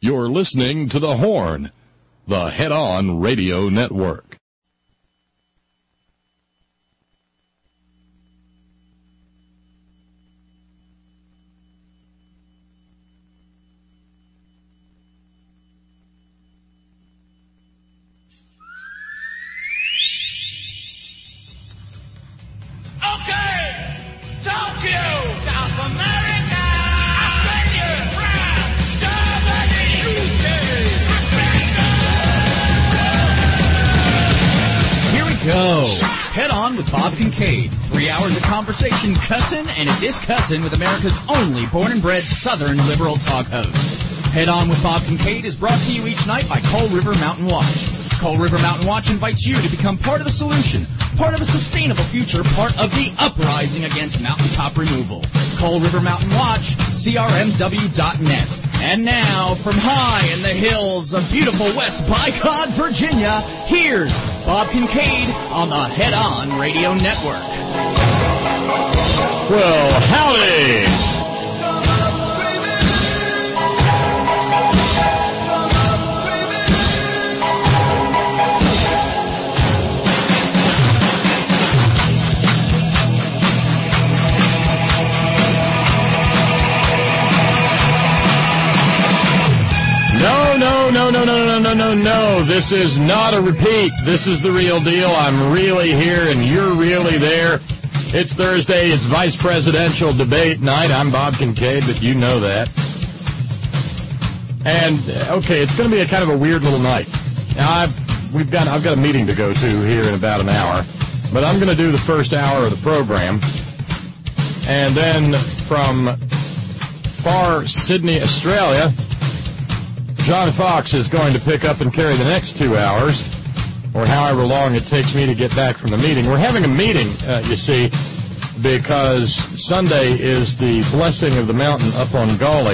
You're listening to The Horn, the Head-On Radio Network. Conversation, cussin' and a discussin' with America's only born-and-bred Southern liberal talk host. Head On with Bob Kincaid is brought to you each night by Coal River Mountain Watch. Coal River Mountain Watch invites you to become part of the solution, part of a sustainable future, part of the uprising against mountaintop removal. Coal River Mountain Watch, crmw.net. And now, from high in the hills of beautiful West Bicod, Virginia, here's Bob Kincaid on the Head On Radio Network. Well, howdy! No. This is not a repeat. This is the real deal. I'm really here and you're really there. It's Thursday. It's vice presidential debate night. I'm Bob Kincaid, but you know that. And, okay, it's going to be a kind of a weird little night. Now, I've got a meeting to go to here in about an hour, but I'm going to do the first hour of the program. And then from far Sydney, Australia, John Fox is going to pick up and carry the next 2 hours, or however long it takes me to get back from the meeting. We're having a meeting, you see, because Sunday is the blessing of the mountain up on Gauley.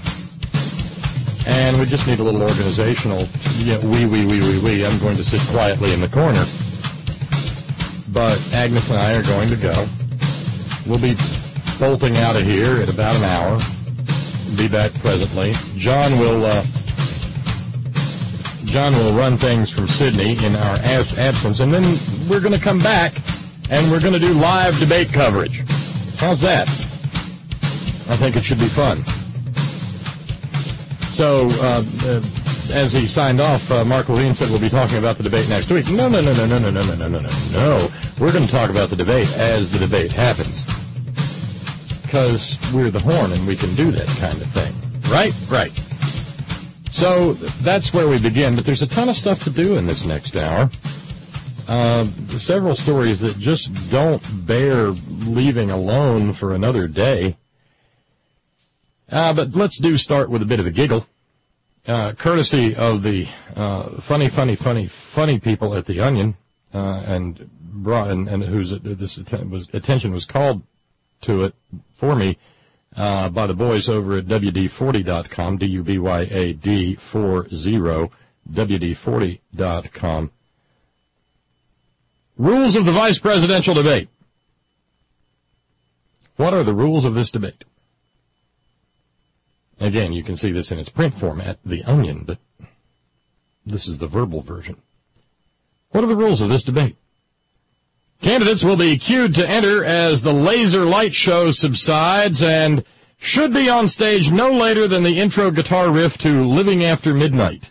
And we just need a little organizational, we. I'm going to sit quietly in the corner. But Agnes and I are going to go. We'll be bolting out of here at about an hour. Be back presently. John will run things from Sydney in our absence, and then we're going to come back, and we're going to do live debate coverage. How's that? I think it should be fun. So, as he signed off, Mark Levine said we'll be talking about the debate next week. No. We're going to talk about the debate as the debate happens. Because we're the Horn, and we can do that kind of thing. Right? Right. So that's where we begin, but there's a ton of stuff to do in this next hour. Several stories that just don't bear leaving alone for another day. But let's start with a bit of a giggle. Courtesy of the funny people at The Onion, and whose attention was called to it for me by the boys over at WD40.com, DUBYAD40, WD40.com. Rules of the vice presidential debate. What are the rules of this debate? Again, you can see this in its print format, The Onion, but this is the verbal version. What are the rules of this debate? Candidates will be cued to enter as the laser light show subsides and should be on stage no later than the intro guitar riff to Living After Midnight.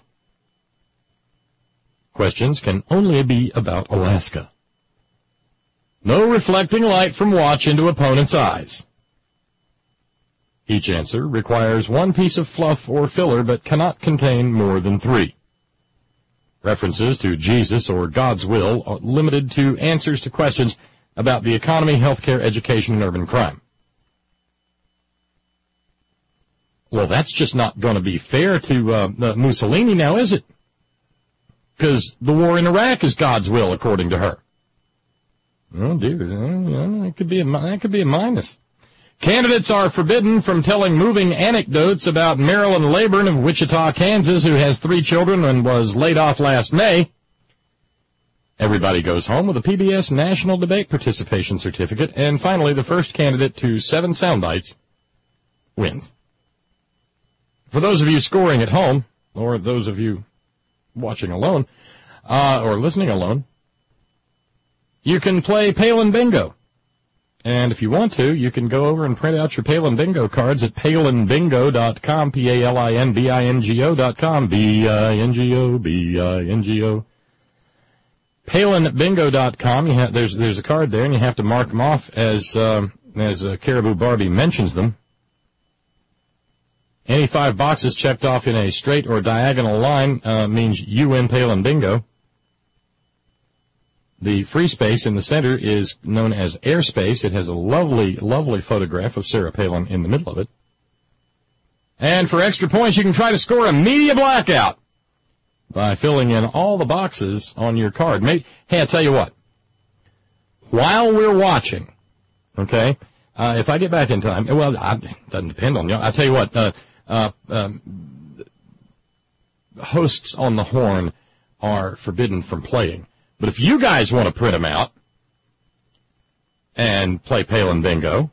Questions can only be about Alaska. No reflecting light from watch into opponent's eyes. Each answer requires one piece of fluff or filler but cannot contain more than 3. References to Jesus or God's will are limited to answers to questions about the economy, healthcare, education, and urban crime. Well, that's just not going to be fair to Mussolini now, is it? Because the war in Iraq is God's will, according to her. Oh, dear. That could be a minus. Candidates are forbidden from telling moving anecdotes about Marilyn Leyburn of Wichita, Kansas, who has 3 children and was laid off last May. Everybody goes home with a PBS National Debate Participation Certificate. And finally, the first candidate to 7 sound bites wins. For those of you scoring at home, or those of you watching alone, or listening alone, you can play Palin Bingo. And if you want to, you can go over and print out your Palin Bingo cards at palinbingo.com, PALINBINGO.com, B-I-N-G-O. Palinbingo.com, there's a card there, and you have to mark them off as Caribou Barbie mentions them. Any 5 boxes checked off in a straight or diagonal line means you win Palin Bingo. The free space in the center is known as airspace. It has a lovely, lovely photograph of Sarah Palin in the middle of it. And for extra points, you can try to score a media blackout by filling in all the boxes on your card. Hey, I'll tell you what. While we're watching, okay, if I get back in time, well, it doesn't depend on you. I'll tell you what, hosts on the horn are forbidden from playing. But if you guys want to print them out and play Palin Bingo,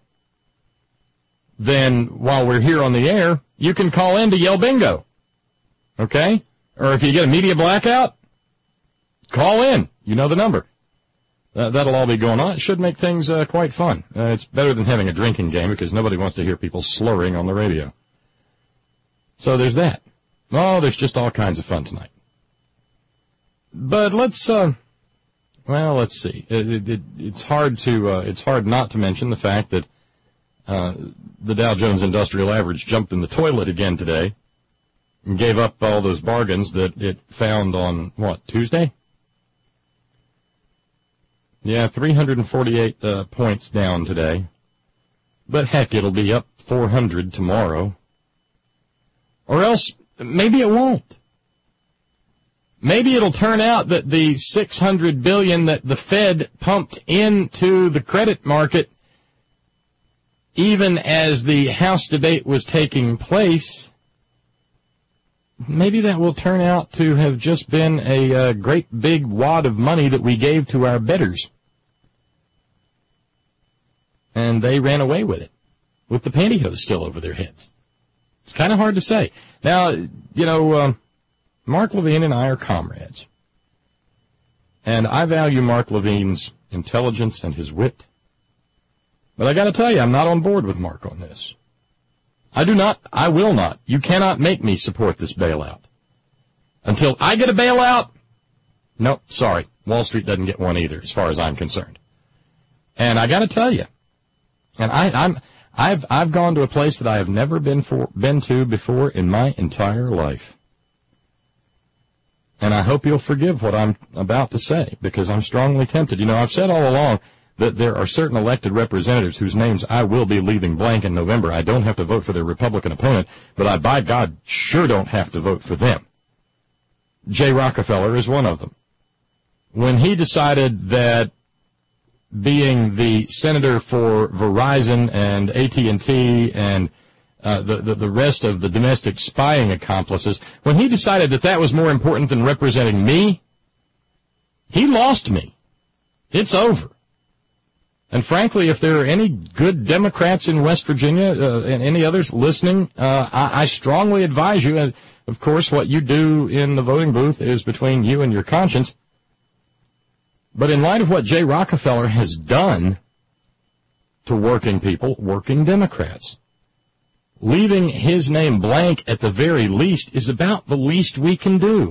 then while we're here on the air, you can call in to yell bingo. Okay? Or if you get a media blackout, call in. You know the number. That'll all be going on. It should make things quite fun. It's better than having a drinking game because nobody wants to hear people slurring on the radio. So there's that. Oh, there's just all kinds of fun tonight. But let's see. It's hard not to mention the fact that the Dow Jones Industrial Average jumped in the toilet again today and gave up all those bargains that it found on, Tuesday? Yeah, 348 points down today. But heck, it'll be up 400 tomorrow. Or else, maybe it won't. Maybe it'll turn out that the $600 billion that the Fed pumped into the credit market, even as the House debate was taking place, maybe that will turn out to have just been a great big wad of money that we gave to our betters. And they ran away with it, with the pantyhose still over their heads. It's kind of hard to say. Now, Mark Levine and I are comrades. And I value Mark Levine's intelligence and his wit. But I got to tell you, I'm not on board with Mark on this. I will not. You cannot make me support this bailout. Until I get a bailout, nope, sorry. Wall Street doesn't get one either, as far as I'm concerned. And I got to tell you, and I've gone to a place that I have never been to before in my entire life. And I hope you'll forgive what I'm about to say, because I'm strongly tempted. I've said all along that there are certain elected representatives whose names I will be leaving blank in November. I don't have to vote for their Republican opponent, but I, by God, sure don't have to vote for them. Jay Rockefeller is one of them. When he decided that being the senator for Verizon and AT&T and the rest of the domestic spying accomplices, when he decided that that was more important than representing me, he lost me. It's over. And frankly, if there are any good Democrats in West Virginia and any others listening, I strongly advise you, and of course what you do in the voting booth is between you and your conscience, but in light of what Jay Rockefeller has done to working people, working Democrats, leaving his name blank at the very least is about the least we can do.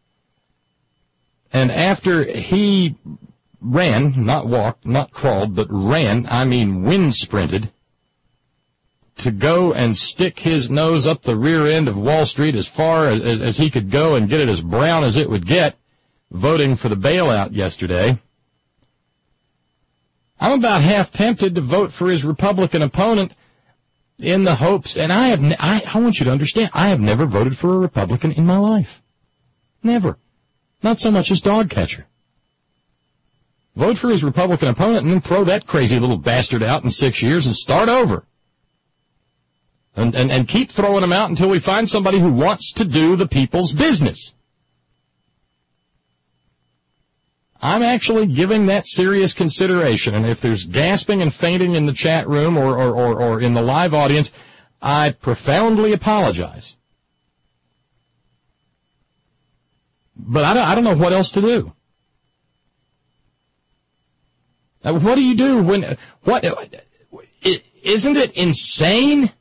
And after he ran, not walked, not crawled, but ran, wind sprinted, to go and stick his nose up the rear end of Wall Street as far as he could go and get it as brown as it would get, voting for the bailout yesterday, I'm about half tempted to vote for his Republican opponent in the hopes, and I want you to understand, I have never voted for a Republican in my life. Never. Not so much as dog catcher. Vote for his Republican opponent and then throw that crazy little bastard out in 6 years and start over. And keep throwing them out until we find somebody who wants to do the people's business. I'm actually giving that serious consideration, and if there's gasping and fainting in the chat room or in the live audience, I profoundly apologize. But I don't know what else to do. What do you do when, isn't it insane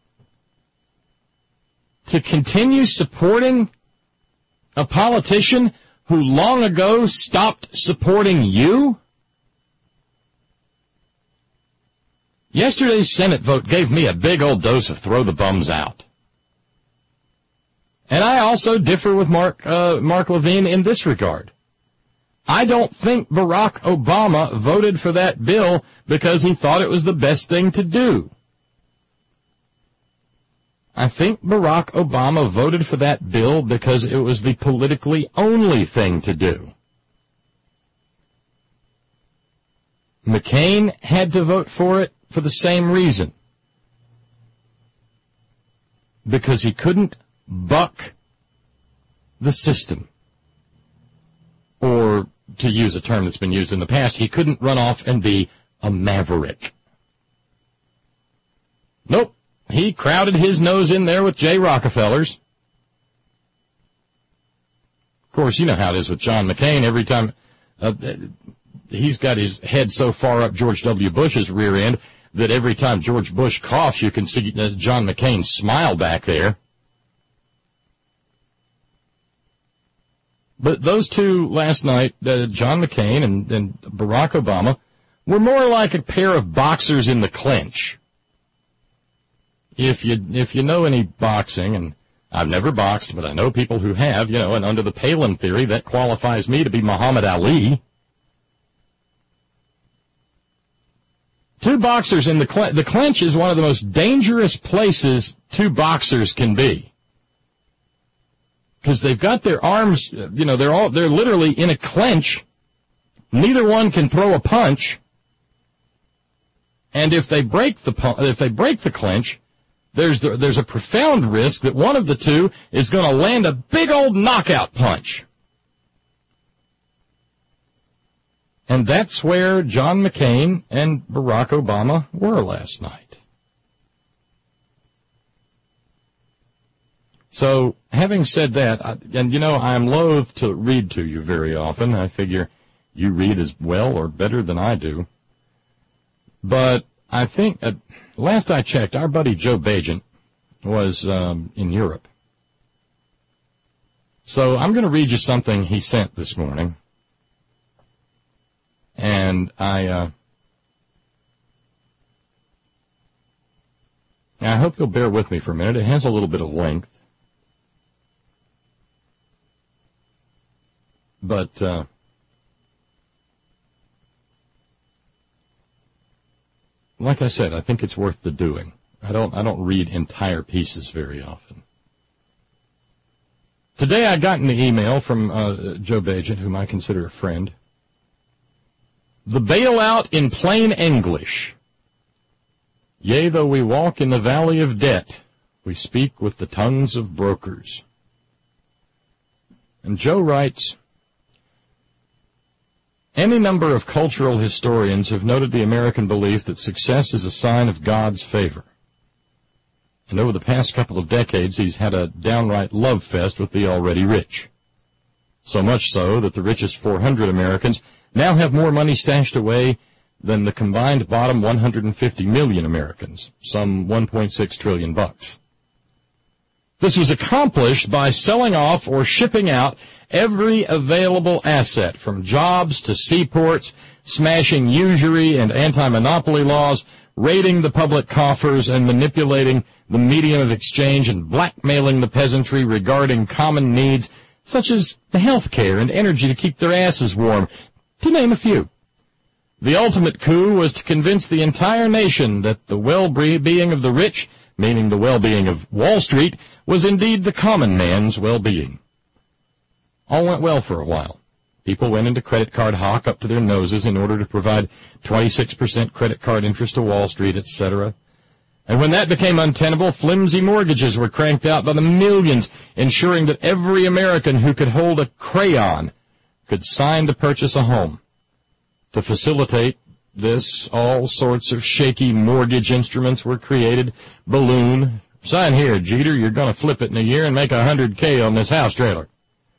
to continue supporting a politician who long ago stopped supporting you? Yesterday's Senate vote gave me a big old dose of throw the bums out. And I also differ with Mark Levine in this regard. I don't think Barack Obama voted for that bill because he thought it was the best thing to do. I think Barack Obama voted for that bill because it was the politically only thing to do. McCain had to vote for it for the same reason. Because he couldn't buck the system. Or, to use a term that's been used in the past, he couldn't run off and be a maverick. Nope. He crowded his nose in there with Jay Rockefeller's. Of course, you know how it is with John McCain. Every time he's got his head so far up George W. Bush's rear end that every time George Bush coughs, you can see John McCain smile back there. But those two last night, John McCain and Barack Obama, were more like a pair of boxers in the clinch. If you know any boxing, and I've never boxed, but I know people who have, and under the Palin theory, that qualifies me to be Muhammad Ali. Two boxers in the clinch is one of the most dangerous places two boxers can be. Because they've got their arms, they're literally in a clinch. Neither one can throw a punch. And if they break the clinch, there's a profound risk that one of the two is going to land a big old knockout punch. And that's where John McCain and Barack Obama were last night. So, having said that, I'm loath to read to you very often. I figure you read as well or better than I do. But I think, last I checked, our buddy Joe Bagent was in Europe. So I'm going to read you something he sent this morning. And I hope you'll bear with me for a minute. It has a little bit of length. But like I said, I think it's worth the doing. I don't read entire pieces very often. Today I got an email from Joe Bagent, whom I consider a friend. The bailout in plain English. Yea, though we walk in the valley of debt, we speak with the tongues of brokers. And Joe writes, any number of cultural historians have noted the American belief that success is a sign of God's favor. And over the past couple of decades, he's had a downright love fest with the already rich. So much so that the richest 400 Americans now have more money stashed away than the combined bottom 150 million Americans, some $1.6 trillion. This was accomplished by selling off or shipping out every available asset, from jobs to seaports, smashing usury and anti-monopoly laws, raiding the public coffers, and manipulating the medium of exchange and blackmailing the peasantry regarding common needs such as the health care and energy to keep their asses warm, to name a few. The ultimate coup was to convince the entire nation that the well-being of the rich, meaning the well-being of Wall Street, was indeed the common man's well-being. All went well for a while. People went into credit card hock up to their noses in order to provide 26% credit card interest to Wall Street, etc. And when that became untenable, flimsy mortgages were cranked out by the millions, ensuring that every American who could hold a crayon could sign to purchase a home. To facilitate this, all sorts of shaky mortgage instruments were created. Balloon. Sign here, Jeter, you're going to flip it in a year and make $100K on this house trailer.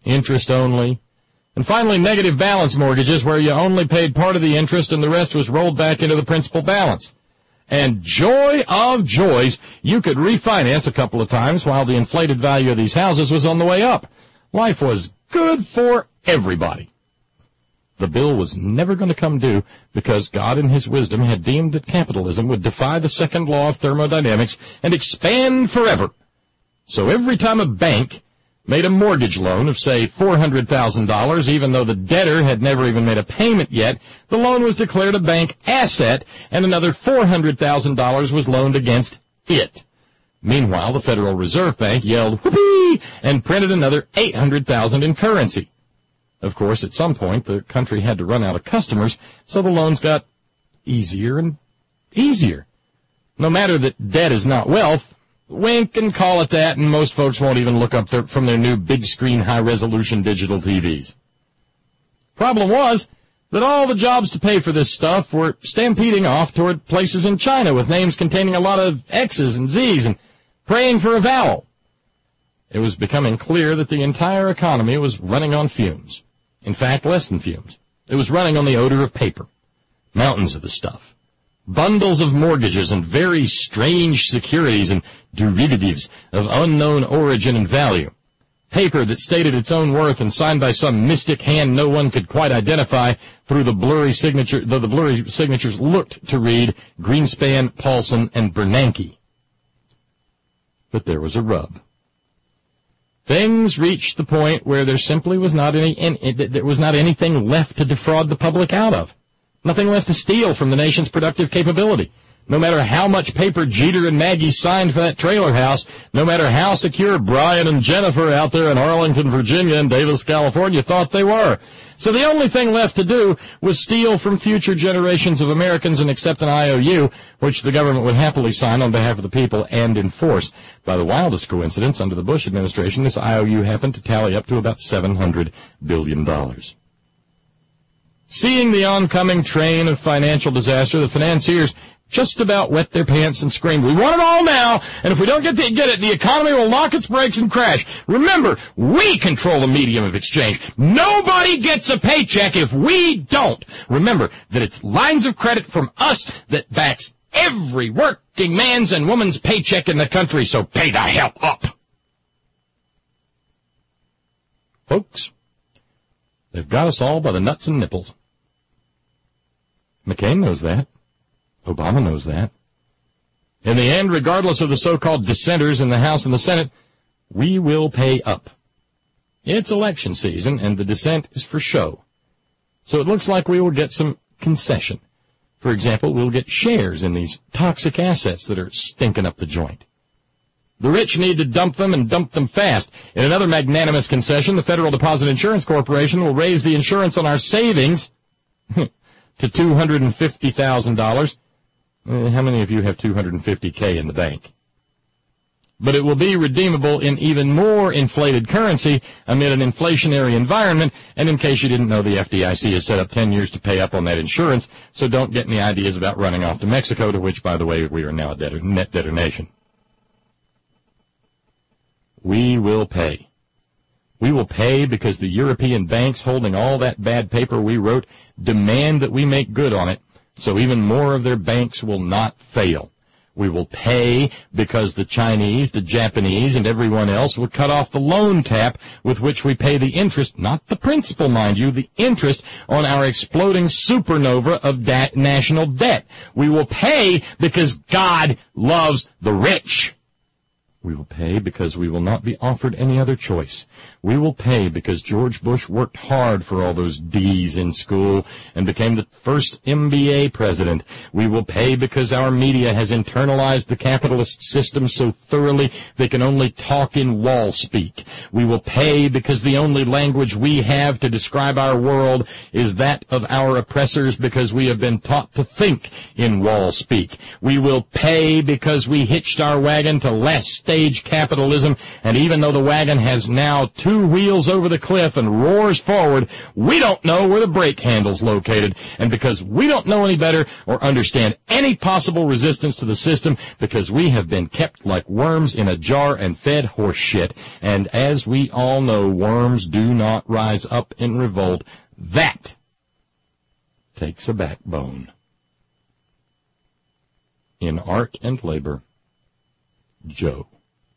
interest only. And finally, negative balance mortgages, where you only paid part of the interest and the rest was rolled back into the principal balance. And joy of joys, you could refinance a couple of times while the inflated value of these houses was on the way up. Life was good for everybody. The bill was never going to come due because God in His wisdom had deemed that capitalism would defy the second law of thermodynamics and expand forever. So every time a bank made a mortgage loan of, say, $400,000, even though the debtor had never even made a payment yet, the loan was declared a bank asset, and another $400,000 was loaned against it. Meanwhile, the Federal Reserve Bank yelled, whoopee, and printed another $800,000 in currency. Of course, at some point, the country had to run out of customers, so the loans got easier and easier. No matter that debt is not wealth, wink and call it that, and most folks won't even look up from their new big-screen, high-resolution digital TVs. Problem was that all the jobs to pay for this stuff were stampeding off toward places in China with names containing a lot of X's and Z's and praying for a vowel. It was becoming clear that the entire economy was running on fumes. In fact, less than fumes. It was running on the odor of paper. Mountains of the stuff. Bundles of mortgages and very strange securities and derivatives of unknown origin and value. Paper that stated its own worth and signed by some mystic hand no one could quite identify through the blurry signature, though the blurry signatures looked to read Greenspan, Paulson, and Bernanke. But there was a rub. Things reached the point where there simply was not anything left to defraud the public out of. Nothing left to steal from the nation's productive capability. No matter how much paper Jeter and Maggie signed for that trailer house, no matter how secure Brian and Jennifer out there in Arlington, Virginia and Davis, California thought they were. So the only thing left to do was steal from future generations of Americans and accept an IOU, which the government would happily sign on behalf of the people and enforce. By the wildest coincidence, under the Bush administration, this IOU happened to tally up to about $700 billion. Seeing the oncoming train of financial disaster, the financiers just about wet their pants and screamed, "We want it all now, and if we don't get it, the economy will lock its brakes and crash. Remember, we control the medium of exchange. Nobody gets a paycheck if we don't. Remember that it's lines of credit from us that backs every working man's and woman's paycheck in the country, so pay the hell up." Folks, they've got us all by the nuts and nipples. McCain knows that. Obama knows that. In the end, regardless of the so-called dissenters in the House and the Senate, we will pay up. It's election season, and the dissent is for show. So it looks like we will get some concession. For example, we'll get shares in these toxic assets that are stinking up the joint. The rich need to dump them and dump them fast. In another magnanimous concession, the Federal Deposit Insurance Corporation will raise the insurance on our savings to $250,000. How many of you have $250K in the bank? But it will be redeemable in even more inflated currency amid an inflationary environment, and in case you didn't know, the FDIC has set up 10 years to pay up on that insurance, so don't get any ideas about running off to Mexico, to which, by the way, we are now a net debtor nation. We will pay. We will pay because the European banks holding all that bad paper we wrote demand that we make good on it, so even more of their banks will not fail. We will pay because the Chinese, the Japanese, and everyone else will cut off the loan tap with which we pay the interest, not the principal, mind you, the interest on our exploding supernova of national debt. We will pay because God loves the rich. We will pay because we will not be offered any other choice. We will pay because George Bush worked hard for all those D's in school and became the first MBA president. We will pay because our media has internalized the capitalist system so thoroughly they can only talk in wall speak. We will pay because the only language we have to describe our world is that of our oppressors, because we have been taught to think in wall speak. We will pay because we hitched our wagon to last stage capitalism, and even though the wagon has now 2 wheels over the cliff and roars forward, we don't know where the brake handle's located. And because we don't know any better or understand any possible resistance to the system, because we have been kept like worms in a jar and fed horse shit, and as we all know, worms do not rise up in revolt, that takes a backbone. In art and labor, Joe.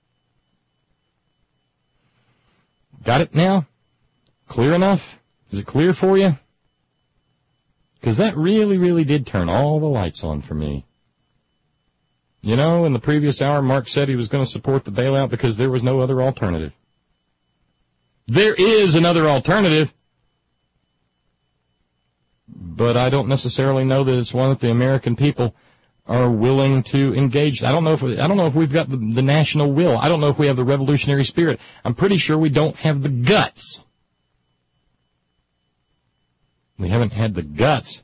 Got it now? Clear enough? Is it clear for you? Because that really did turn all the lights on for me. You know, in the previous hour, Mark said he was going to support the bailout because there was no other alternative. There is another alternative, but I don't necessarily know that it's one that the American people are willing to engage. I don't know if we've got the national will. I don't know if we have the revolutionary spirit. I'm pretty sure we don't have the guts. We haven't had the guts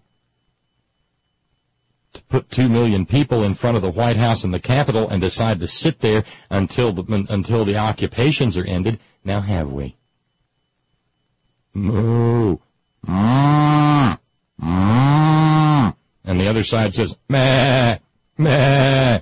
to put 2 million people in front of the White House and the Capitol and decide to sit there until the occupations are ended. Now have we? Moo. And the other side says, meh, meh,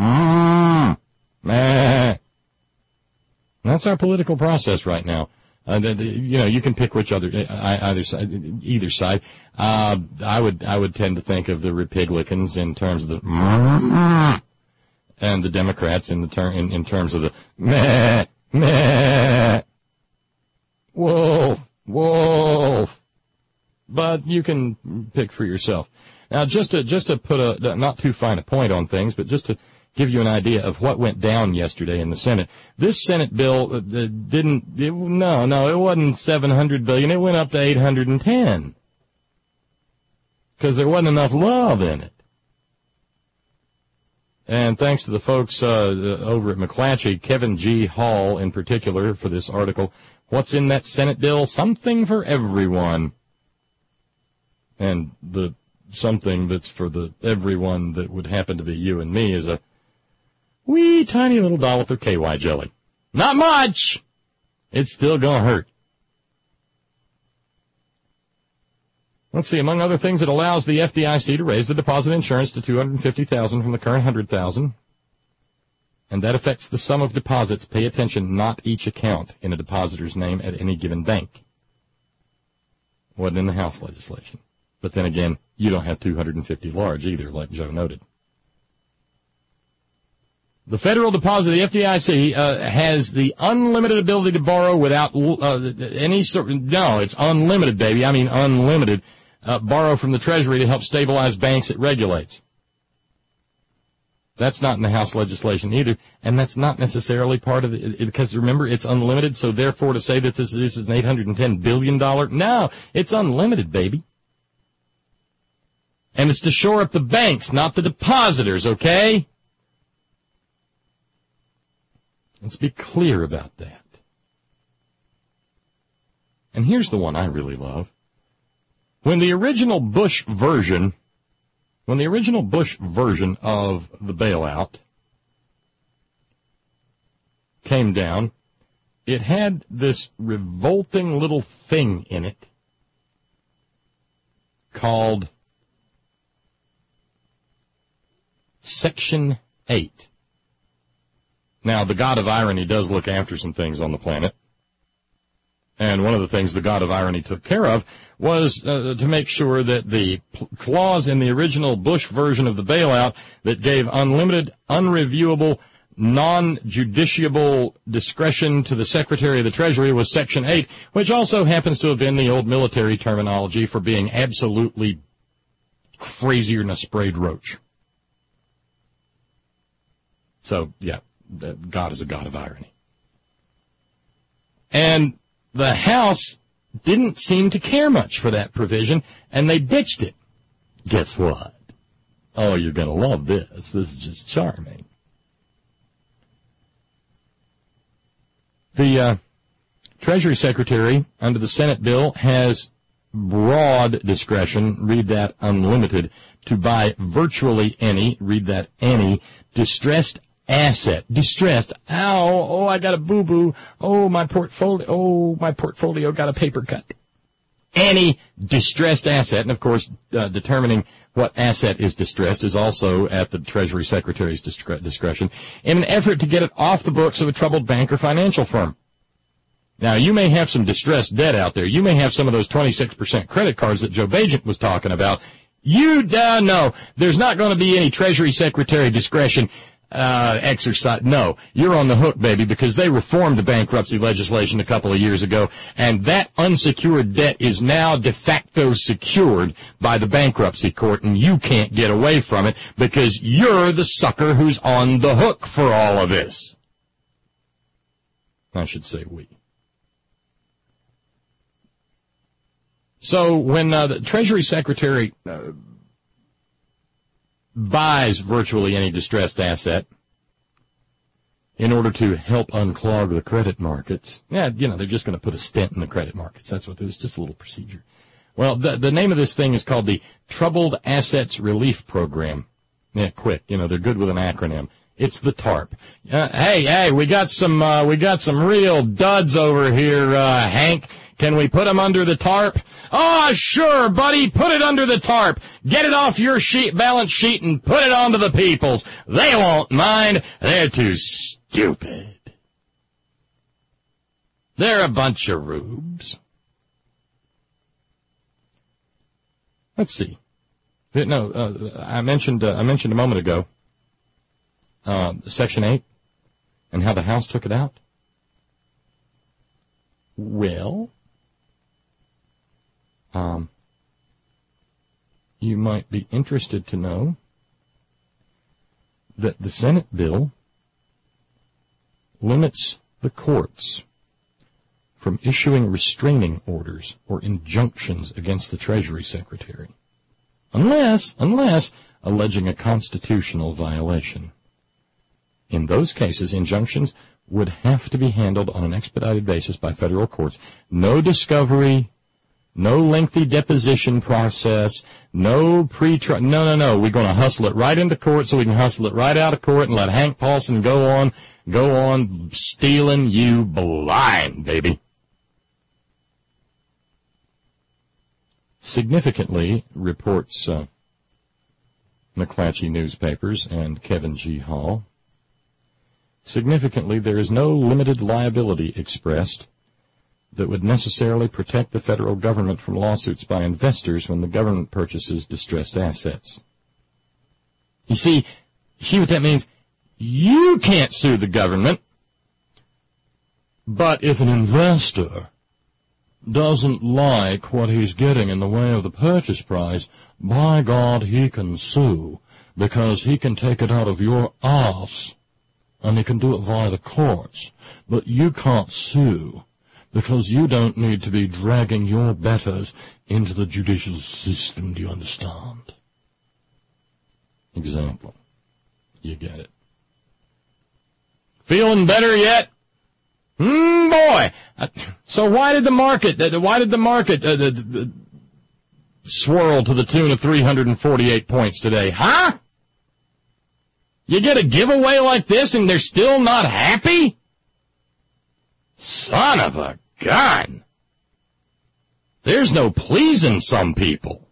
meh. That's our political process right now. You can pick which either side. I would tend to think of the Republicans in terms of the and the Democrats in terms of the meh, meh, wolf, wolf. But you can pick for yourself. Now, just to put a not too fine a point on things, but just to give you an idea of what went down yesterday in the Senate. This Senate bill it wasn't $700 billion. It went up to $810 because there wasn't enough love in it. And thanks to the folks over at McClatchy, Kevin G. Hall in particular, for this article. What's in that Senate bill? Something for everyone. And the something that's for the everyone that would happen to be you and me is a wee tiny little dollop of KY jelly. Not much. It's still gonna hurt. Let's see, among other things, it allows the FDIC to raise the deposit insurance to $250,000 from the current $100,000. And that affects the sum of deposits. Pay attention, not each account in a depositor's name at any given bank. Wasn't in the House legislation. But then again, you don't have 250 large either, like Joe noted. The federal deposit, the FDIC, has the unlimited ability to borrow without any sort. No, it's unlimited, baby. I mean unlimited. Borrow from the Treasury to help stabilize banks it regulates. That's not in the House legislation either, and that's not necessarily part of it, because remember, it's unlimited, so therefore to say that this is an $810 billion, no, it's unlimited, baby. And it's to shore up the banks, not the depositors, okay? Let's be clear about that. And here's the one I really love. When the original Bush version of the bailout came down, it had this revolting little thing in it called Section 8. Now, the God of Irony does look after some things on the planet. And one of the things the God of Irony took care of was to make sure that the clause in the original Bush version of the bailout that gave unlimited, unreviewable, non-judiciable discretion to the Secretary of the Treasury was Section 8, which also happens to have been the old military terminology for being absolutely crazier than a sprayed roach. So, yeah, God is a God of irony. And the House didn't seem to care much for that provision, and they ditched it. Guess what? Oh, you're going to love this. This is just charming. The Treasury Secretary, under the Senate bill, has broad discretion, read that unlimited, to buy virtually any, read that any, distressed asset. Distressed. Ow, oh, I got a boo-boo. Oh, my portfolio got a paper cut. Any distressed asset, and of course, determining what asset is distressed is also at the Treasury Secretary's discretion, in an effort to get it off the books of a troubled bank or financial firm. Now, you may have some distressed debt out there. You may have some of those 26% credit cards that Joe Bajent was talking about. No, there's not going to be any Treasury Secretary discretion exercise. No, you're on the hook, baby, because they reformed the bankruptcy legislation a couple of years ago, and that unsecured debt is now de facto secured by the bankruptcy court, and you can't get away from it because you're the sucker who's on the hook for all of this. I should say we. So when the Treasury Secretary buys virtually any distressed asset in order to help unclog the credit markets, they're just going to put a stent in the credit markets. That's what it is, just a little procedure. Well, the name of this thing is called the Troubled Assets Relief Program. Yeah, quick, they're good with an acronym. It's the TARP. Hey, we got some real duds over here, Hank. Can we put them under the TARP? Oh, sure, buddy. Put it under the TARP. Get it off your balance sheet and put it onto the people's. They won't mind. They're too stupid. They're a bunch of rubes. Let's see. No, I mentioned a moment ago Section 8 and how the House took it out. Well, you might be interested to know that the Senate bill limits the courts from issuing restraining orders or injunctions against the Treasury Secretary, unless alleging a constitutional violation. In those cases, injunctions would have to be handled on an expedited basis by federal courts. No discovery, no lengthy deposition process, no pre-trial. No. We're going to hustle it right into court so we can hustle it right out of court and let Hank Paulson go on stealing you blind, baby. Significantly, reports McClatchy Newspapers and Kevin G. Hall, significantly, there is no limited liability expressed that would necessarily protect the federal government from lawsuits by investors when the government purchases distressed assets. You see what that means? You can't sue the government, but if an investor doesn't like what he's getting in the way of the purchase price, by God, he can sue, because he can take it out of your ass, and he can do it via the courts. But you can't sue, because you don't need to be dragging your betters into the judicial system, do you understand? Example. You get it. Feeling better yet? Boy. So why did the market swirl to the tune of 348 points today? Huh? You get a giveaway like this and they're still not happy? Son of a gun. There's no pleasing some people.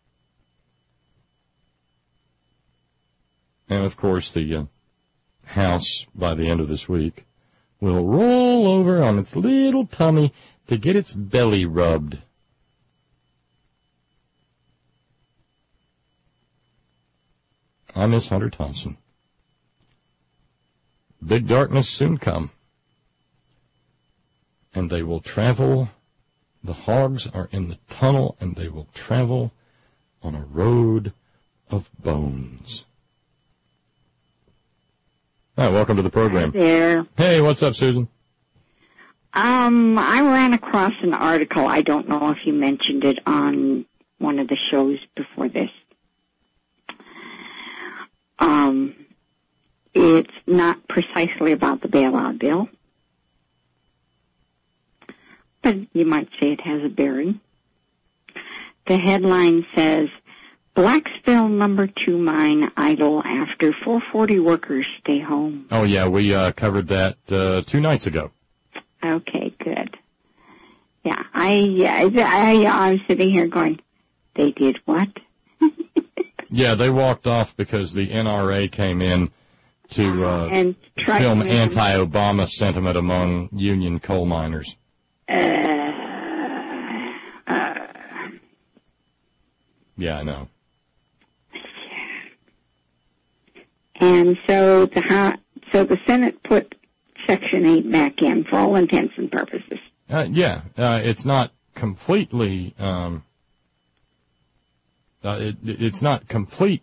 And, of course, the House, by the end of this week, will roll over on its little tummy to get its belly rubbed. I miss Hunter Thompson. Big darkness soon come. And they will travel, the hogs are in the tunnel, and they will travel on a road of bones. Hi, welcome to the program. Hi there. Hey, what's up, Susan? I ran across an article. I don't know if you mentioned it on one of the shows before this. It's not precisely about the bailout bill, but you might say it has a bearing. The headline says, Blacksville number 2 mine idle after 440 workers stay home. Oh, yeah, we covered that 2 nights ago. Okay, good. Yeah, I was sitting here going, they did what? Yeah, they walked off because the NRA came in to film anti-Obama sentiment among union coal miners. Yeah, I know. And so the Senate put Section 8 back in for all intents and purposes. It's not completely. It's not complete,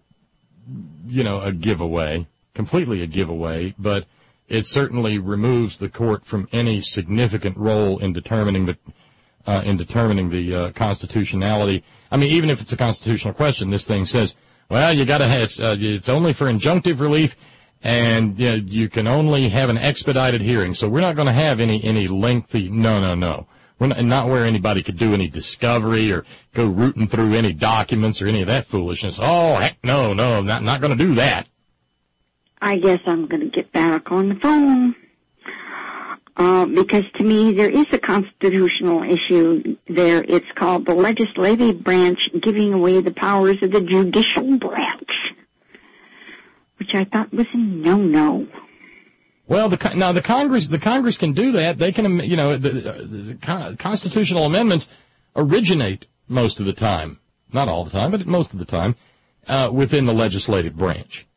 completely a giveaway, but it certainly removes the court from any significant role in determining the constitutionality. I mean, even if it's a constitutional question, this thing says, well, you got to have it's only for injunctive relief, and you can only have an expedited hearing. So we're not going to have any lengthy. No. We're not where anybody could do any discovery or go rooting through any documents or any of that foolishness. Oh, heck no, not going to do that. I guess I'm going to get back on the phone. Because to me, there is a constitutional issue there. It's called the legislative branch giving away the powers of the judicial branch, which I thought was a no-no. Well, the Congress can do that. They can, the constitutional amendments originate most of the time, not all the time, but most of the time, within the legislative branch.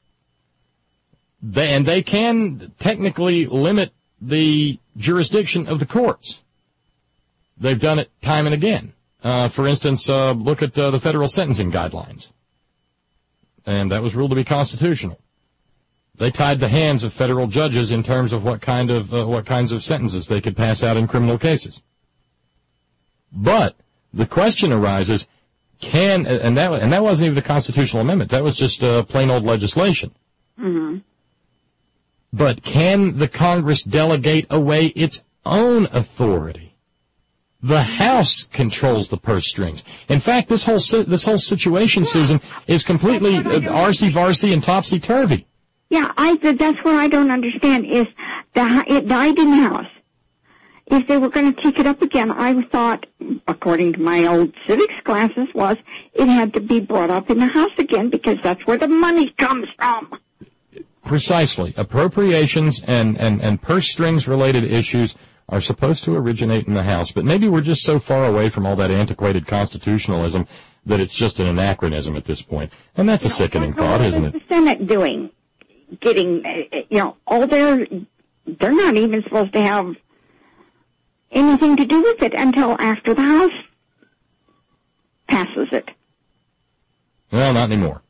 They can technically limit the jurisdiction of the courts. They've done it time and again. For instance, look at the federal sentencing guidelines. And that was ruled to be constitutional. They tied the hands of federal judges in terms of what kinds of sentences they could pass out in criminal cases. But the question arises, and that wasn't even a constitutional amendment. That was just plain old legislation. Mm-hmm. But can the Congress delegate away its own authority? The House controls the purse strings. In fact, this whole situation, Susan, is completely arsey-varsey and topsy-turvy. Yeah, that's what I don't understand is it died in the House. If they were going to take it up again, I thought, according to my old civics classes, was it had to be brought up in the House again because that's where the money comes from. Precisely. Appropriations and purse strings related issues are supposed to originate in the House, but maybe we're just so far away from all that antiquated constitutionalism that it's just an anachronism at this point. And that's a sickening thought, isn't it? What's the Senate doing? Getting, they're not even supposed to have anything to do with it until after the House passes it. Well, not anymore.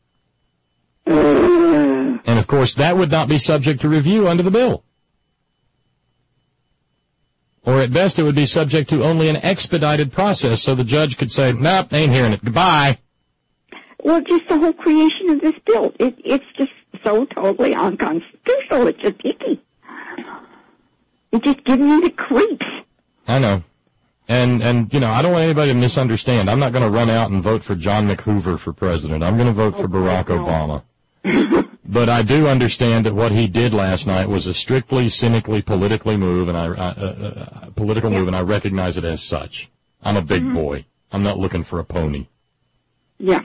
And, of course, that would not be subject to review under the bill. Or, at best, it would be subject to only an expedited process so the judge could say, nope, ain't hearing it. Goodbye. Well, just the whole creation of this bill, it's just so totally unconstitutional. It's just icky. It just gives me the creeps. I know. And I don't want anybody to misunderstand. I'm not going to run out and vote for John McHoover for president. I'm going to vote for Barack Obama. But I do understand that what he did last night was a strictly, cynically, political move, and I recognize it as such. I'm a big boy. I'm not looking for a pony. Yeah.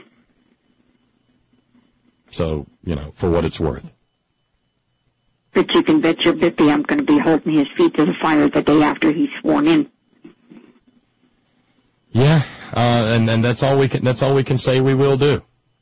So, for what it's worth. But you can bet your bippy I'm going to be holding his feet to the fire the day after he's sworn in. Yeah, and that's all we can say we will do.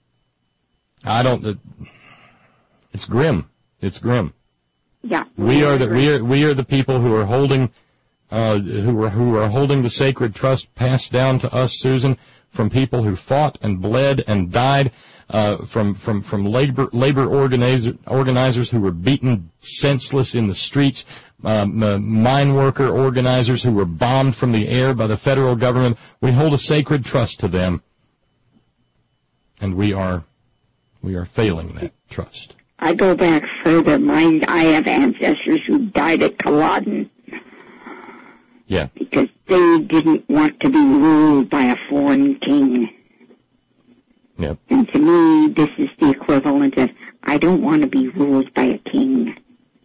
It's grim. It's grim. Yeah. We are the people who are holding who are holding the sacred trust passed down to us, Susan, from people who fought and bled and died, from labor organizers who were beaten senseless in the streets, mine worker organizers who were bombed from the air by the federal government. We hold a sacred trust to them, and we are failing that trust. I go back further. I have ancestors who died at Culloden. Yeah. Because they didn't want to be ruled by a foreign king. Yep. And to me, this is the equivalent of, I don't want to be ruled by a king.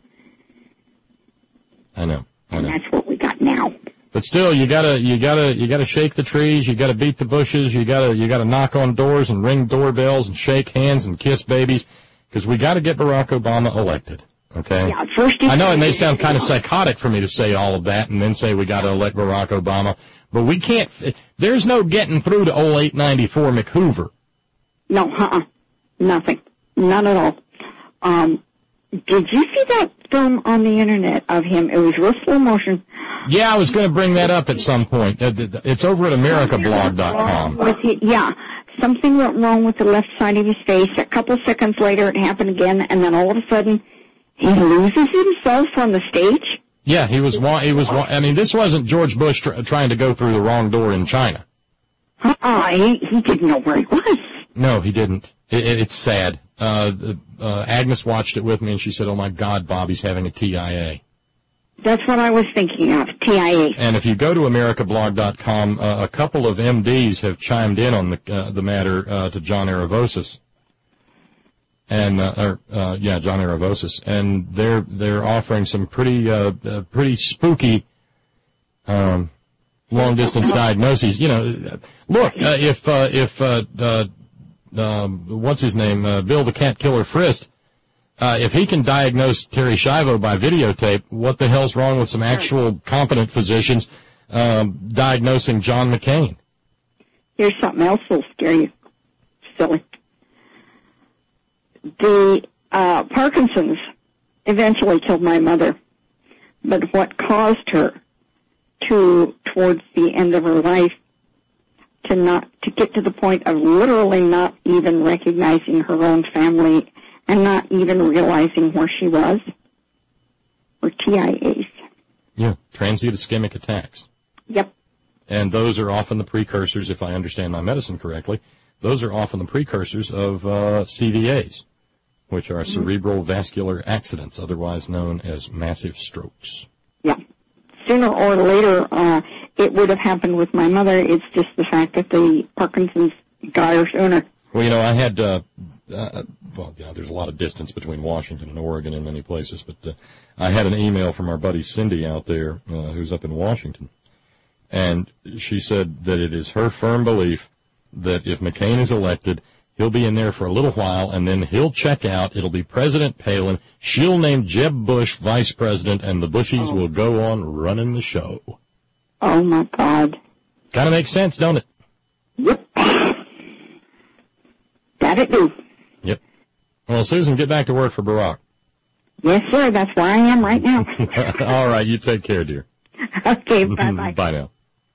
I know. And that's what we got now. But still, you gotta shake the trees, you gotta beat the bushes, you gotta knock on doors and ring doorbells and shake hands and kiss babies, because we gotta get Barack Obama elected. Okay? Yeah, first I know it may sound kind of psychotic for me to say all of that and then say we gotta elect Barack Obama, but we can't, there's no getting through to old 894 McHoover. No, nothing. None at all. Did you see that film on the internet of him? It was real slow motion. Yeah, I was going to bring that up at some point. It's over at AmericaBlog.com. Yeah, something went wrong with the left side of his face. A couple seconds later, it happened again, and then all of a sudden, he loses himself on the stage. Yeah, he was. I mean, this wasn't George Bush trying to go through the wrong door in China. He didn't know where he was. No, he didn't. It's sad. Agnes watched it with me, and she said, "Oh my God, Bobby's having a TIA." That's what I was thinking of, TIA. And if you go to AmericaBlog.com, a couple of MDs have chimed in on the matter to John Aravosis. And John Aravosis, and they're offering some pretty spooky long distance diagnoses. You know, look, if what's his name, Bill the Cat Killer Frist, if he can diagnose Terry Schiavo by videotape, what the hell's wrong with some actual competent physicians diagnosing John McCain? Here's something else that'll scare you, silly. The Parkinson's eventually killed my mother, but what caused her towards the end of her life, to get to the point of literally not even recognizing her own family and not even realizing where she was, were TIAs. Yeah, transient ischemic attacks. Yep. And those are often the precursors, if I understand my medicine correctly, those are often the precursors of CVAs, which are cerebral vascular accidents, otherwise known as massive strokes. Yeah. Sooner or later, it would have happened with my mother. It's just the fact that the Parkinson's got her sooner. Well, you know, I had, there's a lot of distance between Washington and Oregon in many places, but I had an email from our buddy Cindy out there, who's up in Washington, and she said that it is her firm belief that if McCain is elected, he'll be in there for a little while, and then he'll check out. It'll be President Palin. She'll name Jeb Bush vice president, and the Bushies will go on running the show. Oh, my God. Kind of makes sense, don't it? Yep. That it do. Yep. Well, Susan, get back to work for Barack. Yes, sir. That's where I am right now. All right. You take care, dear. Okay. Bye-bye. Bye now.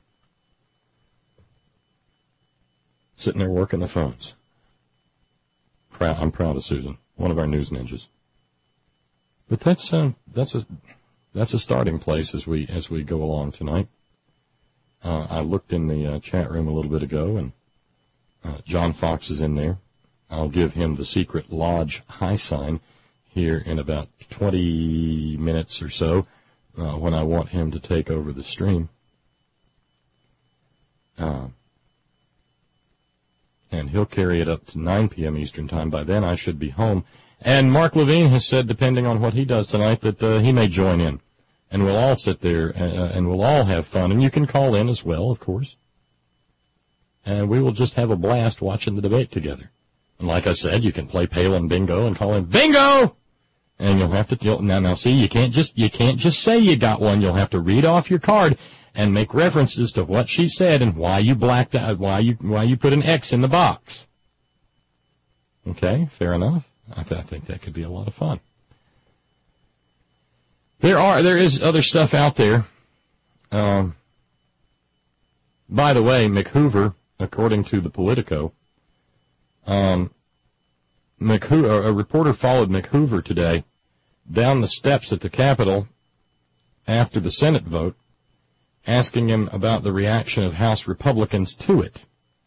Sitting there working the phones. I'm proud of Susan, one of our news ninjas. But that's a starting place as we go along tonight. I looked in the chat room a little bit ago, and John Fox is in there. I'll give him the secret lodge high sign here in about 20 minutes or so when I want him to take over the stream. And he'll carry it up to 9 p.m. Eastern Time. By then, I should be home. And Mark Levine has said, depending on what he does tonight, that he may join in. And we'll all sit there, and we'll all have fun. And you can call in as well, of course. And we will just have a blast watching the debate together. And like I said, you can play Palin Bingo and call in Bingo! And you'll have to, now see, you can't just say you got one. You'll have to read off your card and make references to what she said and why you blacked out, why you put an X in the box. Okay, fair enough. I think that could be a lot of fun. There is other stuff out there. By the way, McHoover, according to the Politico, a reporter followed McHoover today down the steps at the Capitol after the Senate vote, asking him about the reaction of House Republicans to it.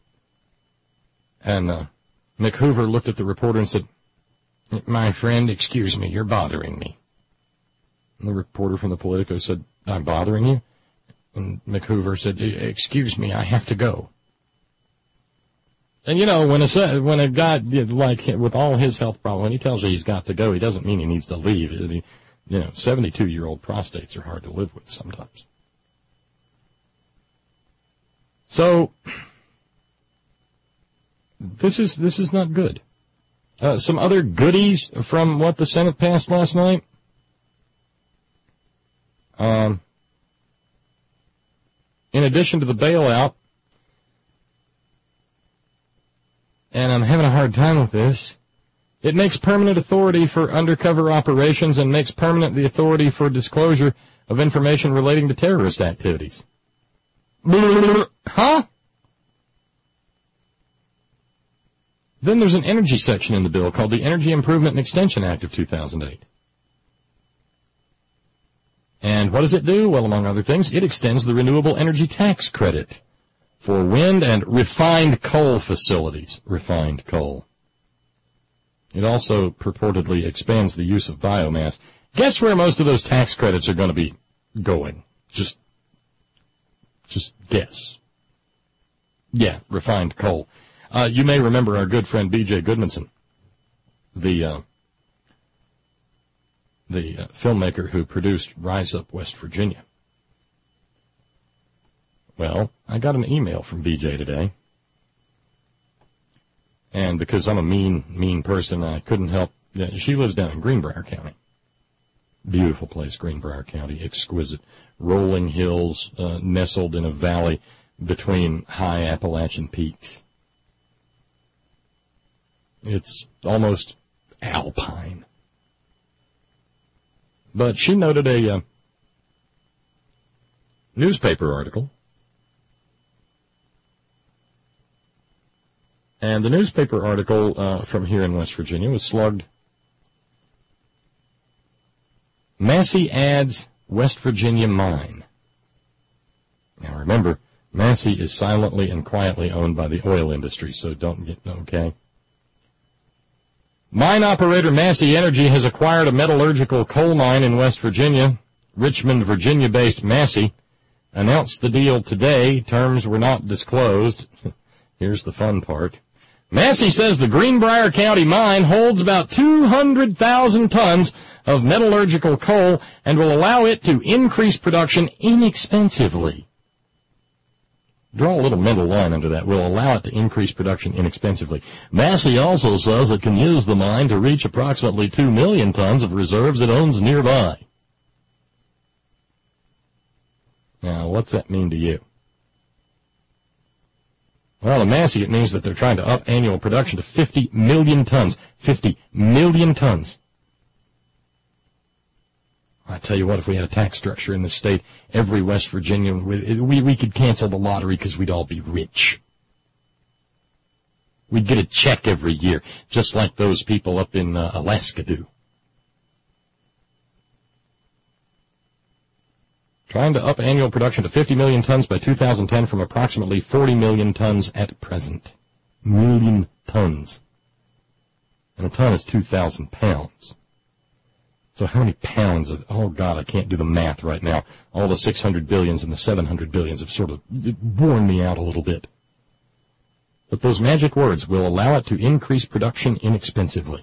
And McHoover looked at the reporter and said, "My friend, excuse me, you're bothering me." And the reporter from the Politico said, "I'm bothering you?" And McHoover said, "Excuse me, I have to go." And, when a guy, like, with all his health problems, when he tells you he's got to go, he doesn't mean he needs to leave. 72-year-old prostates are hard to live with sometimes. So, this is not good. Some other goodies from what the Senate passed last night. In addition to the bailout, and I'm having a hard time with this, it makes permanent authority for undercover operations and makes permanent the authority for disclosure of information relating to terrorist activities. Huh? Then there's an energy section in the bill called the Energy Improvement and Extension Act of 2008. And what does it do? Well, among other things, it extends the renewable energy tax credit for wind and refined coal facilities. Refined coal. It also purportedly expands the use of biomass. Guess where most of those tax credits are going to be going? Just guess. Yeah, refined coal. You may remember our good friend B.J. Goodmanson, the filmmaker who produced Rise Up West Virginia. Well, I got an email from B.J. today, and because I'm a mean person, I couldn't help. She lives down in Greenbrier County. Beautiful place, Greenbrier County, exquisite. Rolling hills, nestled in a valley between high Appalachian peaks. It's almost alpine. But she noted a newspaper article. And the newspaper article from here in West Virginia was slugged, Massey adds West Virginia mine. Now remember, Massey is silently and quietly owned by the oil industry, so don't get, okay? Mine operator Massey Energy has acquired a metallurgical coal mine in West Virginia. Richmond, Virginia-based Massey announced the deal today. Terms were not disclosed. Here's the fun part. Massey says the Greenbrier County mine holds about 200,000 tons of metallurgical coal and will allow it to increase production inexpensively. Draw a little mental line under that. Will allow it to increase production inexpensively. Massey also says it can use the mine to reach approximately 2 million tons of reserves it owns nearby. Now, what's that mean to you? Well, in Massey, it means that they're trying to up annual production to 50 million tons. 50 million tons. I tell you what, if we had a tax structure in the state, every West Virginian, we could cancel the lottery because we'd all be rich. We'd get a check every year, just like those people up in Alaska do. Trying to up annual production to 50 million tons by 2010 from approximately 40 million tons at present. Million tons. And a ton is 2,000 pounds. So how many pounds of, oh God, I can't do the math right now. All the 600 billions and the 700 billions have sort of worn me out a little bit. But those magic words will allow it to increase production inexpensively.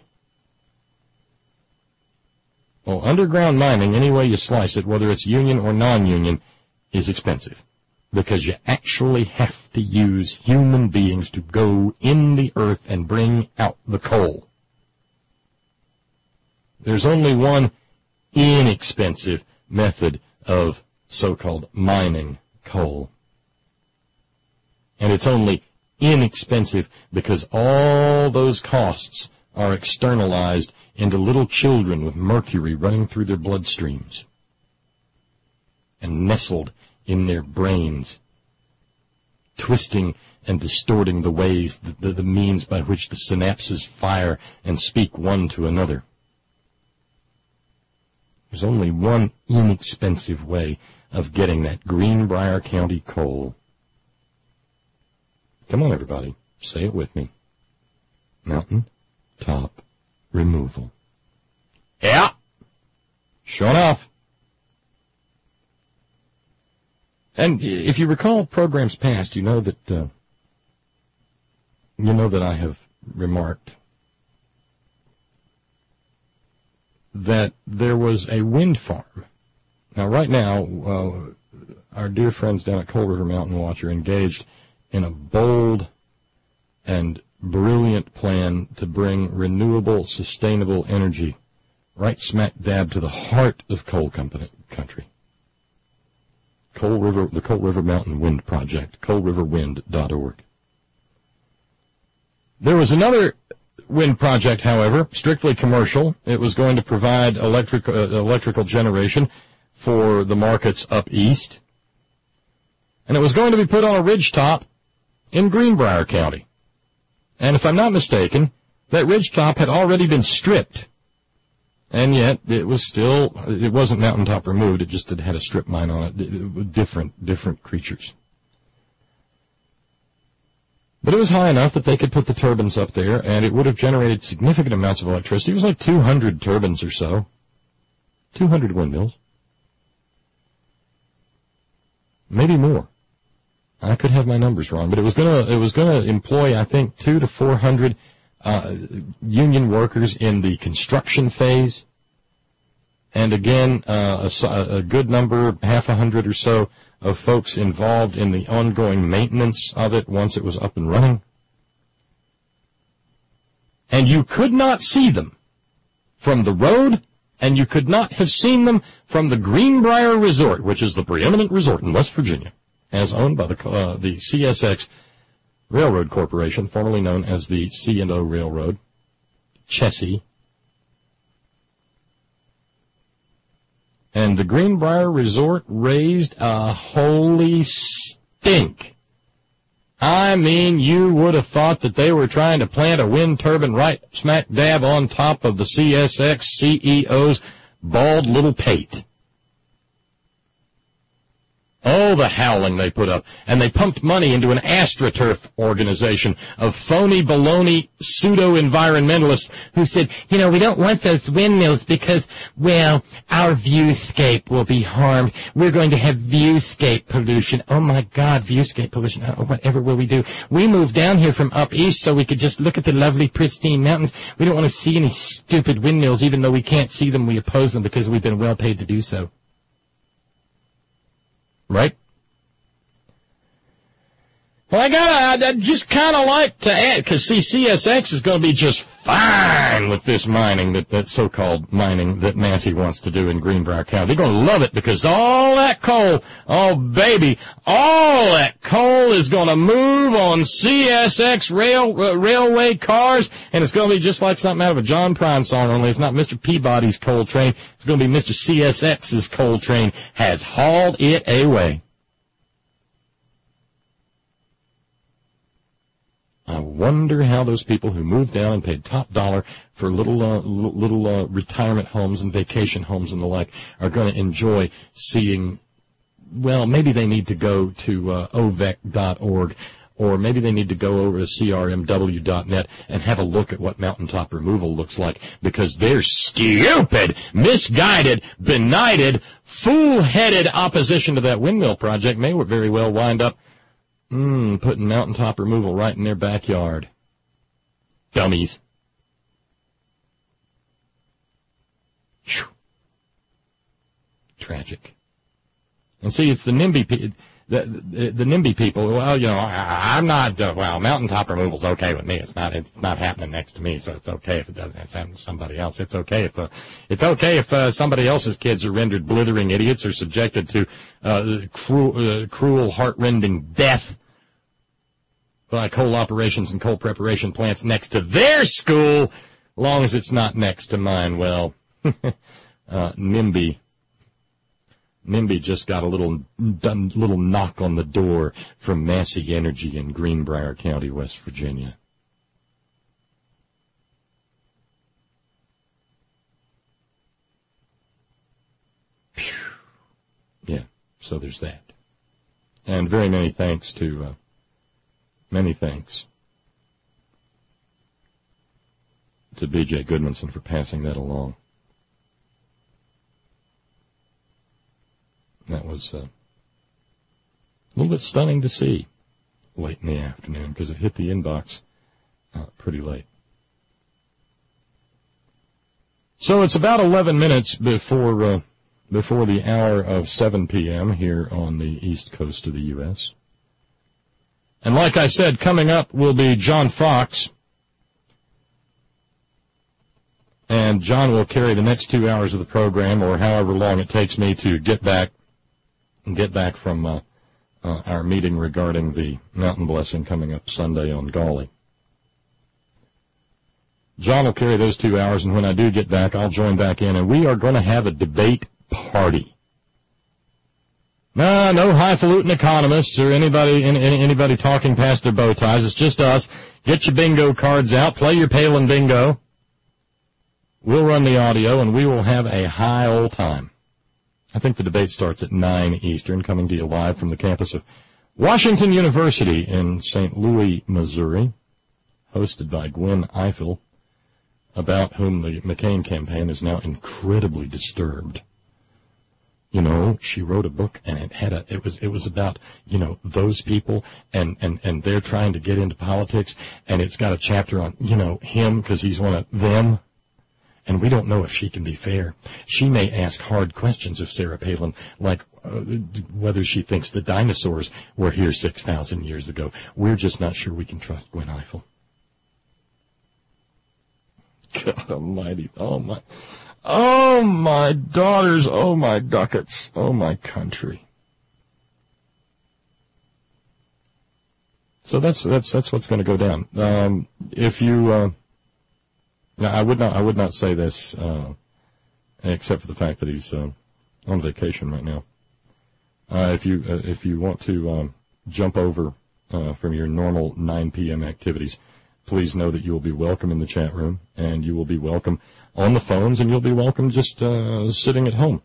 Well, underground mining, any way you slice it, whether it's union or non-union, is expensive. Because you actually have to use human beings to go in the earth and bring out the coal. There's only one inexpensive method of so-called mining coal. And it's only inexpensive because all those costs are externalized into little children with mercury running through their bloodstreams and nestled in their brains, twisting and distorting the ways, the means by which the synapses fire and speak one to another. There's only one inexpensive way of getting that Greenbrier County coal. Come on, everybody. Say it with me. Mountain top removal. Yeah. Sure enough. And if you recall programs past, you know that you know that I have remarked that there was a wind farm. Now, right now, our dear friends down at Coal River Mountain Watch are engaged in a bold and brilliant plan to bring renewable, sustainable energy right smack dab to the heart of coal country. The Coal River Mountain Wind Project, coalriverwind.org. There was another wind project, however, strictly commercial. It was going to provide electrical generation for the markets up east. And it was going to be put on a ridgetop in Greenbrier County. And if I'm not mistaken, that ridgetop had already been stripped. And yet, it wasn't mountaintop removed, it just had a strip mine on it, different creatures. But it was high enough that they could put the turbines up there, and it would have generated significant amounts of electricity. It was like 200 turbines or so. 200 windmills. Maybe more. I could have my numbers wrong, but it was gonna employ, I think, 200 to 400 union workers in the construction phase, and again, a good number, half a hundred or so, of folks involved in the ongoing maintenance of it once it was up and running. And you could not see them from the road, and you could not have seen them from the Greenbrier Resort, which is the preeminent resort in West Virginia, as owned by the CSX Railroad Corporation, formerly known as the C&O Railroad, Chessie. And the Greenbrier Resort raised a holy stink. I mean, you would have thought that they were trying to plant a wind turbine right smack dab on top of the CSX CEO's bald little pate. Oh, the howling they put up. And they pumped money into an AstroTurf organization of phony, baloney, pseudo-environmentalists who said, we don't want those windmills because, our viewscape will be harmed. We're going to have viewscape pollution. Oh, my God, viewscape pollution. Oh, whatever will we do? We moved down here from up east so we could just look at the lovely, pristine mountains. We don't want to see any stupid windmills. Even though we can't see them, we oppose them because we've been well paid to do so. Right? Well, I just kind of like to add, because CSX is going to be just fine with this mining, that so-called mining that Massey wants to do in Greenbrier County. They're going to love it because all that coal, oh baby, all that coal is going to move on CSX railway cars, and it's going to be just like something out of a John Prine song, only it's not Mr. Peabody's coal train. It's going to be Mr. CSX's coal train has hauled it away. I wonder how those people who moved down and paid top dollar for little retirement homes and vacation homes and the like are going to enjoy seeing, maybe they need to go to ovec.org, or maybe they need to go over to crmw.net and have a look at what mountaintop removal looks like, because their stupid, misguided, benighted, fool-headed opposition to that windmill project may very well wind up putting mountaintop removal right in their backyard. Dummies. Whew. Tragic. And see, it's the NIMBY people. Well, I'm not. Mountaintop removal's okay with me. It's not happening next to me, so it's okay if it doesn't happen to somebody else. It's okay if somebody else's kids are rendered blithering idiots or subjected to cruel, heart-rending death by coal operations and coal preparation plants next to their school, long as it's not next to mine. Well, NIMBY just got a little knock on the door from Massey Energy in Greenbrier County, West Virginia. Yeah, so there's that. And very many thanks to B.J. Goodmanson for passing that along. That was a little bit stunning to see late in the afternoon, because it hit the inbox pretty late. So it's about 11 minutes before the hour of 7 p.m. here on the east coast of the U.S. And like I said, coming up will be John Fox. And John will carry the next 2 hours of the program, or however long it takes me to get back from our meeting regarding the mountain blessing coming up Sunday on Gauley. John will carry those 2 hours, and when I do get back, I'll join back in, and we are going to have a debate party. No highfalutin economists or anybody talking past their bow ties. It's just us. Get your bingo cards out. Play your Palin bingo. We'll run the audio, and we will have a high old time. I think the debate starts at 9 Eastern, coming to you live from the campus of Washington University in St. Louis, Missouri, hosted by Gwen Ifill, about whom the McCain campaign is now incredibly disturbed. You know, she wrote a book, and it was about, you know, those people, and they're trying to get into politics, and it's got a chapter on, you know, him, because he's one of them. And we don't know if she can be fair. She may ask hard questions of Sarah Palin, like whether she thinks the dinosaurs were here 6,000 years ago. We're just not sure we can trust Gwen Ifill. God almighty. Oh, my daughters. Oh, my ducats. Oh, my country. So that's what's going to go down. If you... Now, I would not say this, except for the fact that he's on vacation right now. If you want to jump over from your normal 9 p.m. activities, please know that you will be welcome in the chat room, and you will be welcome on the phones, and you'll be welcome just sitting at home.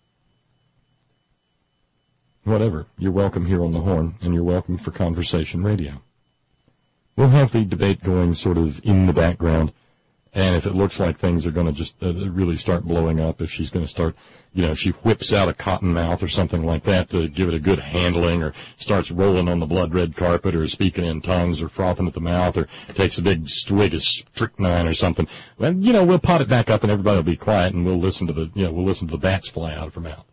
Whatever. You're welcome here on the Horn, and you're welcome for Conversation Radio. We'll have the debate going sort of in the background. And if it looks like things are going to just really start blowing up, if she's going to start, you know, she whips out a cotton mouth or something like that to give it a good handling, or starts rolling on the blood red carpet, or speaking in tongues, or frothing at the mouth, or takes a big swig of strychnine or something, well, you know, we'll pot it back up and everybody will be quiet, and we'll listen to the bats fly out of her mouth.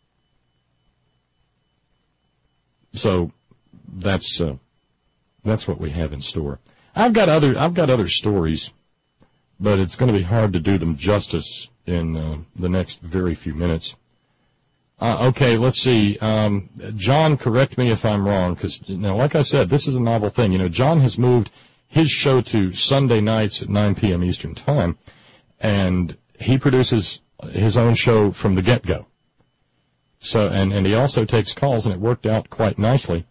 So that's what we have in store. I've got other stories, but it's going to be hard to do them justice in the next very few minutes. Okay, let's see. John, correct me if I'm wrong, because, you know, like I said, this is a novel thing. You know, John has moved his show to Sunday nights at 9 p.m. Eastern Time, and he produces his own show from the get-go. So, and he also takes calls, and it worked out quite nicely.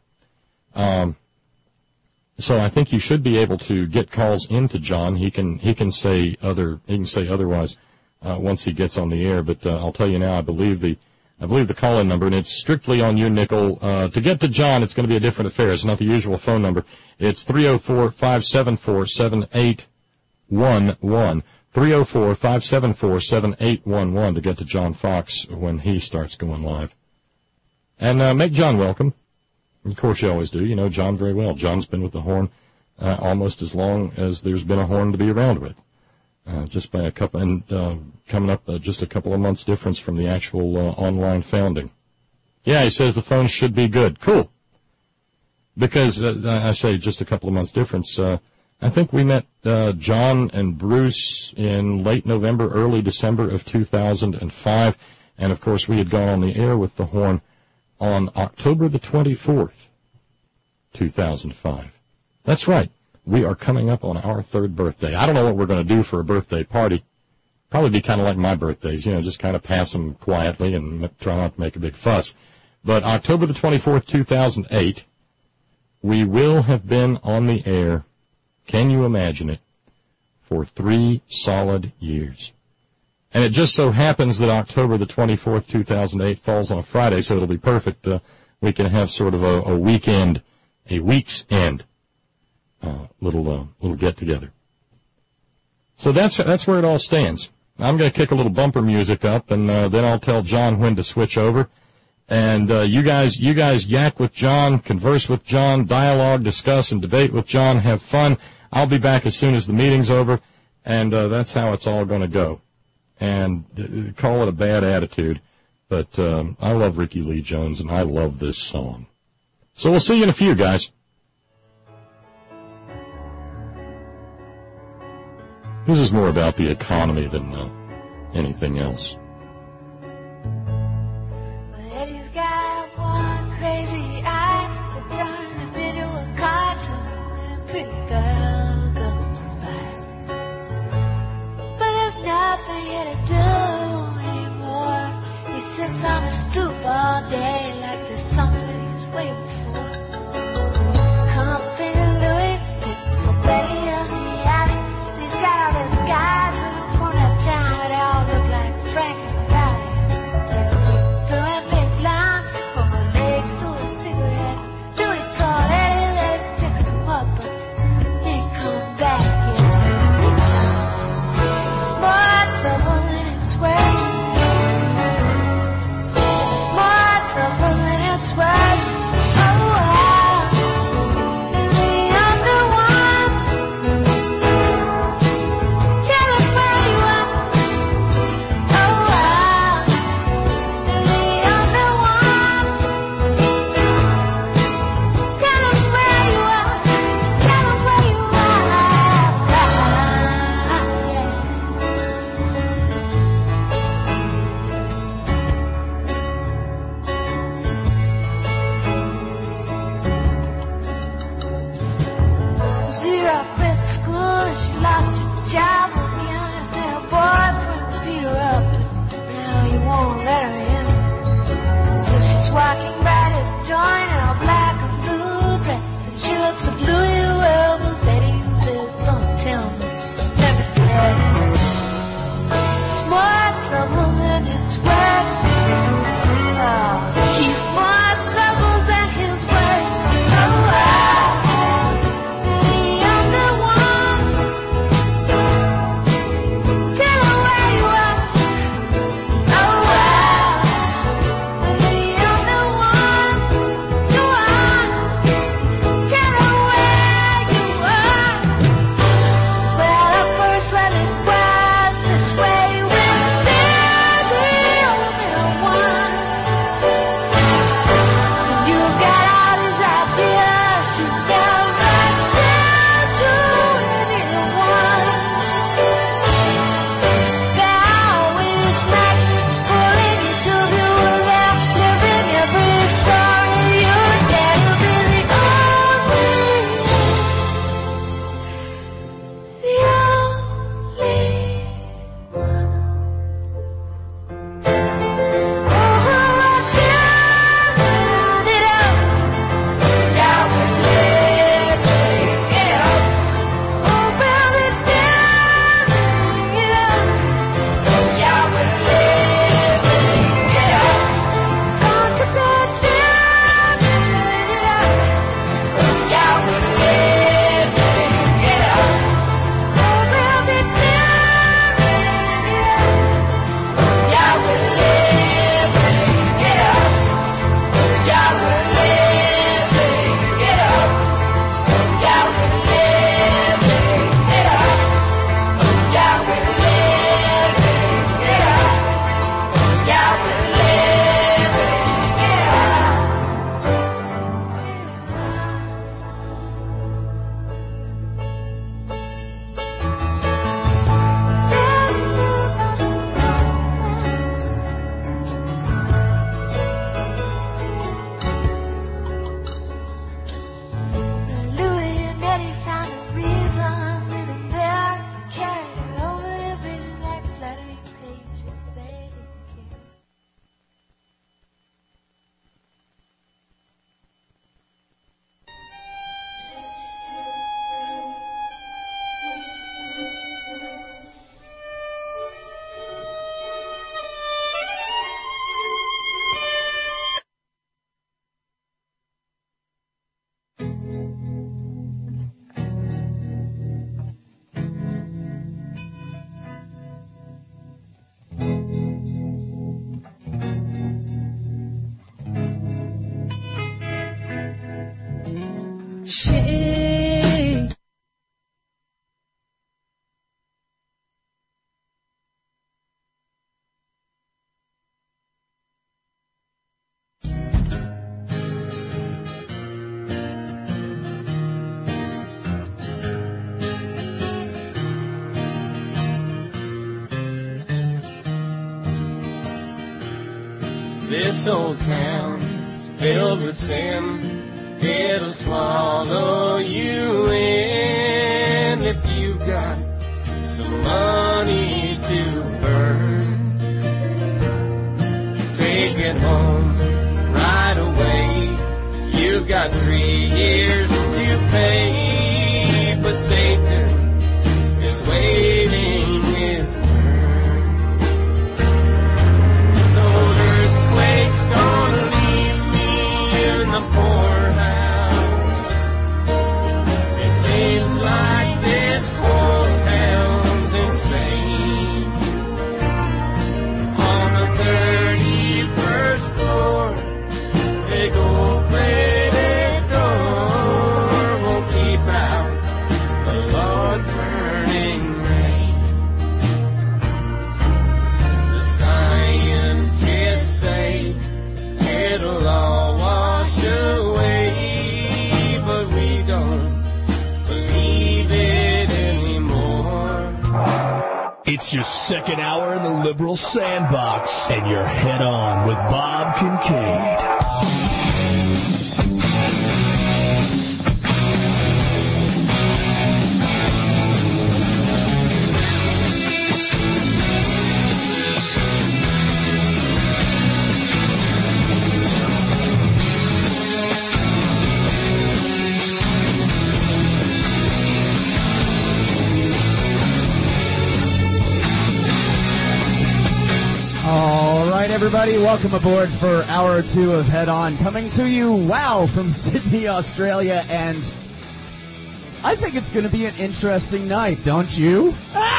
So I think you should be able to get calls into John. He can say otherwise once he gets on the air. But I'll tell you now, I believe the call-in number, and it's strictly on you, Nickel. To get to John, it's going to be a different affair. It's not the usual phone number. It's 304-574-7811. 304-574-7811 to get to John Fox when he starts going live. And make John welcome. Of course you always do. You know John very well. John's been with the Horn almost as long as there's been a Horn to be around with. Just by a couple, and coming up just a couple of months difference from the actual online founding. Yeah, he says the phone should be good. Cool. Because I say just a couple of months difference. I think we met John and Bruce in late November, early December of 2005. And, of course, we had gone on the air with the Horn on October the 24th, 2005. That's right. We are coming up on our third birthday. I don't know what we're going to do for a birthday party. Probably be kind of like my birthdays, you know, just kind of pass them quietly and try not to make a big fuss. But October the 24th, 2008, we will have been on the air, can you imagine it, for 3 solid years. And it just so happens that October the 24th, 2008 falls on a Friday, so it'll be perfect. We can have sort of a weekend, a week's end, little get-together. So that's where it all stands. I'm going to kick a little bumper music up, and then I'll tell John when to switch over. And you guys yak with John, converse with John, dialogue, discuss, and debate with John, have fun. I'll be back as soon as the meeting's over, and that's how it's all going to go. And call it a bad attitude, but I love Ricky Lee Jones, and I love this song. So we'll see you in a few, guys. This is more about the economy than anything else. Eddie's got one crazy eye that turns him into a cartoon when a pretty girl goes by. But there's nothing here to do anymore. He sits on a stoop all day like there's something he's waiting for. Comfy Louis, so Betty on the alley. He's got all these guys with him from that town that all look like Frank and Valley. He's fluently blind from her legs to a cigarette. Louis told Eddie that it fixed him up, but he ain't come back yet. More trouble than it's worth. More trouble than it's worth. Zero quit school and she lost her job. Rihanna said her boyfriend beat her up. Now he won't let her in. So she's walking by his joint in a black and blue dress. And she looks at Louis Wells, Eddie says, don't tell me, never said. It's more trouble than it's worth. Oh, he's more trouble than his worth. This old town's filled with sin. It'll swallow you in if you've got some money to burn. Take it home right away. You've got 3 years to pay, but Satan is waiting his turn. So earthquake's gonna leave me in the poorhouse. It seems like this whole town's insane. On the 31st floor, big old plated door won't keep out the Lord's burning rain. The scientists say it'll all wash away, but we don't believe it anymore. It's your second hour in the Liberal Sandbox, and you're head on with Bob Kincaid. All right, everybody, welcome aboard for hour 2 of Head On, coming to you, wow, from Sydney, Australia, and I think it's going to be an interesting night, don't you?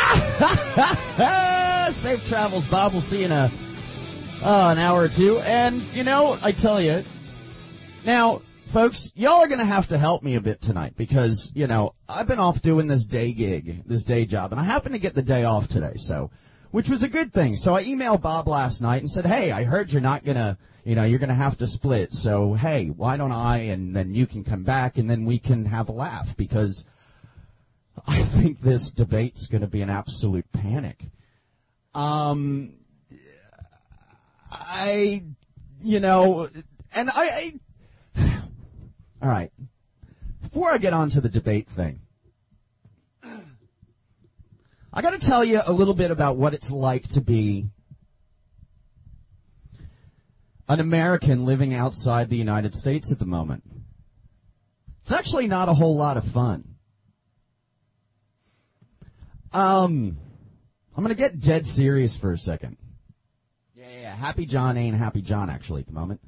Safe travels, Bob. We'll see you in an hour or 2, and, you know, I tell you, now, folks, y'all are going to have to help me a bit tonight, because, you know, I've been off doing this day gig, this day job, and I happen to get the day off today, so... which was a good thing. So I emailed Bob last night and said, hey, I heard you're not going to, you know, you're going to have to split. So, hey, why don't I, and then you can come back, and then we can have a laugh, because I think this debate's going to be an absolute panic. All right. Before I get on to the debate thing, I got to tell you a little bit about what it's like to be an American living outside the United States at the moment. It's actually not a whole lot of fun. I'm going to get dead serious for a second. Yeah. Happy John ain't Happy John, actually, at the moment.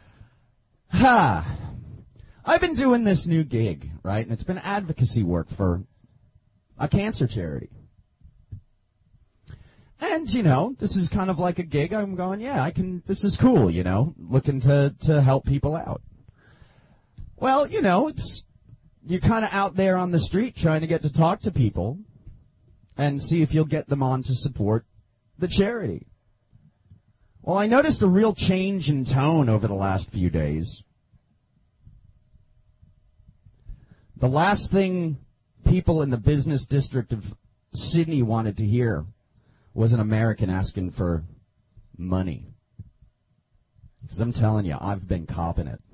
I've been doing this new gig, right? And it's been advocacy work for a cancer charity. And, you know, this is kind of like a gig. I'm going, yeah, this is cool, you know, looking to help people out. Well, you know, you're kind of out there on the street trying to get to talk to people and see if you'll get them on to support the charity. Well, I noticed a real change in tone over the last few days. The last thing people in the business district of Sydney wanted to hear was an American asking for money. Because I'm telling you, I've been copping it.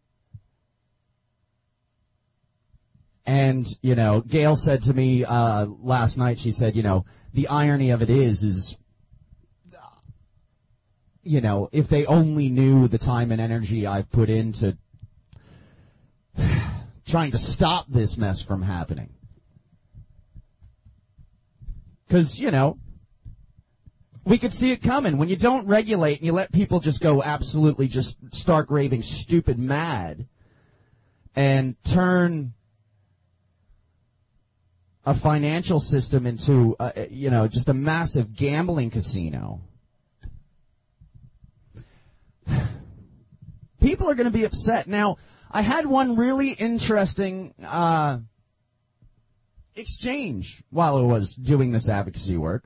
And, you know, Gail said to me last night, she said, you know, the irony of it is, you know, if they only knew the time and energy I've put into trying to stop this mess from happening. Because, you know, we could see it coming. When you don't regulate and you let people just go absolutely just stark raving stupid mad and turn a financial system into, you know, just a massive gambling casino, people are going to be upset. Now, I had one really interesting exchange while I was doing this advocacy work.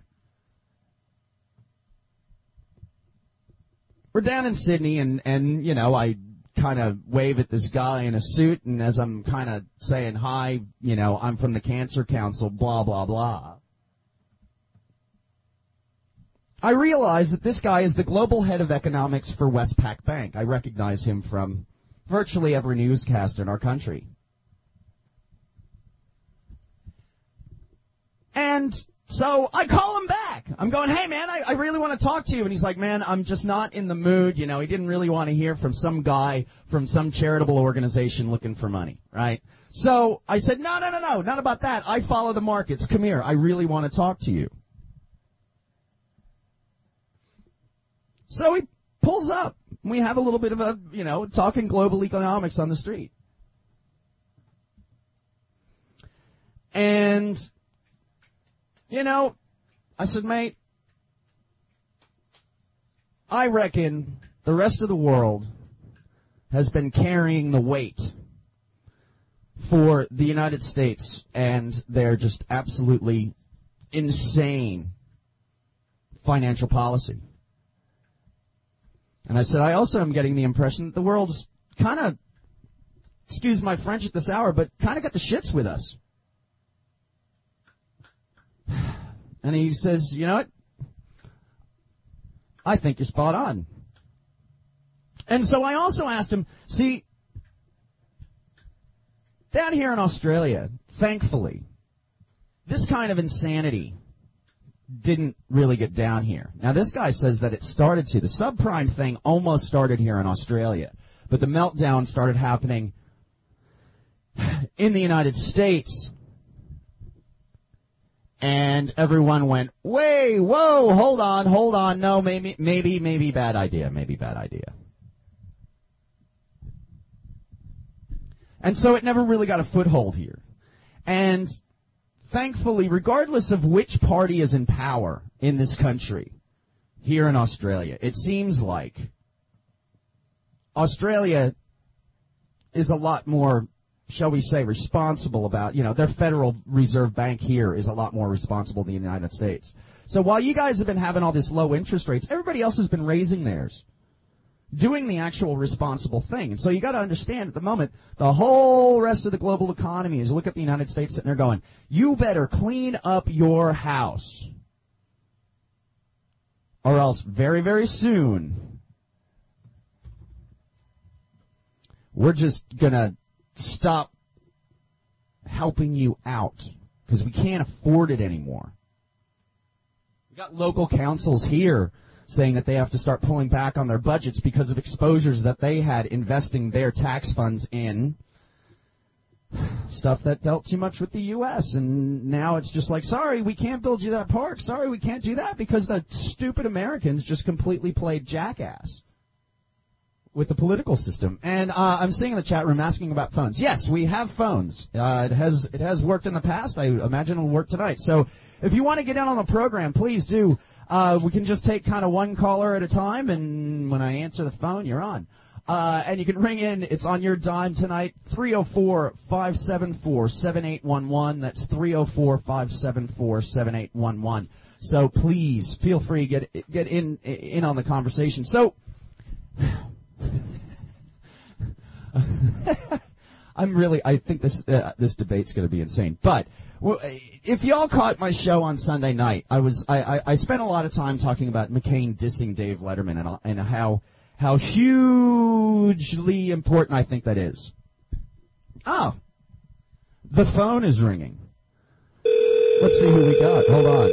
We're down in Sydney, and you know, I kind of wave at this guy in a suit, and as I'm kind of saying, hi, you know, I'm from the Cancer Council, blah, blah, blah. I realize that this guy is the global head of economics for Westpac Bank. I recognize him from virtually every newscast in our country. And so I call him back. I'm going, hey, man, I really want to talk to you. And he's like, man, I'm just not in the mood. You know, he didn't really want to hear from some guy from some charitable organization looking for money, right? So I said, no, not about that. I follow the markets. Come here. I really want to talk to you. So he pulls up. We have a little bit of a, talking global economics on the street. And, I said, mate, I reckon the rest of the world has been carrying the weight for the United States and their just absolutely insane financial policy. And I said, I also am getting the impression that the world's kind of, excuse my French at this hour, but kind of got the shits with us. And he says, you know what? I think you're spot on. And so I also asked him, see, down here in Australia, thankfully, this kind of insanity didn't really get down here. Now, this guy says that it started to. The subprime thing almost started here in Australia, but the meltdown started happening in the United States. And everyone went, whoa, hold on, no, maybe bad idea. And so it never really got a foothold here. And thankfully, regardless of which party is in power in this country, here in Australia, it seems like Australia is a lot more, shall we say, responsible about, their Federal Reserve Bank here is a lot more responsible than the United States. So while you guys have been having all these low interest rates, everybody else has been raising theirs, doing the actual responsible thing. And so you got to understand at the moment, the whole rest of the global economy is look at the United States sitting there going, you better clean up your house, or else very, very soon we're just going to stop helping you out because we can't afford it anymore. We got local councils here saying that they have to start pulling back on their budgets because of exposures that they had investing their tax funds in stuff that dealt too much with the U.S. And now it's just like, sorry, we can't build you that park. Sorry, we can't do that because the stupid Americans just completely played jackass with the political system. And I'm seeing in the chat room asking about phones. Yes, we have phones. It has worked in the past. I imagine it'll work tonight. So if you want to get in on the program, please do. We can just take kind of one caller at a time, and when I answer the phone, you're on. And you can ring in. It's on your dime tonight, 304-574-7811. That's 304-574-7811. So please feel free to get in on the conversation. So I think this debate's going to be insane. But if y'all caught my show on Sunday night, I spent a lot of time talking about McCain dissing Dave Letterman and how hugely important I think that is. Oh, the phone is ringing. Let's see who we got. Hold on.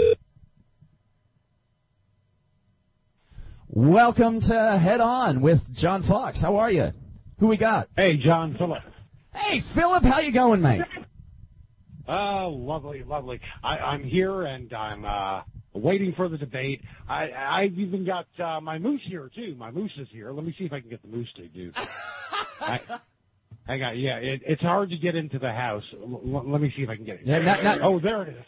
Welcome to Head On with John Fox. How are you? Who we got? Hey, John, Philip. Hey, Philip, how you going, mate? Lovely. I'm here, and I'm waiting for the debate. I've even got my moose here, too. My moose is here. Let me see if I can get the moose to do. Hang on. Yeah, it's hard to get into the house. Let me see if I can get it. Yeah, oh, there it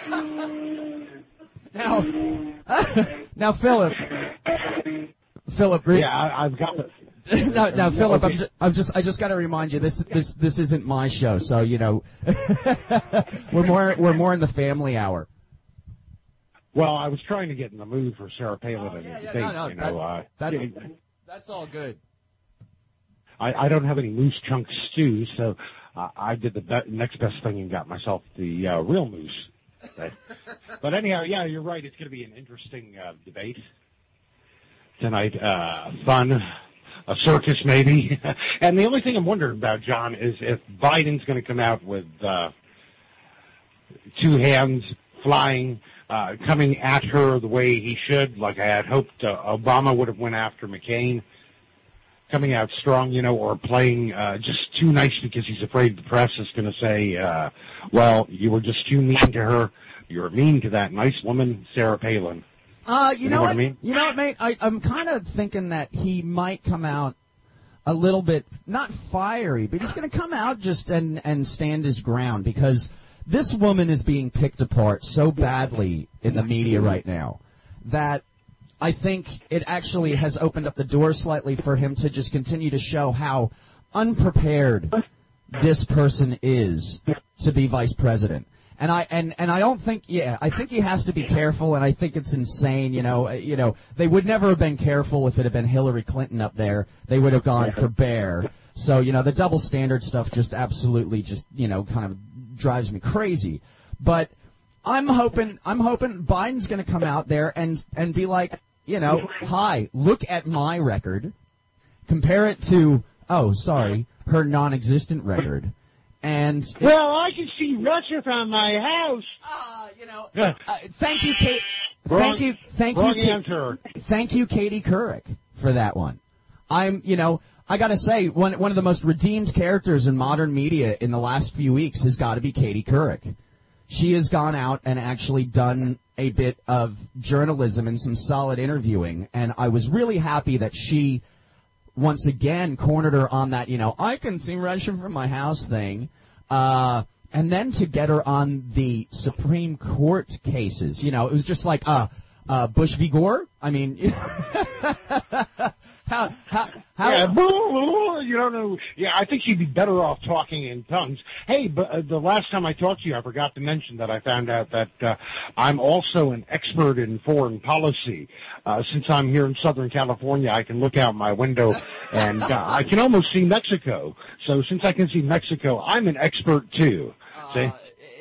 is. Now, Philip. Yeah, I've got it. Now, Philip, okay. I just got to remind you, this isn't my show, so we're more in the family hour. Well, I was trying to get in the mood for Sarah Palin and the debate. That's all good. I don't have any moose chunk stew, so I did the next best thing and got myself the real moose. But anyhow, yeah, you're right. It's going to be an interesting debate tonight. Fun, a circus maybe. And the only thing I'm wondering about, John, is if Biden's going to come out with two hands flying, coming at her the way he should, like I had hoped Obama would have went after McCain, coming out strong, or playing just too nice because he's afraid the press is going to say, well, you were just too mean to her. You were mean to that nice woman, Sarah Palin. You know what I mean? You know what, mate? I'm kind of thinking that he might come out a little bit, not fiery, but he's going to come out just and stand his ground, because this woman is being picked apart so badly in the media right now that I think it actually has opened up the door slightly for him to just continue to show how unprepared this person is to be vice president. And I don't think, I think he has to be careful, and I think it's insane, they would never have been careful if it had been Hillary Clinton up there. They would have gone for Bear. So, the double standard stuff just absolutely kind of drives me crazy. But I'm hoping Biden's going to come out there and be like, hi, look at my record, compare it to, her non-existent record. And well, I can see Russia from my house. Thank you, Kate. Thank you, Katie Couric, for that one. I gotta say, one of the most redeemed characters in modern media in the last few weeks has got to be Katie Couric. She has gone out and actually done a bit of journalism and some solid interviewing, and I was really happy that she once again cornered her on that, I can see Russia from my house thing. And then to get her on the Supreme Court cases, it was just like, Bush v. Gore? I mean, how? Yeah, you don't know. Yeah, I think she'd be better off talking in tongues. Hey, but the last time I talked to you, I forgot to mention that I found out that I'm also an expert in foreign policy. Since I'm here in Southern California, I can look out my window and I can almost see Mexico. So since I can see Mexico, I'm an expert too. See?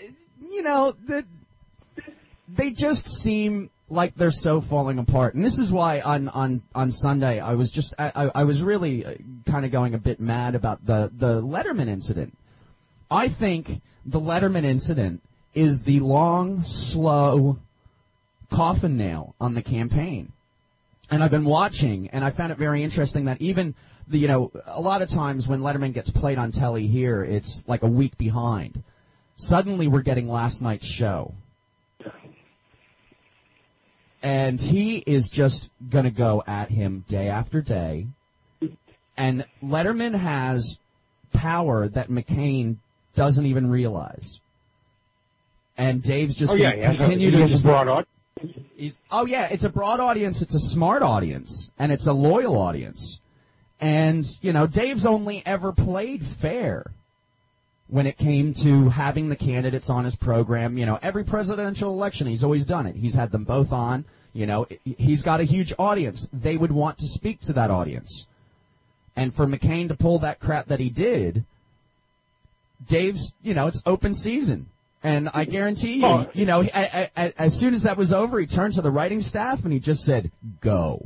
They just seem like they're so falling apart, and this is why on Sunday I was really kind of going a bit mad about the Letterman incident. I think the Letterman incident is the long, slow coffin nail on the campaign, and I've been watching, and I found it very interesting that even a lot of times when Letterman gets played on telly here, it's like a week behind. Suddenly we're getting last night's show. And he is just going to go at him day after day. And Letterman has power that McCain doesn't even realize. And Dave's just going to continue to just... broad audience. It's a broad audience. It's a smart audience. And it's a loyal audience. And, Dave's only ever played fair when it came to having the candidates on his program. Every presidential election, he's always done it. He's had them both on. He's got a huge audience. They would want to speak to that audience. And for McCain to pull that crap that he did, Dave's, it's open season. And I guarantee you, as soon as that was over, he turned to the writing staff and he just said, go.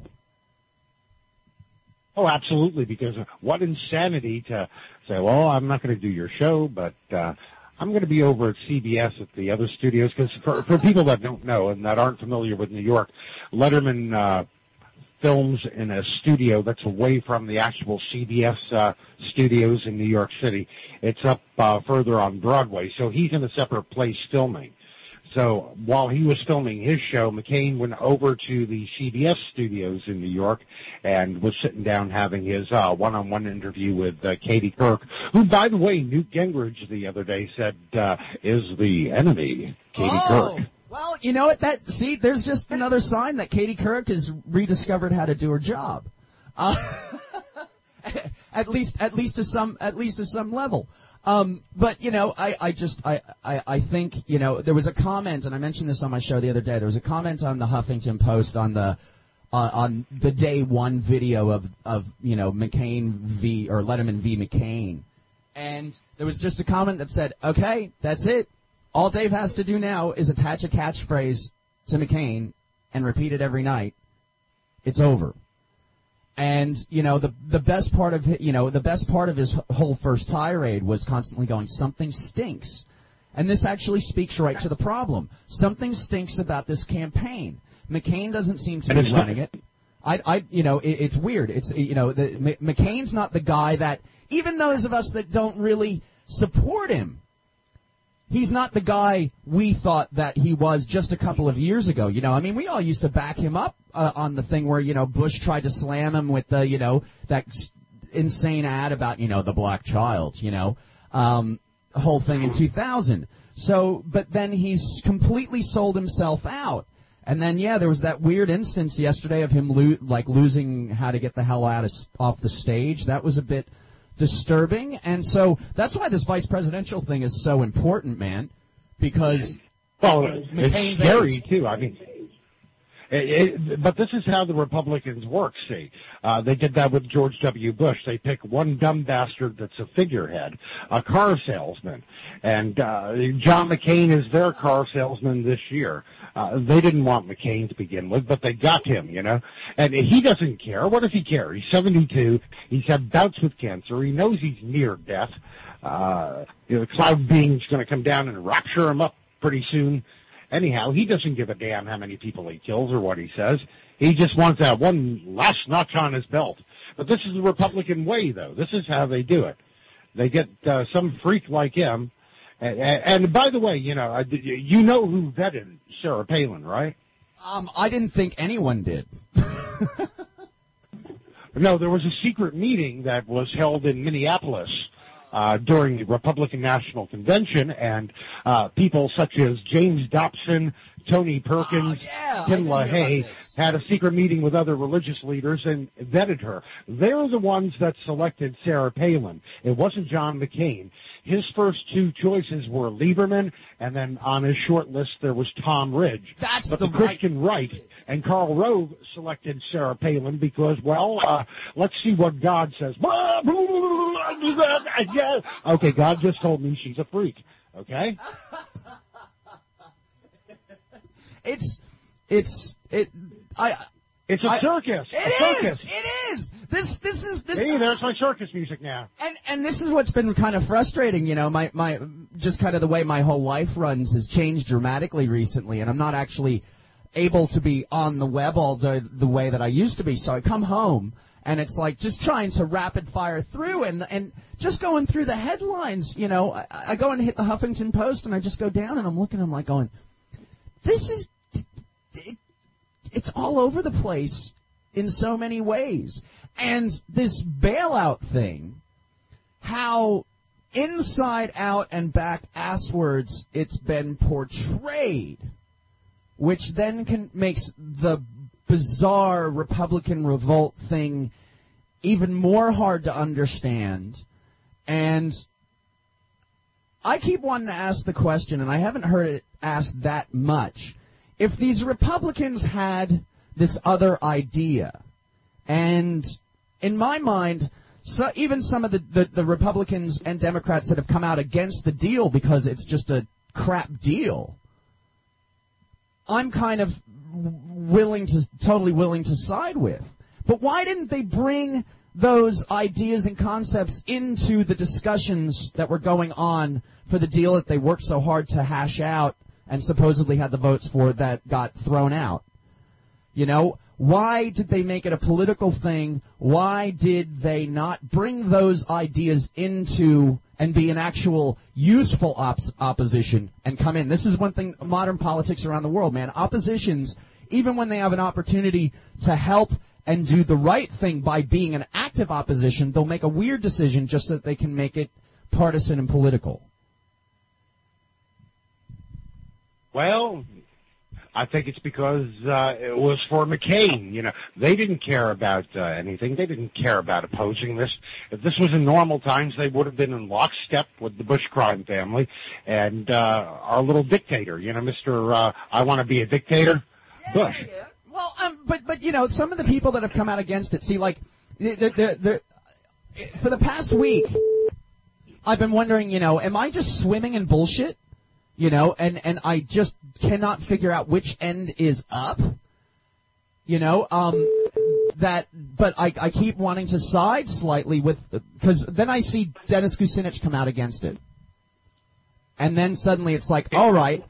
Oh, absolutely, because what insanity to say, well, I'm not going to do your show, but I'm going to be over at CBS at the other studios, because for people that don't know and that aren't familiar with New York, Letterman films in a studio that's away from the actual CBS studios in New York City. It's up further on Broadway, so he's in a separate place filming. So while he was filming his show, McCain went over to the CBS studios in New York and was sitting down having his one-on-one interview with Katie Couric, who, by the way, Newt Gingrich the other day said is the enemy, Katie Couric. Well, you know what? There's just another sign that Katie Couric has rediscovered how to do her job. At least to some level. But I think there was a comment, and I mentioned this on my show the other day. There was a comment on the Huffington Post on the day one video of McCain v. or Letterman v. McCain, and there was just a comment that said, "Okay, that's it. All Dave has to do now is attach a catchphrase to McCain and repeat it every night. It's over. And the best part of his whole first tirade was constantly going, something stinks. And this actually speaks right to the problem. Something stinks about this campaign. McCain doesn't seem to be running it. It's weird. McCain's not the guy that, even those of us that don't really support him, he's not the guy we thought that he was just a couple of years ago. We all used to back him up on the thing where, Bush tried to slam him with the, that insane ad about, the black child, whole thing in 2000. So, but then he's completely sold himself out. And then, there was that weird instance yesterday of him losing how to get the hell off the stage. That was a bit disturbing. And so that's why this vice presidential thing is so important, man, because it's scary, too. But this is how the Republicans work, see. They did that with George W. Bush. They pick one dumb bastard that's a figurehead, a car salesman. And John McCain is their car salesman this year. They didn't want McCain to begin with, but they got him, And he doesn't care. What does he care? He's 72. He's had bouts with cancer. He knows he's near death. The cloud being's going to come down and rapture him up pretty soon. Anyhow, he doesn't give a damn how many people he kills or what he says. He just wants that one last notch on his belt. But this is the Republican way, though. This is how they do it. They get some freak like him. And by the way, you know who vetted Sarah Palin, right? I didn't think anyone did. No, there was a secret meeting that was held in Minneapolis during the Republican National Convention, and people such as James Dobson, Tony Perkins, Tim LaHaye had a secret meeting with other religious leaders and vetted her. They're the ones that selected Sarah Palin. It wasn't John McCain. His first two choices were Lieberman, and then on his short list there was Tom Ridge. But the Christian right and Karl Rove selected Sarah Palin because, let's see what God says. Okay, God just told me she's a freak. Okay? It's a circus. It is. This is. Hey, there's my circus music now. And this is what's been kind of frustrating. My just kind of the way my whole life runs has changed dramatically recently, and I'm not actually able to be on the web all day the way that I used to be. So I come home, and it's like just trying to rapid fire through and just going through the headlines. I go and hit the Huffington Post, and I just go down, and I'm like going, this is. It's all over the place in so many ways. And this bailout thing, how inside out and back asswards it's been portrayed, which then makes the bizarre Republican revolt thing even more hard to understand. And I keep wanting to ask the question, and I haven't heard it asked that much. If these Republicans had this other idea, and in my mind, even some of the Republicans and Democrats that have come out against the deal because it's just a crap deal, I'm kind of totally willing to side with. But why didn't they bring those ideas and concepts into the discussions that were going on for the deal that they worked so hard to hash out and supposedly had the votes for that got thrown out? Why did they make it a political thing? Why did they not bring those ideas into and be an actual useful opposition and come in? This is one thing, modern politics around the world, man. Oppositions, even when they have an opportunity to help and do the right thing by being an active opposition, they'll make a weird decision just so that they can make it partisan and political. Well, I think it's because it was for McCain. They didn't care about anything. They didn't care about opposing this. If this was in normal times, they would have been in lockstep with the Bush crime family and our little dictator, Mr. I want to be a dictator, Bush. Yeah. Well, but some of the people that have come out against it, see, like, for the past week, I've been wondering, am I just swimming in bullshit? you know, and I just cannot figure out which end is up, you know, but I keep wanting to side slightly with, because then I see Dennis Kucinich come out against it. And then suddenly it's like, all right,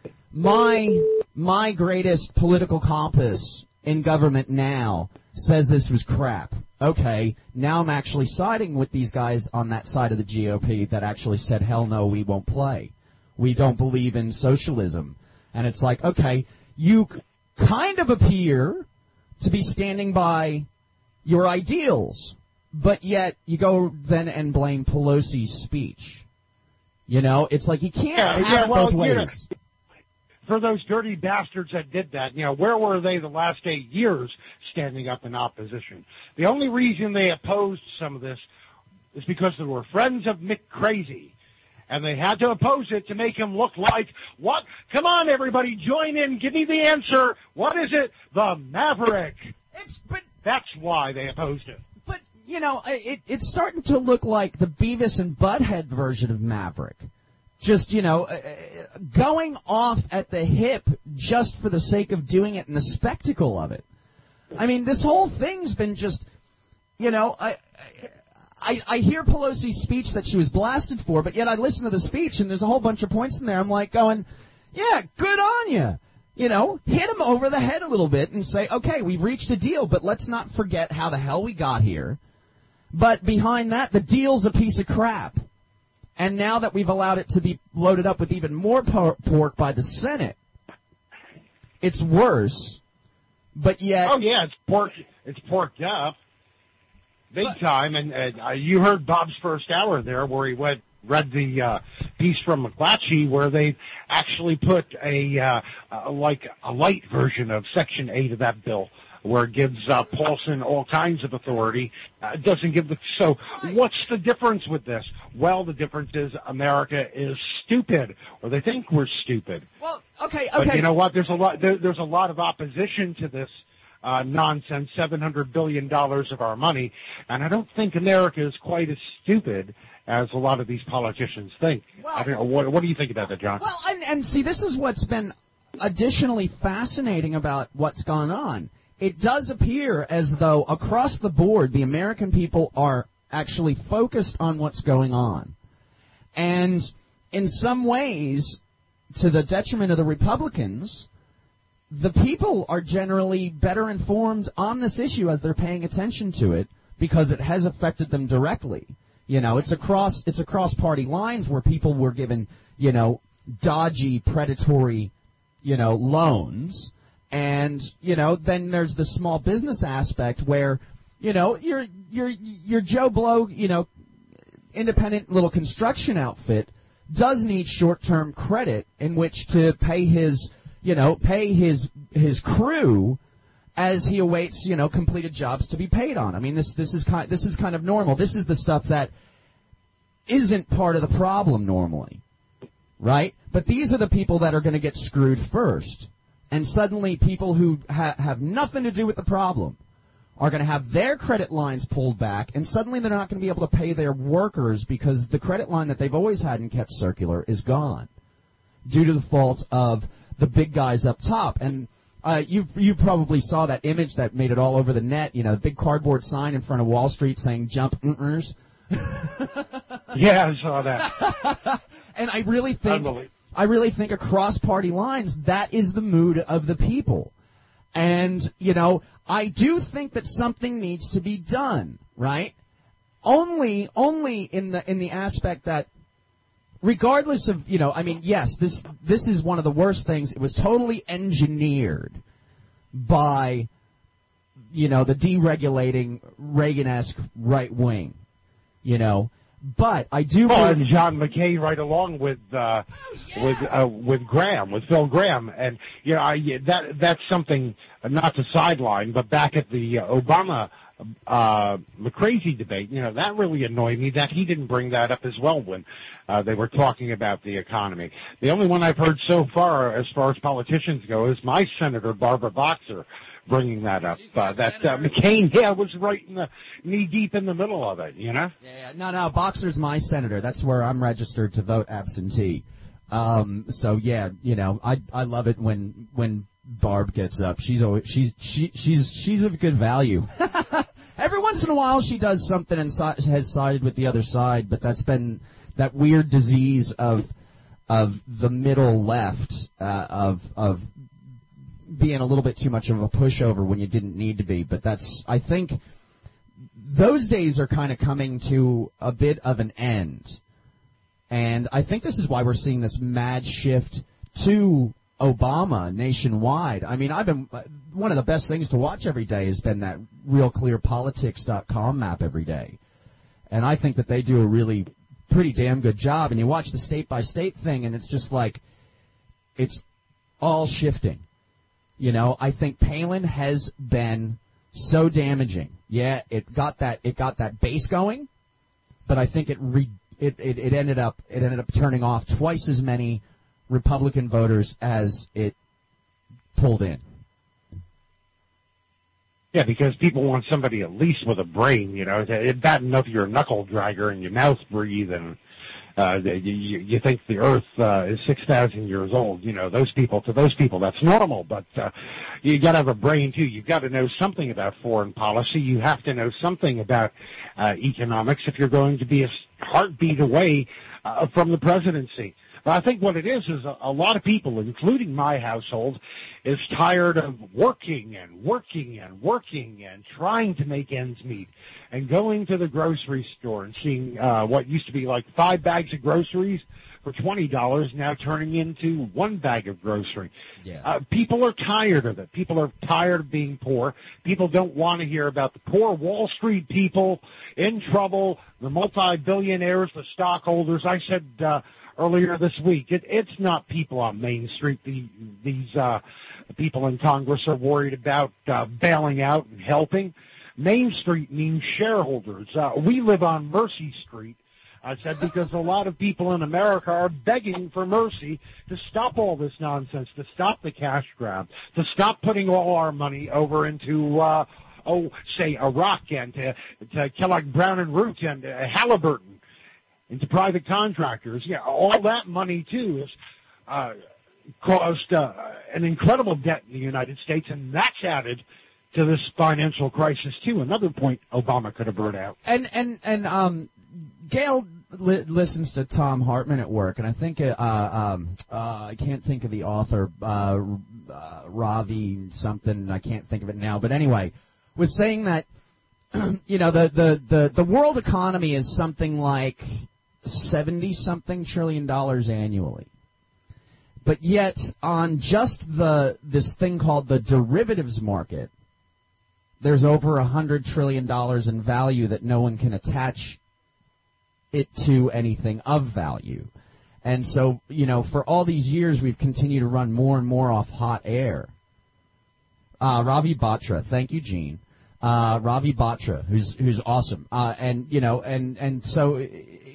my greatest political compass in government now says this was crap. Okay, now I'm actually siding with these guys on that side of the GOP that actually said, hell no, we won't play. We don't believe in socialism. And it's like, okay, you kind of appear to be standing by your ideals, but yet you go then and blame Pelosi's speech. You know, it's like you can't have it both ways. You know, for those dirty bastards that did that, you know, where were they the last 8 years standing up in opposition? The only reason they opposed some of this is because they were friends of Mick Crazy. And they had to oppose it to make him look like, what? Come on, everybody, join in. Give me the answer. What is it? The Maverick. That's why they opposed it. But, you know, it's starting to look like the Beavis and Butthead version of Maverick. Just, you know, going off at the hip just for the sake of doing it and the spectacle of it. I mean, this whole thing's been just, you know, I hear Pelosi's speech that she was blasted for, but yet I listen to the speech and there's a whole bunch of points in there. I'm like going, yeah, good on you. You know, hit him over the head a little bit and say, okay, we've reached a deal, but let's not forget how the hell we got here. But behind that, the deal's a piece of crap. And now that we've allowed it to be loaded up with even more pork by the Senate, it's worse. But yet, oh yeah, it's porked up, big time. And you heard Bob's first hour there, where he read the piece from McClatchy, where they actually put like a light version of Section 8 of that bill, where it gives Paulson all kinds of authority. It doesn't give so what's the difference with this? Well, the difference is America is stupid, or they think we're stupid. Well, okay. But you know what? There's a lot of opposition to this nonsense, $700 billion of our money, and I don't think America is quite as stupid as a lot of these politicians think. Well, I don't know. What do you think about that, John? Well, and see, this is what's been additionally fascinating about what's gone on. It does appear as though across the board the American people are actually focused on what's going on. And in some ways, to the detriment of the Republicans, the people are generally better informed on this issue as they're paying attention to it because it has affected them directly. You know, it's across party lines where people were given, you know, dodgy, predatory, you know, loans. And, you know, then there's the small business aspect where, you know, your Joe Blow, you know, independent little construction outfit does need short-term credit in which to pay his crew as he awaits, you know, completed jobs to be paid on. I mean, this is kind of normal. This is the stuff that isn't part of the problem normally, right? But these are the people that are going to get screwed first. And suddenly people who have nothing to do with the problem are going to have their credit lines pulled back, and suddenly they're not going to be able to pay their workers because the credit line that they've always had and kept circular is gone due to the fault of the big guys up top. And you probably saw that image that made it all over the net, you know, big cardboard sign in front of Wall Street saying jump ers. Yeah, I saw that. And I really think across party lines, that is the mood of the people. And, you know, I do think that something needs to be done, right? Only in the aspect that regardless of, you know, I mean, yes, this is one of the worst things. It was totally engineered by, you know, the deregulating Reagan-esque right wing, you know. But I do. And John McCain right along with Graham, with Phil Graham, and you know that's something not to sideline, but back at the Obama McCrazy debate, you know, that really annoyed me that he didn't bring that up as well when they were talking about the economy. The only one I've heard so far as politicians go, is my Senator Barbara Boxer bringing that up. That McCain, was right in the knee deep in the middle of it, you know? Yeah. No, Boxer's my senator. That's where I'm registered to vote absentee. So yeah, I love it when Barb gets up. She's of good value. Every once in a while she does something and has sided with the other side, but that's been that weird disease of the middle left, of being a little bit too much of a pushover when you didn't need to be. But I think those days are kind of coming to a bit of an end. And I think this is why we're seeing this mad shift to Obama nationwide. I mean, one of the best things to watch every day has been that RealClearPolitics.com map every day. And I think that they do a really pretty damn good job. And you watch the state-by-state thing, and it's just like it's all shifting. I think Palin has been so damaging. Yeah, it got that base going, but I think it ended up turning off twice as many Republican voters as it pulled in. Yeah, because people want somebody at least with a brain, It's bad enough you're a knuckle dragger and your mouth breathe and you think the Earth is 6,000 years old. To those people, that's normal. But you got to have a brain too. You've got to know something about foreign policy. You have to know something about economics if you're going to be a heartbeat away from the presidency. But I think what it is a lot of people, including my household, is tired of working and trying to make ends meet and going to the grocery store and seeing what used to be like 5 bags of groceries for $20 now turning into 1 bag of grocery. Yeah. People are tired of it. People are tired of being poor. People don't want to hear about the poor Wall Street people in trouble, the multi-billionaires, the stockholders. I said earlier this week, it's not people on Main Street. These people in Congress are worried about bailing out and helping. Main Street means shareholders. We live on Mercy Street, I said, because a lot of people in America are begging for mercy to stop all this nonsense, to stop the cash grab, to stop putting all our money over into, say, Iraq and to Kellogg Brown and Root and Halliburton, into private contractors. Yeah, all that money, too, is caused an incredible debt in the United States, and that's added to this financial crisis, too. Another point Obama could have brought out. And Gail listens to Tom Hartman at work, and I think I can't think of the author, Ravi something, I can't think of it now, but anyway, was saying that the world economy is something like $70-something trillion annually. But yet, on just this thing called the derivatives market, there's over $100 trillion in value that no one can attach it to anything of value. And so, for all these years, we've continued to run more and more off hot air. Ravi Batra, thank you, Gene. Ravi Batra, who's awesome. And so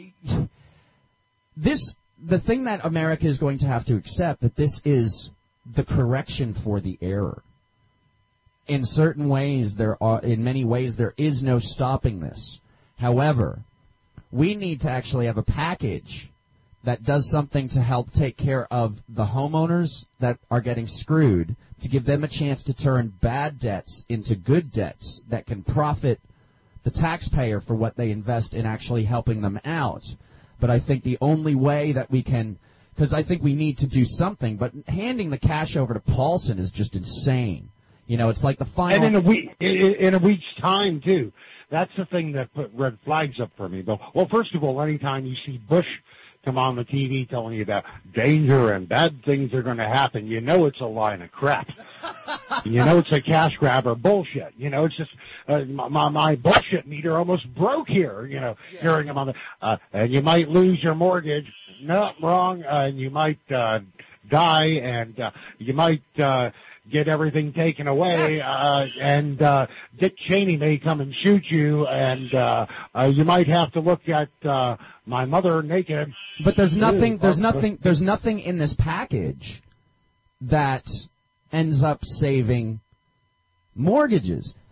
the thing that America is going to have to accept, that this is the correction for the error. In certain ways, in many ways, there is no stopping this. However, we need to actually have a package that does something to help take care of the homeowners that are getting screwed, to give them a chance to turn bad debts into good debts that can profit the taxpayer for what they invest in actually helping them out. But I think the only way that we can, because I think we need to do something, but handing the cash over to Paulson is just insane. It's like the final. And in a week's time, too. That's the thing that put red flags up for me, though. Well, first of all, anytime you see Bush come on the TV telling you that danger and bad things are going to happen, it's a line of crap. It's a cash grab or bullshit. It's just my bullshit meter almost broke here, hearing him on the and you might lose your mortgage. No, wrong. And you might die, and you might get everything taken away, and Dick Cheney may come and shoot you, and you might have to look at my mother naked. But there's nothing in this package that ends up saving mortgages.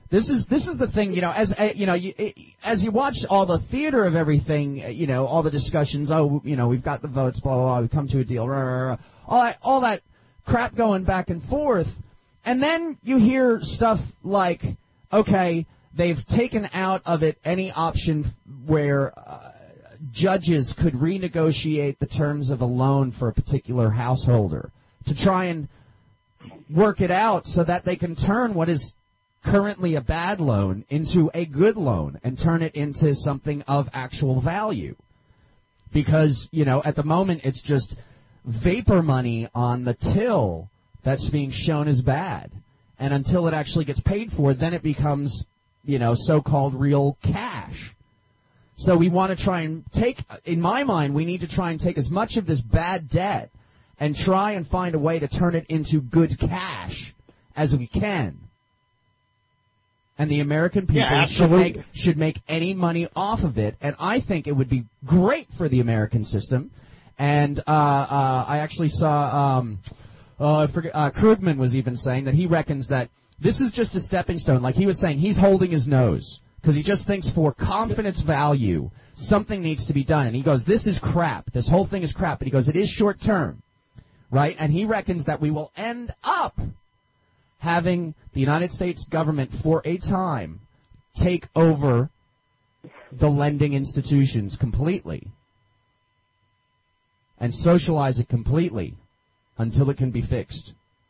This is the thing, as you watch all the theater of everything, all the discussions. Oh, we've got the votes, blah blah blah. We've come to a deal, rah, rah, rah, all that crap going back and forth, and then you hear stuff like, okay, they've taken out of it any option where judges could renegotiate the terms of a loan for a particular householder to try and work it out so that they can turn what is currently a bad loan into a good loan and turn it into something of actual value. Because, at the moment it's just vapor money on the till that's being shown as bad. And until it actually gets paid for, then it becomes, so-called real cash. So we want to try and in my mind, we need to try and take as much of this bad debt and try and find a way to turn it into good cash as we can. And the American people should make any money off of it. And I think it would be great for the American system. And I actually saw, Krugman was even saying that he reckons that this is just a stepping stone. Like he was saying, he's holding his nose because he just thinks for confidence value, something needs to be done. And he goes, this is crap. This whole thing is crap. But he goes, it is short term, right? And he reckons that we will end up having the United States government for a time take over the lending institutions completely and socialize it completely until it can be fixed.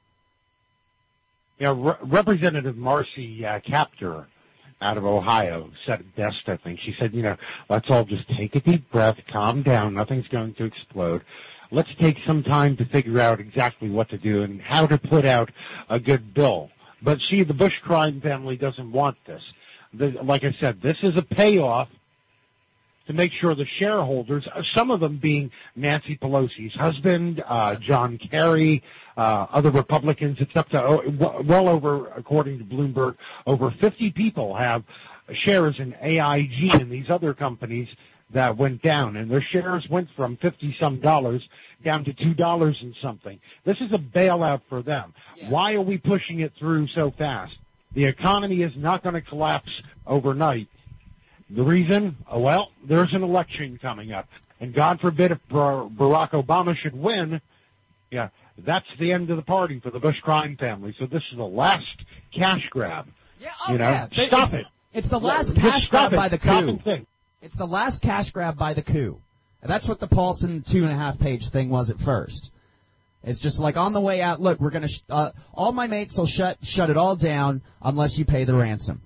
Representative Marcy Kaptur out of Ohio said it best, I think. She said, let's all just take a deep breath, calm down, nothing's going to explode. Let's take some time to figure out exactly what to do and how to put out a good bill. But see, the Bush crime family doesn't want this. Like I said, this is a payoff to make sure the shareholders, some of them being Nancy Pelosi's husband, John Kerry, other Republicans, it's up to well over, according to Bloomberg, over 50 people have shares in AIG and these other companies that went down, and their shares went from $50-some down to $2 and something. This is a bailout for them. Yeah. Why are we pushing it through so fast? The economy is not going to collapse overnight. The reason? Well, there's an election coming up, and God forbid if Barack Obama should win, that's the end of the party for the Bush crime family. So this is the last cash grab. Yeah, stop it. It's the last cash grab by the coup. It's the last cash grab by the coup. And that's what the Paulson 2.5-page thing was at first. It's just like on the way out, look, we're going to all my mates will shut it all down unless you pay the ransom.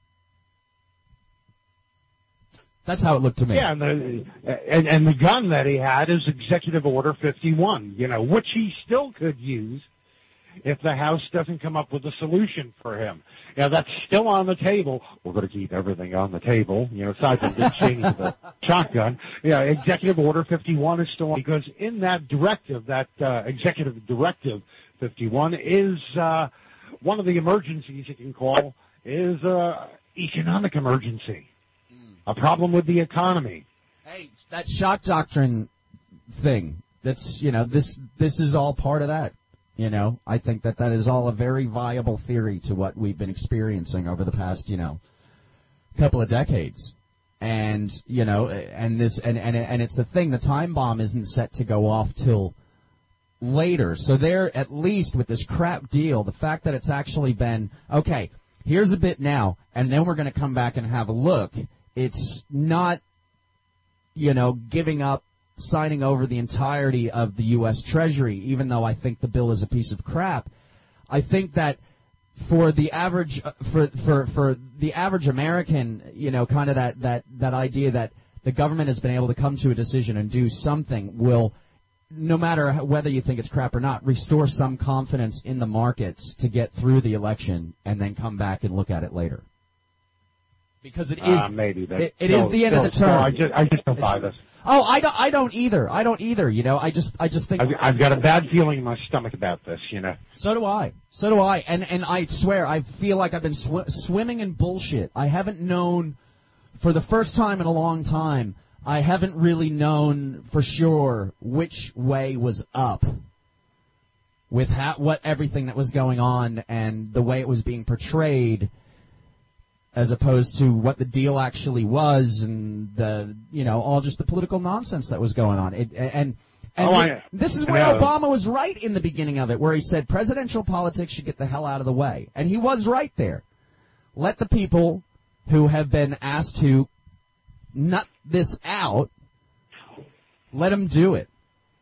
That's how it looked to me. Yeah, and the gun that he had is Executive Order 51, which he still could use if the House doesn't come up with a solution for him. That's still on the table. We're going to keep everything on the table, aside from Dick Cheney with the shotgun. Executive Order 51 is still on, because in that directive, that Executive Directive 51 is one of the emergencies you can call is economic emergency. A problem with the economy. Hey, that shock doctrine thing, that's, this is all part of that. I think that is all a very viable theory to what we've been experiencing over the past, couple of decades. And, and it's the thing, the time bomb isn't set to go off till later. So they're, at least with this crap deal, the fact that it's actually been, okay, here's a bit now, and then we're going to come back and have a look. It's not, giving up, signing over the entirety of the U.S. Treasury, even though I think the bill is a piece of crap. I think that for the average, for the average American, kind of that idea that the government has been able to come to a decision and do something will, no matter whether you think it's crap or not, restore some confidence in the markets to get through the election and then come back and look at it later. Because it is maybe it is the end of the term. I just don't buy this. Oh, I don't either. I just think I've got a bad feeling in my stomach about this. So do I. And I swear I feel like I've been swimming in bullshit. I haven't known, for the first time in a long time, I haven't really known for sure which way was up with what everything that was going on and the way it was being portrayed. as opposed to what the deal actually was and all just the political nonsense that was going on. This is where Obama was right in the beginning of it, where he said presidential politics should get the hell out of the way. And he was right there. Let the people who have been asked to nut this out, let them do it.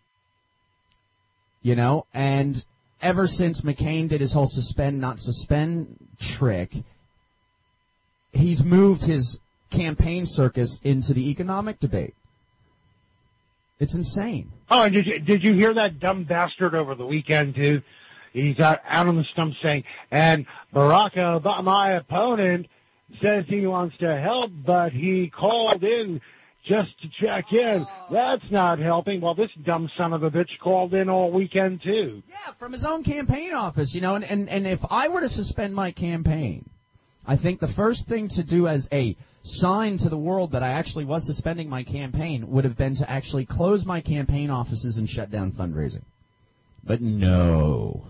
And ever since McCain did his whole suspend, not suspend trick, he's moved his campaign circus into the economic debate. It's insane. Oh, and did you hear that dumb bastard over the weekend, too? He's out on the stump saying, and Barack Obama, my opponent, says he wants to help, but he called in just to check in. That's not helping. Well, this dumb son of a bitch called in all weekend, too. Yeah, from his own campaign office, and if I were to suspend my campaign, I think the first thing to do as a sign to the world that I actually was suspending my campaign would have been to actually close my campaign offices and shut down fundraising. But no.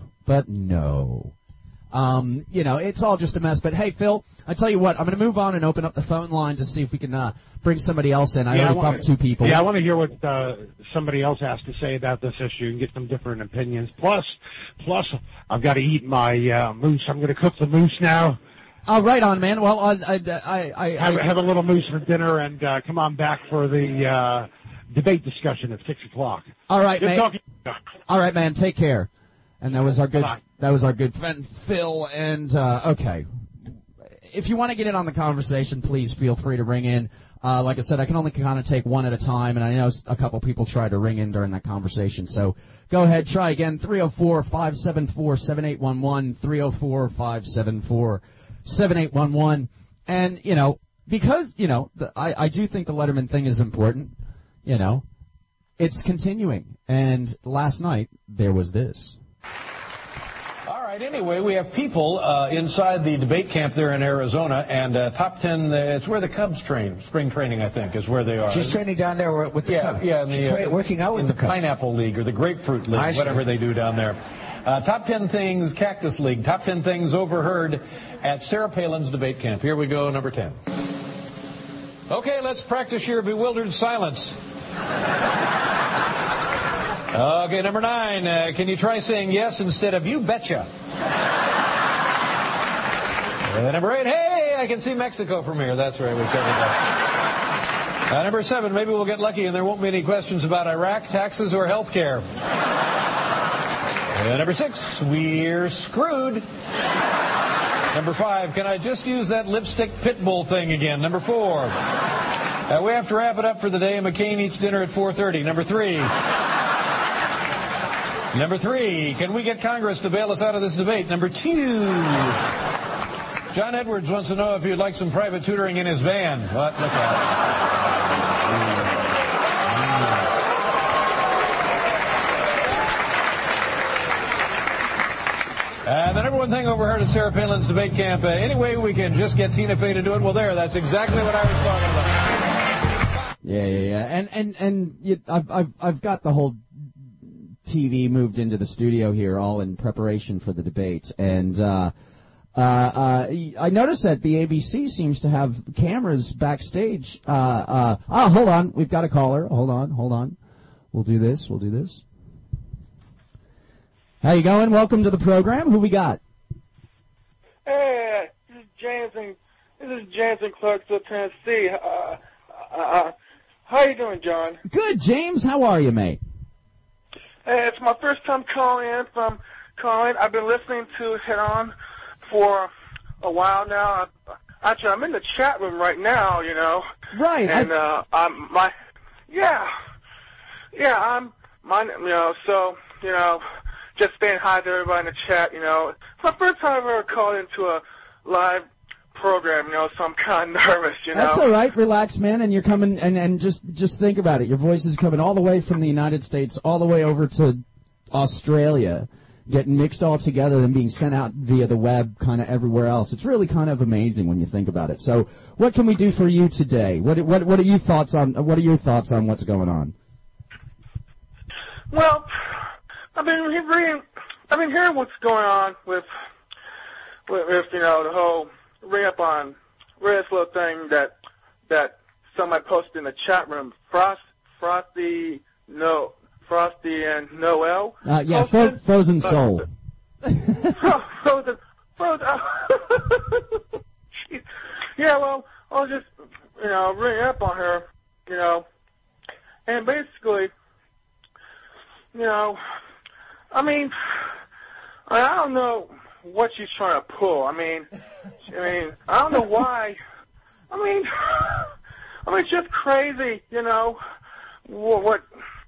It's all just a mess. But, hey, Phil, I tell you what, I'm going to move on and open up the phone line to see if we can bring somebody else in. I already bumped two people. Yeah, I want to hear what somebody else has to say about this issue and get some different opinions. Plus, I've got to eat my moose. I'm going to cook the moose now. Oh, right on, man. Well, I have a little moose for dinner and come on back for the debate discussion at 6 o'clock. All right, man. All right, man. Take care. And that was our good friend Phil. And okay, if you want to get in on the conversation, please feel free to ring in. Like I said, I can only kind of take one at a time, and I know a couple people tried to ring in during that conversation. So go ahead, try again. 304-574-7811. 304-574-7811. And because I do think the Letterman thing is important. It's continuing. And last night there was this. All right, anyway, we have people inside the debate camp there in Arizona, and top 10, it's where the Cubs train. Spring training, I think, is where they are. She's training down there with the Cubs. Yeah, working out with the Cubs. Pineapple League or the Grapefruit League, whatever they do down there. Top 10 things, Cactus League. Top 10 things overheard at Sarah Palin's debate camp. Here we go, number 10. Okay, let's practice your bewildered silence. Okay, number 9. Can you try saying yes instead of you betcha? Number 8. Hey, I can see Mexico from here. That's right, we covered that. Number 7. Maybe we'll get lucky and there won't be any questions about Iraq, taxes, or health care. Number 6. We're screwed. Number 5. Can I just use that lipstick pit bull thing again? Number 4. We have to wrap it up for the day. McCain eats dinner at 4:30. Number 3. Number 3, can we get Congress to bail us out of this debate? Number 2, John Edwards wants to know if you'd like some private tutoring in his van. What? Look at it. And the number one thing overheard at Sarah Palin's debate camp, any way we can just get Tina Fey to do it? Well, that's exactly what I was talking about. Yeah. And I've got the whole TV moved into the studio here, all in preparation for the debate. And I noticed that the ABC seems to have cameras backstage. Hold on. We've got a caller. Hold on. We'll do this. How you going? Welcome to the program. Who we got? Hey, this is James in Clarksville, Tennessee. How you doing, John? Good, James. How are you, mate? Hey, it's my first time calling in. I've been listening to Head On for a while now. Actually, I'm in the chat room right now, Right. And just saying hi to everybody in the chat. It's my first time I've ever called into a live program, so I'm kind of nervous, That's all right. Relax, man, and you're coming, and just think about it. Your voice is coming all the way from the United States all the way over to Australia, getting mixed all together and being sent out via the web kind of everywhere else. It's really kind of amazing when you think about it. So what can we do for you today? What are your thoughts on what's going on? Well, I've been hearing what's going on with the whole ring up on read this little thing that somebody posted in the chat room. Frosty and Noel. Yeah, Frozen Soul. Frozen. Yeah, well, I was just, ringing up on her, and basically, I mean, I don't know what she's trying to pull. I mean, I don't know why. I mean, it's just crazy, what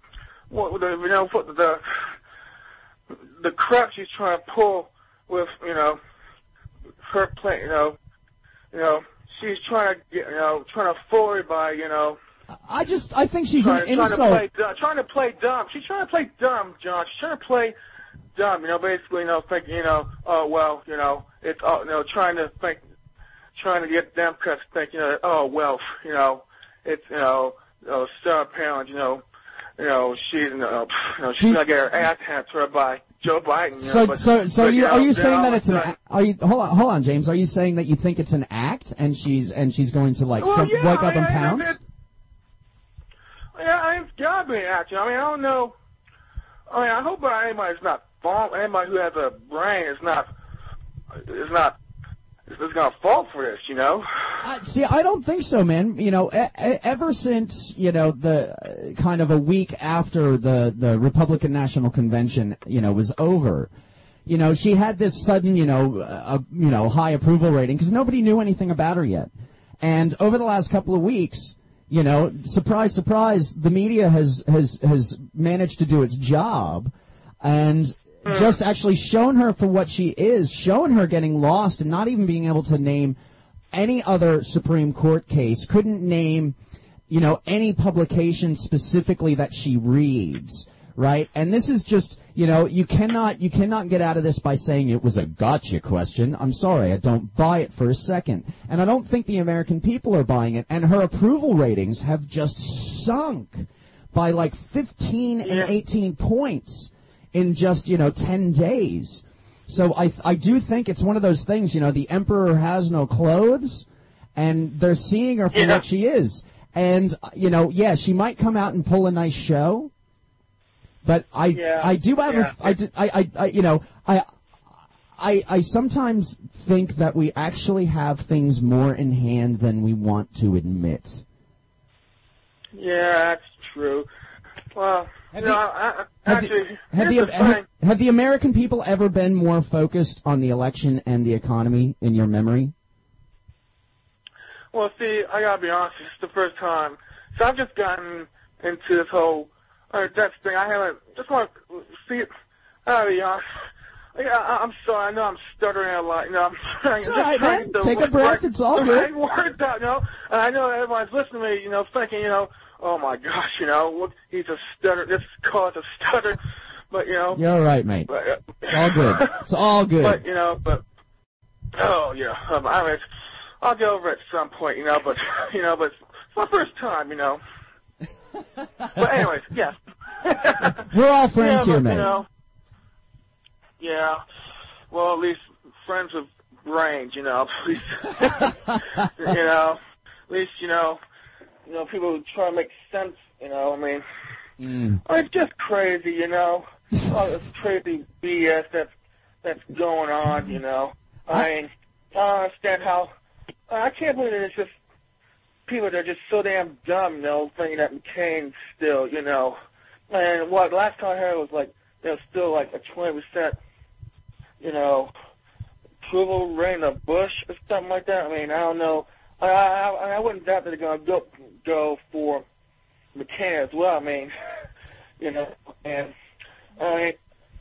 the crap she's trying to pull with, her play, she's trying to get, trying to fool everybody, I think she's an insult. Trying to play dumb. She's trying to play dumb, John. She's trying to play dumb, basically, thinking, oh, well, it's, trying to get them cuts thinking, oh, well, it's, Sarah Palin, she's gonna get her ass handed to her by Joe Biden. So are you saying that it's an? Hold on, James. Are you saying that you think it's an act and she's going to wake up and pounce? Yeah, it's gotta be an act. I mean, I don't know. I mean, I hope anybody's not falling. Anybody who has a brain is not gonna fall for this, See, I don't think so, man. Ever since, the kind of a week after the Republican National Convention, was over, she had this sudden, high approval rating because nobody knew anything about her yet. And over the last couple of weeks, surprise, surprise, the media has managed to do its job and just actually shown her for what she is, shown her getting lost and not even being able to name any other Supreme Court case, couldn't name, any publication specifically that she reads, right? And this is just, you cannot get out of this by saying it was a gotcha question. I'm sorry, I don't buy it for a second. And I don't think the American people are buying it. And her approval ratings have just sunk by like 15 and 18 points in just, 10 days. So I do think it's one of those things, the emperor has no clothes, and they're seeing her for what she is. And, she might come out and pull a nice show, but I sometimes think that we actually have things more in hand than we want to admit. Yeah, that's true. Well, have the American people ever been more focused on the election and the economy in your memory? Well, see, I gotta be honest, it's the first time. So I've just gotten into this whole that thing. I haven't. Just want to see it. I gotta be honest. Yeah, I'm sorry. I know I'm stuttering a lot. I'm trying. It's all right, man. Take a breath. It's all good. Words out, and I know everyone's listening to me, thinking, oh my gosh, he's a stutter. Let's call it a stutter. But you're all right, mate. But, it's all good. It's all good. But oh yeah, I'll get over it at some point, but it's my first time, But anyways, yes. We're all friends here, mate. Yeah. Well, at least friends with range, at least, at least, people who try to make sense, it's just crazy, all this crazy BS that's going on, I mean, I don't understand how, I can't believe that it's just people that are just so damn dumb, thinking that McCain still, and what, last time I heard was like, there's still like a 20%, approval rating of Bush or something like that. I mean, I don't know. I wouldn't doubt that they're going to go for McCain as well. I mean, and I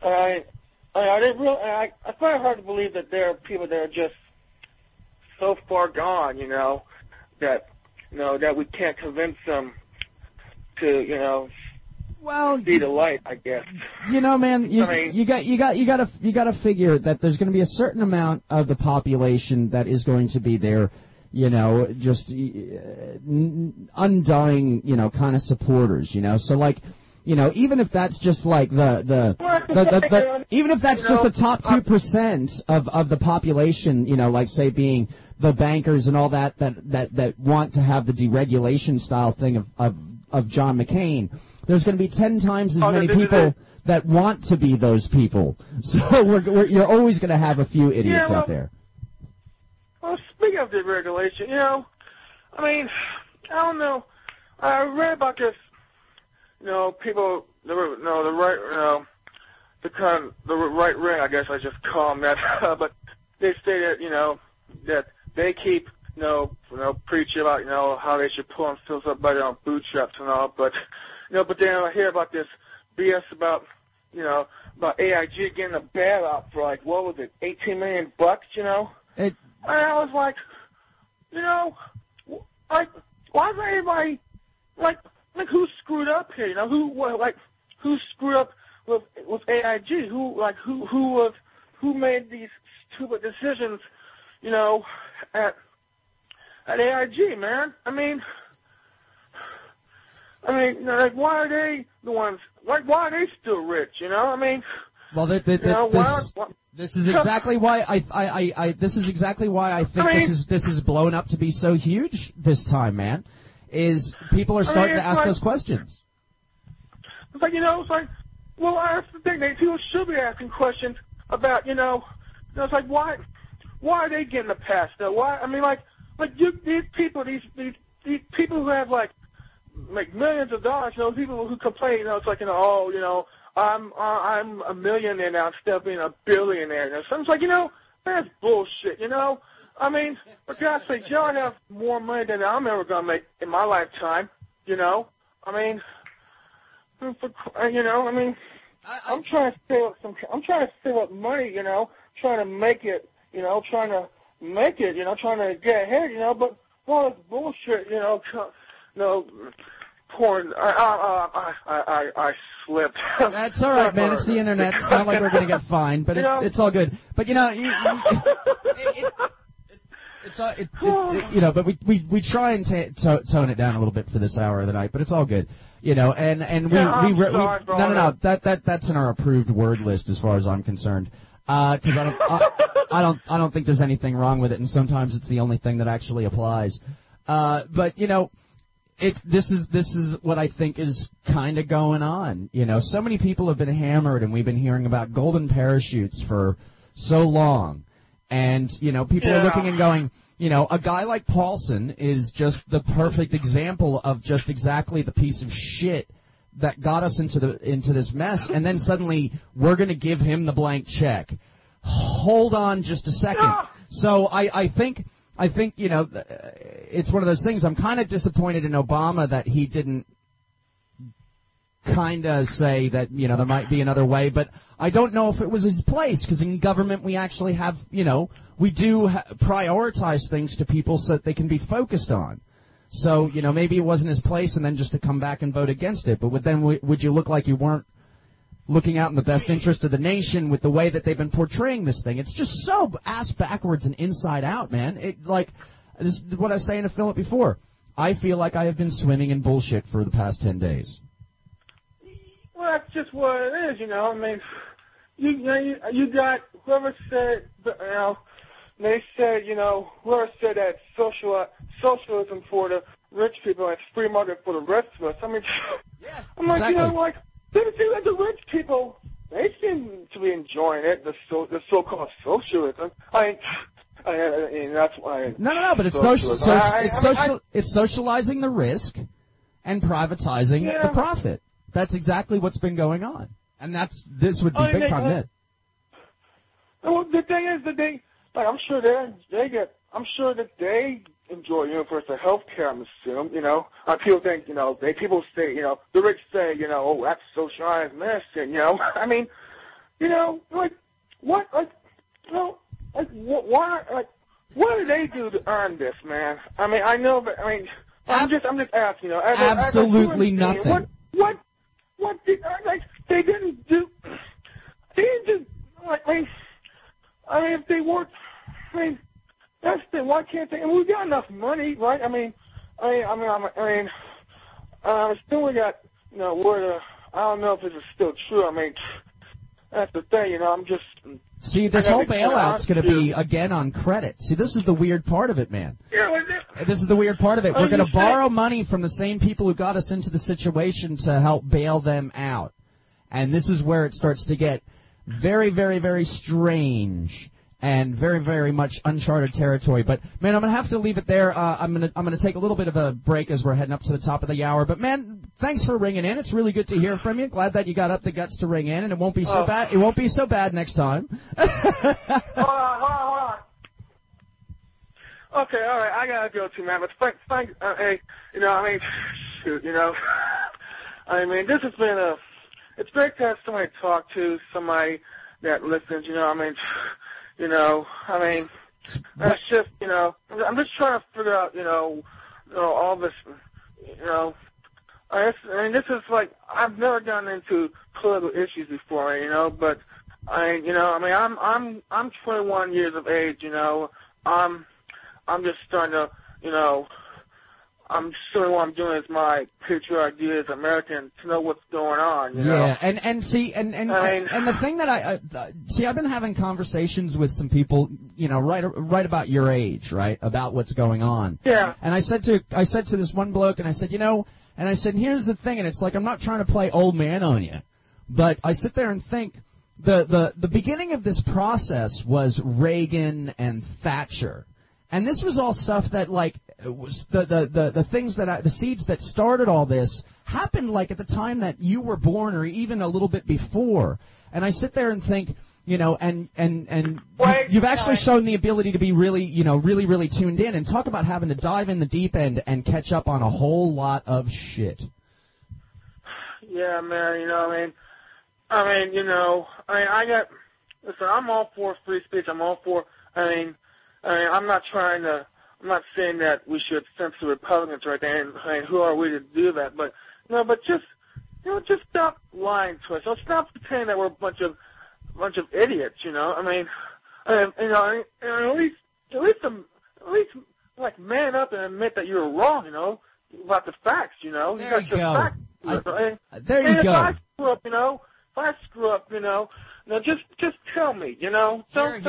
find it hard to believe that there are people that are just so far gone, that that we can't convince them to, see the light, I guess. Man, you got to figure that there's going to be a certain amount of the population that is going to be there, just undying, kind of supporters, So like, even if that's just like even if that's just the top 2% of the population, like say being the bankers and all that want to have the deregulation style thing of John McCain, there's going to be 10 times as many people that want to be those people. So you're always going to have a few idiots out there. Well, speaking of deregulation, I mean, I don't know. I read about this. People, the right wing, I guess I just call them that. But they stated, that they keep, preaching about, how they should pull themselves up by their own bootstraps and all. But, but then I hear about this BS about, about AIG getting a bailout for like, what was it, $18 million, And I was like, why is everybody, like who screwed up here? Who screwed up with AIG? Who made these stupid decisions, at AIG, man? I mean, why are they the ones? Why are they still rich? I mean, well, this is exactly why this is exactly why I think this is blown up to be so huge this time, man. Is people are starting to ask those questions. It's like, well, that's the thing. People should be asking questions about, it's like, why are they getting the pass though? Why? I mean, these people who have make millions of dollars, people who complain, it's like, I'm a millionaire now instead of being a billionaire. So it's like, that's bullshit, I mean, for God's sake, y'all have more money than I'm ever gonna make in my lifetime, I mean, I'm trying to save up money, trying to make it, trying to get ahead, but all this bullshit, porn. I slipped. That's all right, man. It's the internet. It's not like we're going to get fined, but it's all good. But but we try and tone it down a little bit for this hour of the night, but it's all good. No, that's in our approved word list as far as I'm concerned. Because I don't think there's anything wrong with it, and sometimes it's the only thing that actually applies. But this is what I think is kind of going on. So many people have been hammered, and we've been hearing about golden parachutes for so long. And, people are looking and going, a guy like Paulson is just the perfect example of just exactly the piece of shit that got us into this mess. And then suddenly we're going to give him the blank check. Hold on just a second. So I think it's one of those things. I'm kind of disappointed in Obama that he didn't kind of say that, there might be another way, but I don't know if it was his place, because in government we actually have, we do prioritize things to people so that they can be focused on. So, maybe it wasn't his place, and then just to come back and vote against it. But would you look like you weren't looking out in the best interest of the nation with the way that they've been portraying this thing? It's just so ass backwards and inside out, man. This is what I was saying to Philip before. I feel like I have been swimming in bullshit for the past 10 days. Well, that's just what it is, I mean, you got whoever said, they said, whoever said that socialism for the rich people and free market for the rest of us. I mean, I'm like, the rich people, they seem to be enjoying it, the so-called socialism. That's why. No, but it's socializing the risk and privatizing the profit. That's exactly what's been going on, and this would be big time it. Well, the thing is that I'm sure that they enjoy universal health care. I'm assuming, people think, people say, the rich say, oh, that's socialized medicine, I mean, what do they do to earn this, man? I mean, I know, but I'm just asking, absolutely nothing. What they didn't do, if they worked, that's the thing. Why can't they? And we got enough money, right? I mean, still we got, we're I don't know if this is still true. I mean, that's the thing, you know. I'm just. See, this whole bailout's going to be, again, on credit. See, this is the weird part of it, man. This is the weird part of it. We're going to borrow money from the same people who got us into the situation to help bail them out. And this is where it starts to get very, very, very strange and very, very much uncharted territory. But, man, I'm going to have to leave it there. I'm going to take a little bit of a break as we're heading up to the top of the hour. But, man, thanks for ringing in. It's really good to hear from you. Glad that you got up the guts to ring in, and it won't be so bad. It won't be so bad next time. Hold on. Okay, all right. I gotta go too, man. But thank hey, you know, I mean, shoot, you know, I mean, this has been it's great to have somebody to talk to, somebody that listens. You know, I mean, you know, I mean, that's just, you know, I'm just trying to figure out, you know, all this, you know. I mean, this is like, I've never gotten into political issues before, you know, but I'm 21 years of age, you know. I'm just starting to, you know, I'm sure what I'm doing is my patriotic idea as American to know what's going on, you know. Yeah, and the thing that I've been having conversations with some people, you know, right about your age, right, about what's going on. Yeah. And I said to this one bloke, and I said, you know, and I said, here's the thing, and it's like, I'm not trying to play old man on you, but I sit there and think the beginning of this process was Reagan and Thatcher. And this was all stuff that, like, was the things that the seeds that started all this happened, like, at the time that you were born or even a little bit before. And I sit there and think, you know, and you've actually shown the ability to be really, you know, really, really tuned in and talk about having to dive in the deep end and catch up on a whole lot of shit. Yeah, man, you know, I mean, you know, listen, I'm all for free speech. I'm all for, I'm not saying that we should censor Republicans right there, and who are we to do that? But, you know, just stop lying to us. Stop pretending that we're a bunch of idiots, you know. I mean, you know, at least, like, man up and admit that you were wrong, you know, about the facts, you know. There you go. Facts, there you go. If I screw up, you know, just tell me, you know. Don't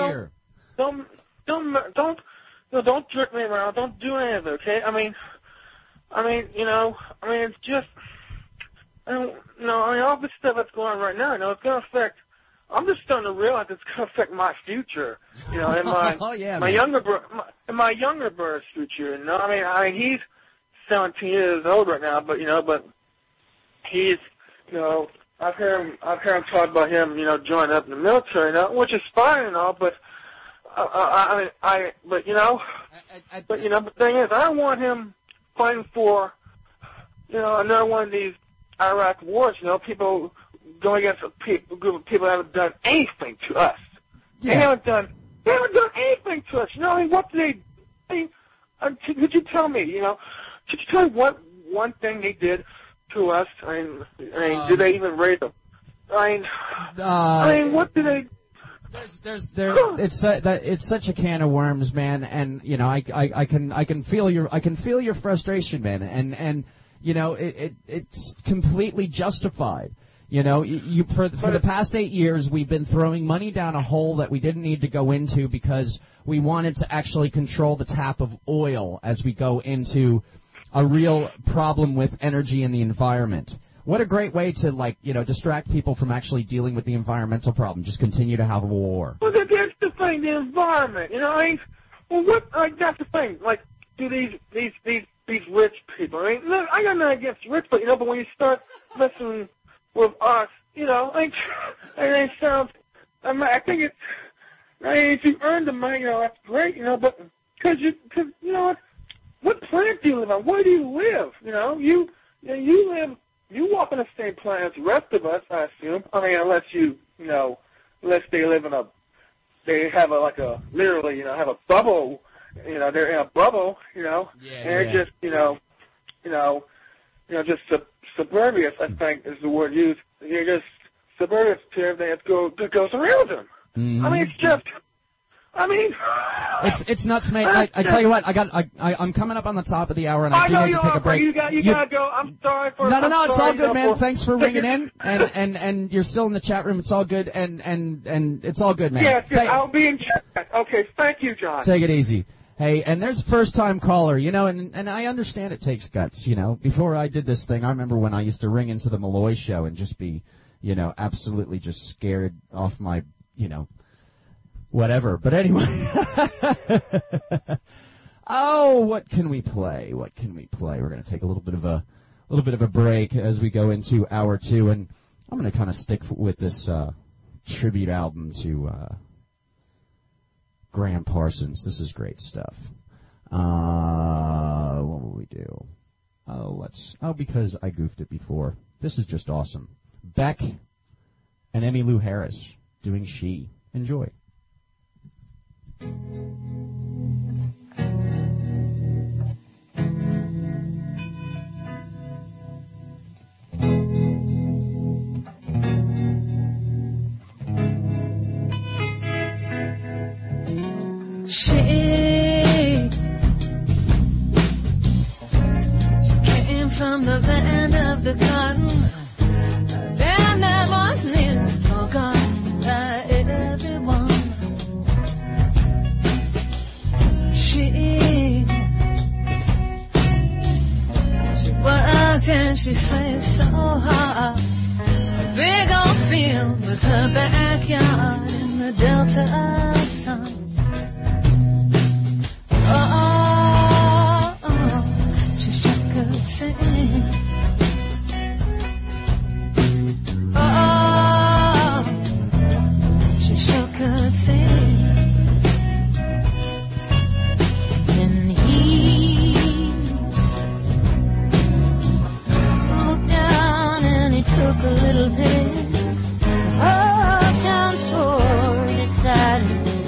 jerk me around. Don't do any of it, okay? I mean, you know, it's just, all this stuff that's going on right now, you know, it's going to affect. I'm just starting to realize it's going to affect my future, you know, and my younger brother's future. You know, I mean, he's 17 years old right now, but he's, you know, I've heard him talk about him, you know, joining up in the military, you know, which is fine and all, but. But the thing is, I don't want him fighting for, you know, another one of these Iraq wars. You know, people going against a group of people that haven't done anything to us. Yeah. They haven't done anything to us. You know, I mean, what did they? Could you tell me? You know, could you tell me what one thing they did to us? I mean, did they even raise them? What did they? It's such a can of worms, man, and you know I can feel your frustration, man, and you know it's completely justified. You know, for the past 8 years we've been throwing money down a hole that we didn't need to go into because we wanted to actually control the tap of oil as we go into a real problem with energy and the environment. What a great way to, like, you know, distract people from actually dealing with the environmental problem. Just continue to have a war. Well, that's the thing, the environment. You know, that's the thing. Like, do these rich people? I mean, look, I got nothing against rich, but but when you start messing with us, you know, it sounds. I think it's. If you earn the money, you know, that's great, you know, but because you know what planet do you live on? Where do you live? You know, you live. You walk on the same planet as the rest of us, I assume. I mean, unless they live in they have literally, you know, have a bubble. You know, they're in a bubble. You know, and they're just, just suburbious. I think is the word used. You're just suburbious to everything that goes around them. Mm-hmm. I mean, it's just. I mean, it's nuts, mate. I tell you what, I'm coming up on the top of the hour, and I do need to take a break. You gotta go. I'm sorry for. No, it's all good, man. Thanks for ringing in, and you're still in the chat room. It's all good, and it's all good, man. Yes, I'll be in chat. Okay, thank you, John. Take it easy. Hey, and there's a first-time caller, you know, and I understand it takes guts, you know. Before I did this thing, I remember when I used to ring into the Malloy show and just be, you know, absolutely just scared off my, you know, whatever. But anyway. Oh, what can we play? We're going to take a little bit of a break as we go into hour 2, and I'm going to kind of stick with this tribute album to Graham Parsons. This is great stuff. What will we do? Because I goofed it before. This is just awesome. Beck and Emmylou Harris doing She. Enjoy. She came from the land of the cotton, land that was nearly forgotten by everyone. She worked and she slaved so hard. A big old field was her backyard in the Delta sun. She sure could sing. She sure could sing. And he looked down and he took a little pity. Oh, John swore, decided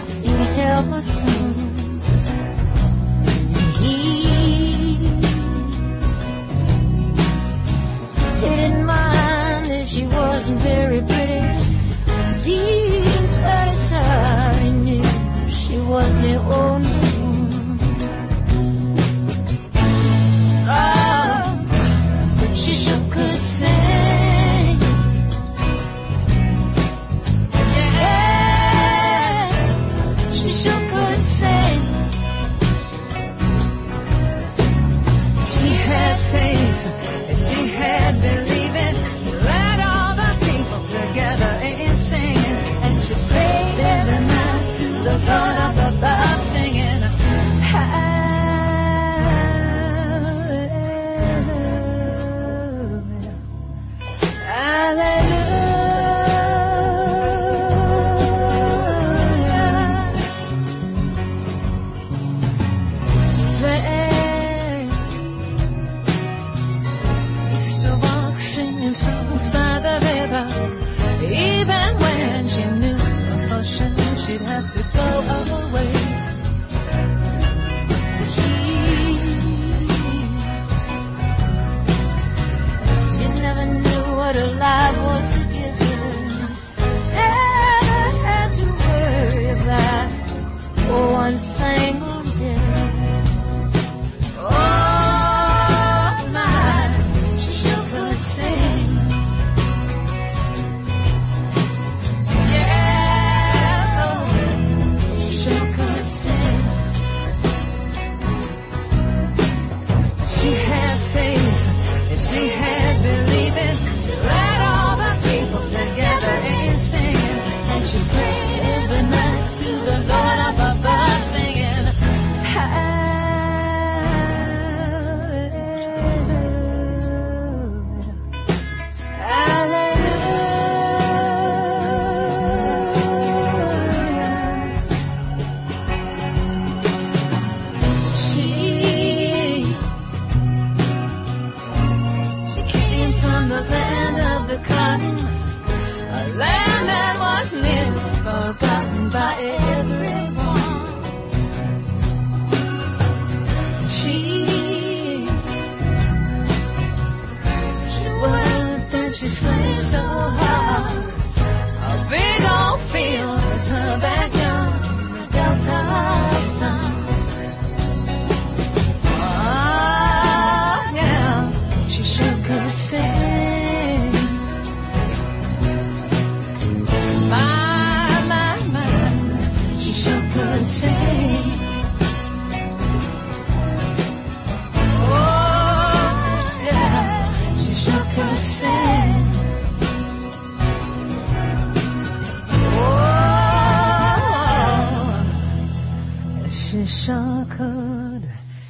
wish I could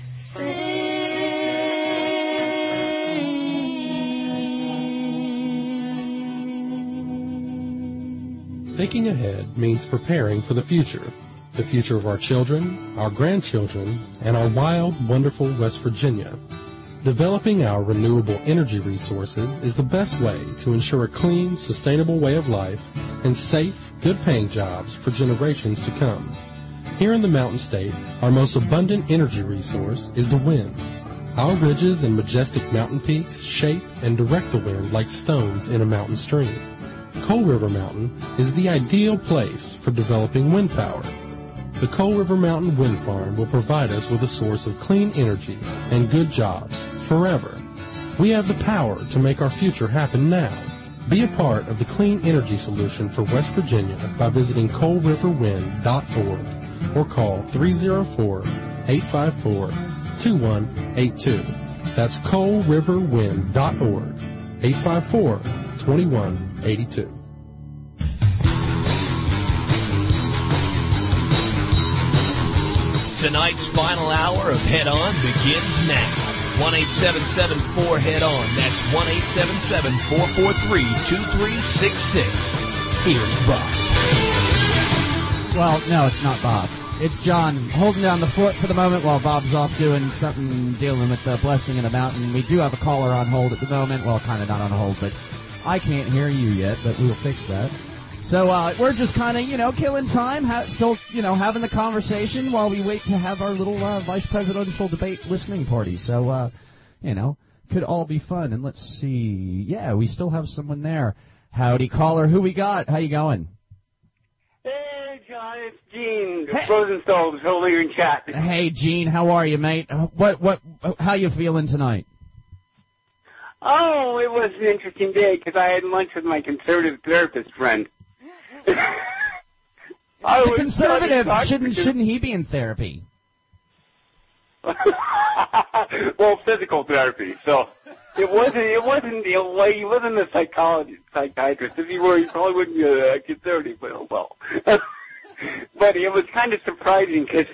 sing. Thinking ahead means preparing for the future of our children, our grandchildren, and our wild, wonderful West Virginia. Developing our renewable energy resources is the best way to ensure a clean, sustainable way of life and safe, good-paying jobs for generations to come. Here in the Mountain State, our most abundant energy resource is the wind. Our ridges and majestic mountain peaks shape and direct the wind like stones in a mountain stream. Coal River Mountain is the ideal place for developing wind power. The Coal River Mountain Wind Farm will provide us with a source of clean energy and good jobs forever. We have the power to make our future happen now. Be a part of the clean energy solution for West Virginia by visiting coalriverwind.org or call 304-854-2182. That's coalriverwind.org, 854-2182. Tonight's final hour of Head On begins now. 1-877-4-HEAD-ON. That's 1-877-443-2366. Here's Bob. Well, no, it's not Bob. It's John holding down the fort for the moment while Bob's off doing something, dealing with the blessing in the mountain. We do have a caller on hold at the moment. Well, kind of not on hold, but I can't hear you yet, but we'll fix that. So we're just kind of, killing time, still, having the conversation while we wait to have our little vice presidential debate listening party. So, could all be fun. And let's see. Yeah, we still have someone there. Howdy, caller. Who we got? How you going? Hey, John, it's Gene. Hey. Frozen Stoves, earlier in chat. Hey, Gene, how are you, mate? How you feeling tonight? Oh, it was an interesting day because I had lunch with my conservative therapist friend. The conservative, shouldn't he be in therapy? Well, physical therapy. So he wasn't a psychiatrist. If he were, he probably wouldn't be a conservative. Well, but it was kind of surprising because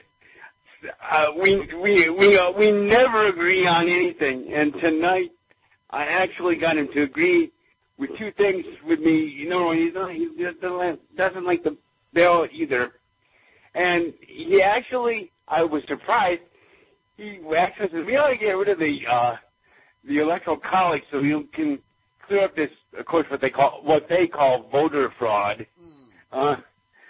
we never agree on anything, and tonight I actually got him to agree with two things with me. He doesn't like the bill either. And I was surprised, he actually said, we ought to get rid of the Electoral College so you can clear up this, of course, what they call voter fraud. But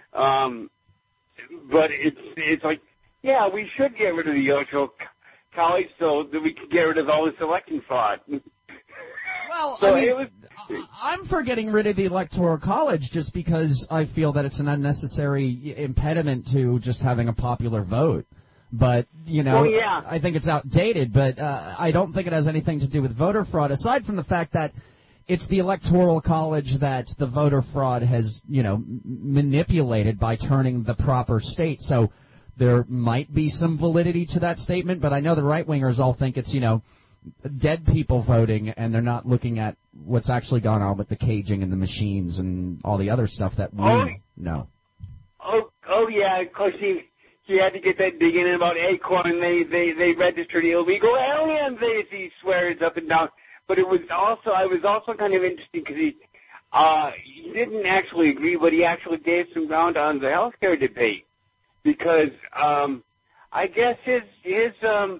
it's like, yeah, we should get rid of the Electoral College so that we can get rid of all this election fraud. Well, so I'm for getting rid of the Electoral College just because I feel that it's an unnecessary impediment to just having a popular vote. But, I think it's outdated, but I don't think it has anything to do with voter fraud, aside from the fact that it's the Electoral College that the voter fraud has, manipulated by turning the proper state. So there might be some validity to that statement, but I know the right-wingers all think it's, dead people voting, and they're not looking at what's actually gone on with the caging and the machines and all the other stuff that we know. Oh, yeah, of course he had to get that digging in about Acorn, and they registered illegal aliens. He swears up and down. But I was also kind of interesting because he didn't actually agree, but he actually gave some ground on the healthcare debate because I guess he's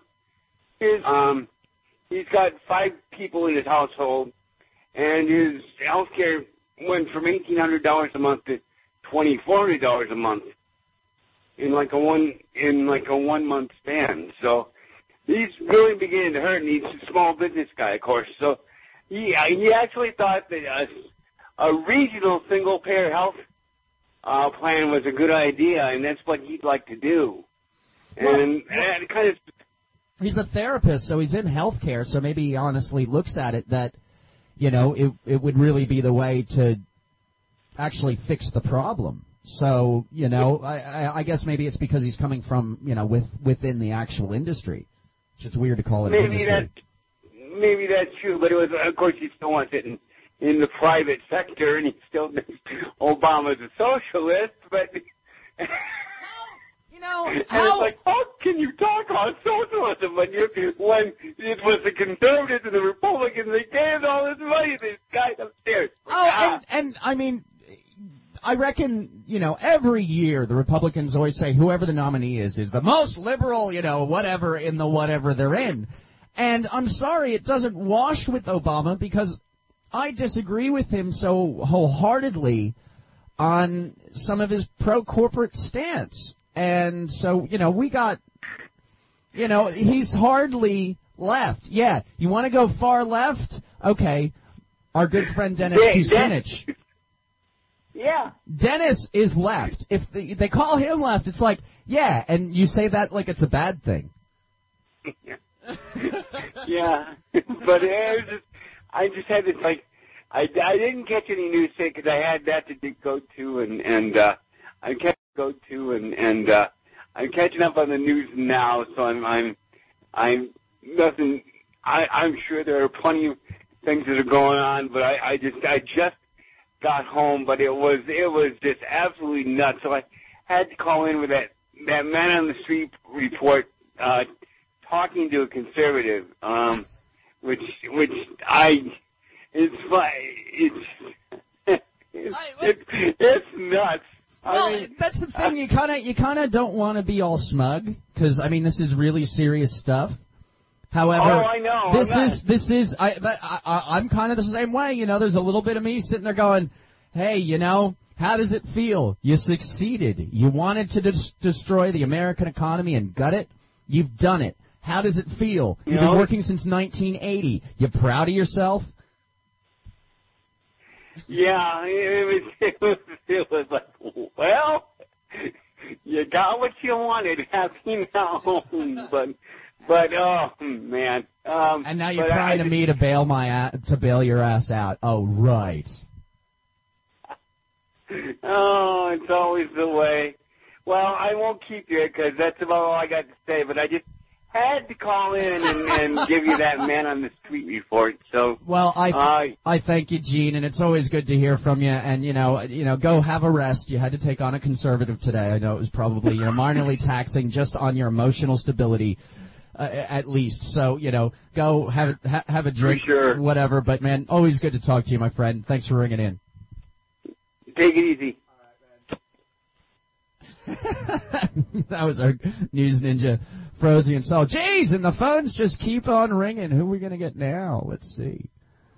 got 5 people in his household, and his health care went from $1,800 a month to $2,400 a month in like a 1 month span. So he's really beginning to hurt, and he's a small business guy, of course. So he actually thought that a regional single payer health plan was a good idea, and that's what he'd like to do. And kind of. He's a therapist, so he's in healthcare, so maybe he honestly looks at it that, it would really be the way to actually fix the problem. So, I guess maybe it's because he's coming from, within the actual industry. It's weird to call it an industry. Maybe that's true, but it was, of course, he still wants it in the private sector, and he still thinks Obama's a socialist, but... And it's like, how can you talk about socialism when it was the conservatives and the Republicans, they gave all this money to these guys upstairs? And I mean, I reckon, every year the Republicans always say whoever the nominee is the most liberal, whatever in the whatever they're in. And I'm sorry, it doesn't wash with Obama because I disagree with him so wholeheartedly on some of his pro-corporate stance. And so, we got, he's hardly left. Yeah, you want to go far left? Okay, our good friend Dennis Kucinich. Yeah. Dennis is left. If they call him left, it's like, yeah, and you say that like it's a bad thing. Yeah, but I just had this, like, I didn't catch any news today because I had that to go to, and I kept go to, and I'm catching up on the news now, so I'm nothing. I'm sure there are plenty of things that are going on, but I just got home, but it was just absolutely nuts. So I had to call in with that man on the street report talking to a conservative, which it's nuts. Well, that's the thing. You kind of don't want to be all smug because I mean this is really serious stuff. However, I know. I'm kind of the same way. There's a little bit of me sitting there going, hey, how does it feel? You succeeded. You wanted to destroy the American economy and gut it. You've done it. How does it feel? You've been working since 1980. You proud of yourself? Yeah, it was like, well, you got what you wanted. Happy now, but oh man. And now you're trying to me to bail your ass out. Oh right. Oh, it's always the way. Well, I won't keep you because that's about all I got to say. But I just had to call in and give you that man on the street report. So well, I thank you, Gene, and it's always good to hear from you. And go have a rest. You had to take on a conservative today. I know it was probably minorly taxing just on your emotional stability, at least. So go have a drink, sure. Whatever. But man, always good to talk to you, my friend. Thanks for ringing in. Take it easy. That was our news ninja, Frozy and Sol. Jeez, and the phones just keep on ringing. Who are we going to get now? Let's see.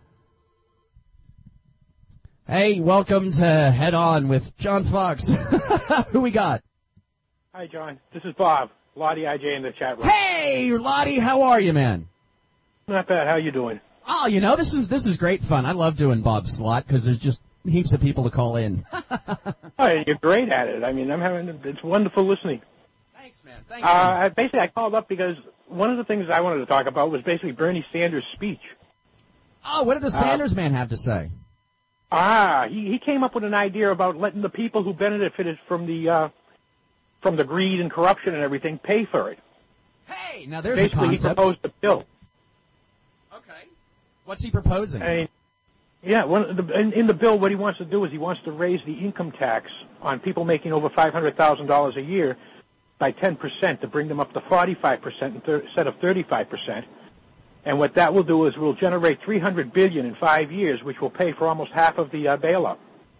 Hey, welcome to Head On with John Fox. Who we got? Hi, John. This is Bob. Lottie IJ in the chat room. Hey, Lottie, how are you, man? Not bad. How you doing? Oh, this is great fun. I love doing Bob's slot because there's just heaps of people to call in. Oh, you're great at it. I mean, it's wonderful listening. Thanks, man. Thank you. Basically, I called up because one of the things I wanted to talk about was basically Bernie Sanders' speech. Oh, what did the Sanders man have to say? He came up with an idea about letting the people who benefited from the greed and corruption and everything pay for it. Hey, now there's basically, a concept. He proposed a bill. Okay. What's he proposing? Yeah, in the bill, what he wants to do is he wants to raise the income tax on people making over $500,000 a year by 10% to bring them up to 45% instead of 35%. And what that will do is we'll generate $300 billion in 5 years, which will pay for almost half of the bailout.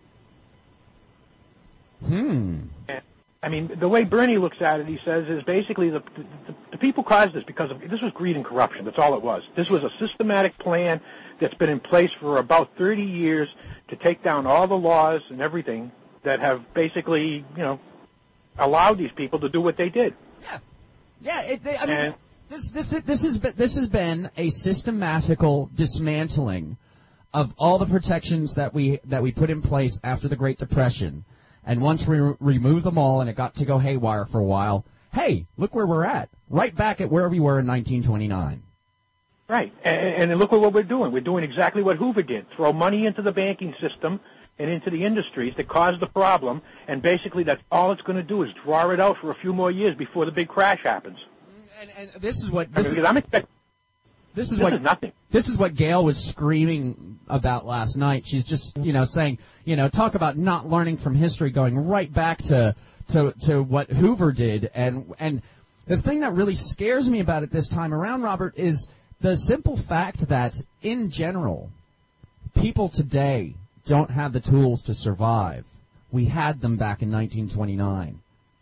I mean, the way Bernie looks at it, he says, is basically the people caused this because this was greed and corruption. That's all it was. This was a systematic plan that's been in place for about 30 years to take down all the laws and everything that have basically, allowed these people to do what they did. Yeah. This has been a systematical dismantling of all the protections that we put in place after the Great Depression. And once we removed them all and it got to go haywire for a while, hey, look where we're at. Right back at where we were in 1929. Right. And look at what we're doing. We're doing exactly what Hoover did. Throw money into the banking system and into the industries that caused the problem. And basically that's all it's going to do is draw it out for a few more years before the big crash happens. And this is what... This is nothing. This is what Gail was screaming about last night. She's just, saying, talk about not learning from history, going right back to to what Hoover did. And the thing that really scares me about it this time around, Robert, is the simple fact that, in general, people today don't have the tools to survive. We had them back in 1929.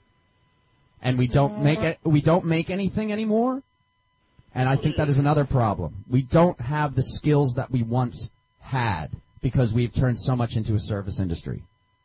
And we don't make anything anymore. And I think that is another problem. We don't have the skills that we once had because we've turned so much into a service industry.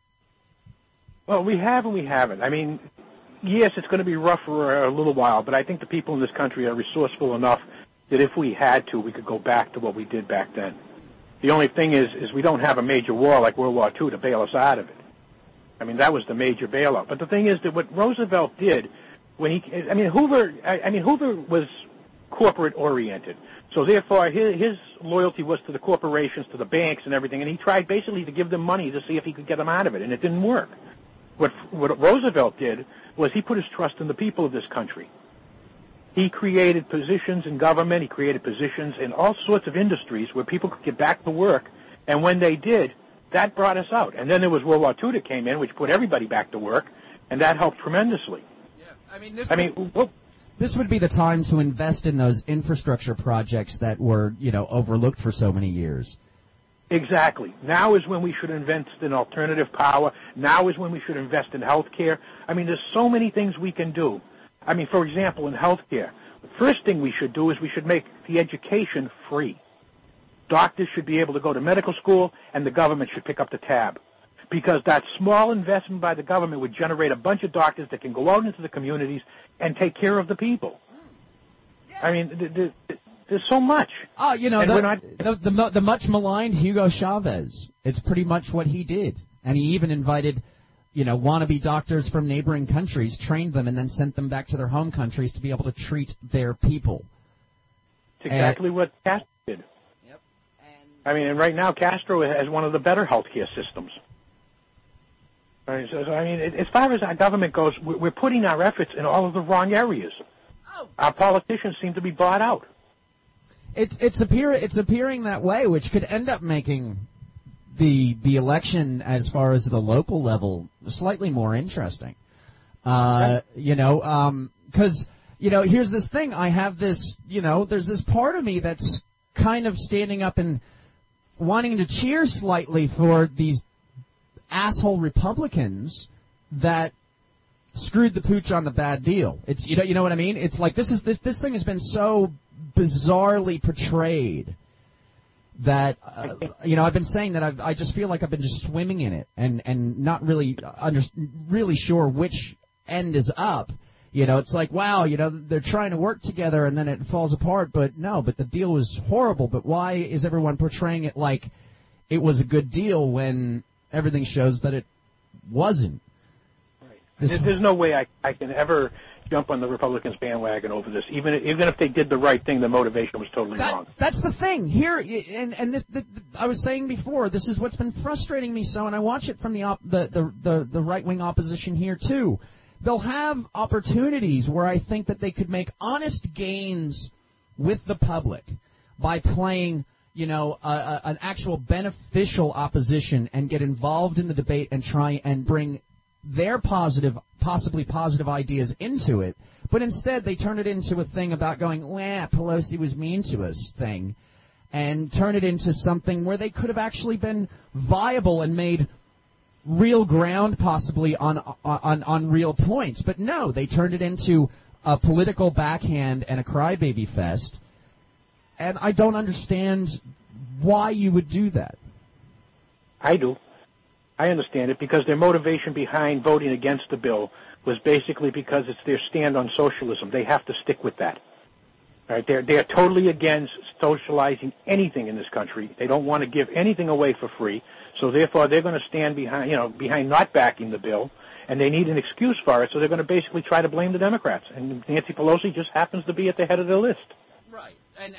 Well, we have and we haven't. I mean, yes, it's going to be rough for a little while, but I think the people in this country are resourceful enough that if we had to, we could go back to what we did back then. The only thing is we don't have a major war like World War II to bail us out of it. I mean, that was the major bailout. But the thing is that what Roosevelt did when Hoover was corporate-oriented. So, therefore, his loyalty was to the corporations, to the banks and everything, and he tried basically to give them money to see if he could get them out of it, and it didn't work. What Roosevelt did was he put his trust in the people of this country. He created positions in government, he created positions in all sorts of industries where people could get back to work, and when they did, that brought us out. And then there was World War II that came in, which put everybody back to work, and that helped tremendously. Yeah, this would be the time to invest in those infrastructure projects that were, overlooked for so many years. Exactly. Now is when we should invest in alternative power. Now is when we should invest in health care. I mean, there's so many things we can do. I mean, for example, in health care, the first thing we should do is we should make the education free. Doctors should be able to go to medical school, and the government should pick up the tab. Because that small investment by the government would generate a bunch of doctors that can go out into the communities and take care of the people. I mean, there's so much. Oh, the much maligned Hugo Chavez. It's pretty much what he did. And he even invited, wannabe doctors from neighboring countries, trained them, and then sent them back to their home countries to be able to treat their people. It's exactly what Castro did. Yep. And right now Castro has one of the better healthcare systems. As far as our government goes, we're putting our efforts in all of the wrong areas. Oh. Our politicians seem to be bought out. It's appearing that way, which could end up making the election, as far as the local level, slightly more interesting. Because here's this thing. I have this, there's this part of me that's kind of standing up and wanting to cheer slightly for these asshole Republicans that screwed the pooch on the bad deal. It's you know what I mean? It's like this thing has been so bizarrely portrayed that I've been saying that I just feel like I've been just swimming in it and not really really sure which end is up. It's like, wow, they're trying to work together and then it falls apart, but the deal was horrible. But why is everyone portraying it like it was a good deal when everything shows that it wasn't? Right. There's no way I can ever jump on the Republicans' bandwagon over this. Even if they did the right thing, the motivation was totally wrong. That's the thing here, and this I was saying before. This is what's been frustrating me so, and I watch it from the right-wing opposition here too. They'll have opportunities where I think that they could make honest gains with the public by playing, an actual beneficial opposition and get involved in the debate and try and bring their possibly positive ideas into it. But instead, they turn it into a thing about going, Pelosi was mean to us thing, and turn it into something where they could have actually been viable and made real ground possibly on real points. But no, they turned it into a political backhand and a crybaby fest. And I don't understand why you would do that. I do. I understand it because their motivation behind voting against the bill was basically because it's their stand on socialism. They have to stick with that. All right? They're totally against socializing anything in this country. They don't want to give anything away for free. So therefore, they're going to stand behind not backing the bill, and they need an excuse for it. So they're going to basically try to blame the Democrats. And Nancy Pelosi just happens to be at the head of the list. Right.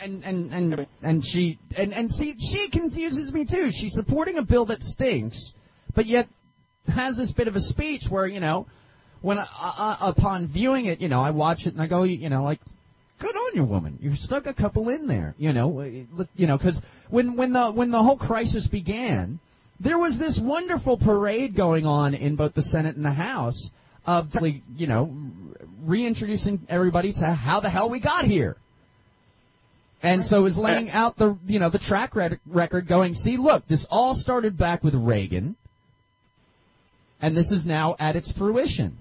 And she confuses me too. She's supporting a bill that stinks, but yet has this bit of a speech where when upon viewing it, I watch it and I go, like, good on you, woman. You stuck a couple in there, because when the whole crisis began, there was this wonderful parade going on in both the Senate and the House of, reintroducing everybody to how the hell we got here. And so is laying out the track record going, see, look, this all started back with Reagan, and this is now at its fruition.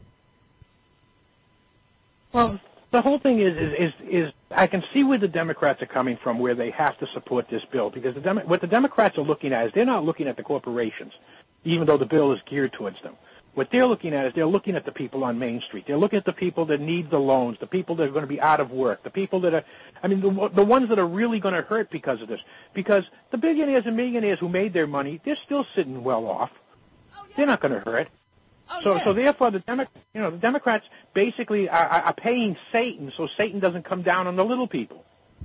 Well, the whole thing is I can see where the Democrats are coming from, where they have to support this bill, because what the Democrats are looking at is they're not looking at the corporations, even though the bill is geared towards them. What they're looking at is they're looking at the people on Main Street. They're looking at the people that need the loans, the people that are going to be out of work, the people that are, the ones that are really going to hurt because of this. Because the billionaires and millionaires who made their money, they're still sitting well off. They're not going to hurt. So therefore, the Democrats basically are paying Satan, so Satan doesn't come down on the little people.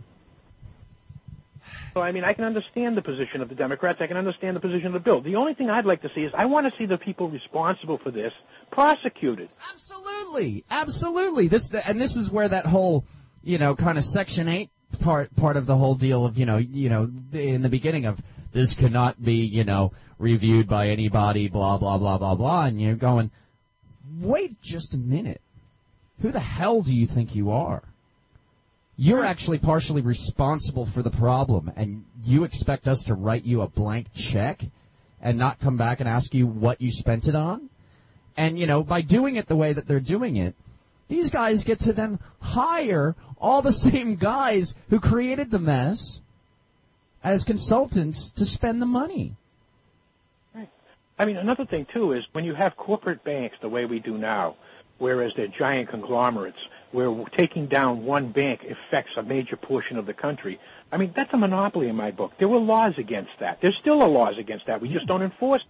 So, I can understand the position of the Democrats. I can understand the position of the bill. The only thing I'd like to see is I want to see the people responsible for this prosecuted. Absolutely. This is where that whole, kind of Section 8 part of the whole deal of, in the beginning of this cannot be, reviewed by anybody, blah, blah, blah, blah, blah. And you're going, wait just a minute. Who the hell do you think you are? You're actually partially responsible for the problem, and you expect us to write you a blank check and not come back and ask you what you spent it on? And, by doing it the way that they're doing it, these guys get to then hire all the same guys who created the mess as consultants to spend the money. Right. Another thing, too, is when you have corporate banks the way we do now, whereas they're giant conglomerates, where taking down one bank affects a major portion of the country. That's a monopoly in my book. There were laws against that. There's still laws against that. We just don't enforce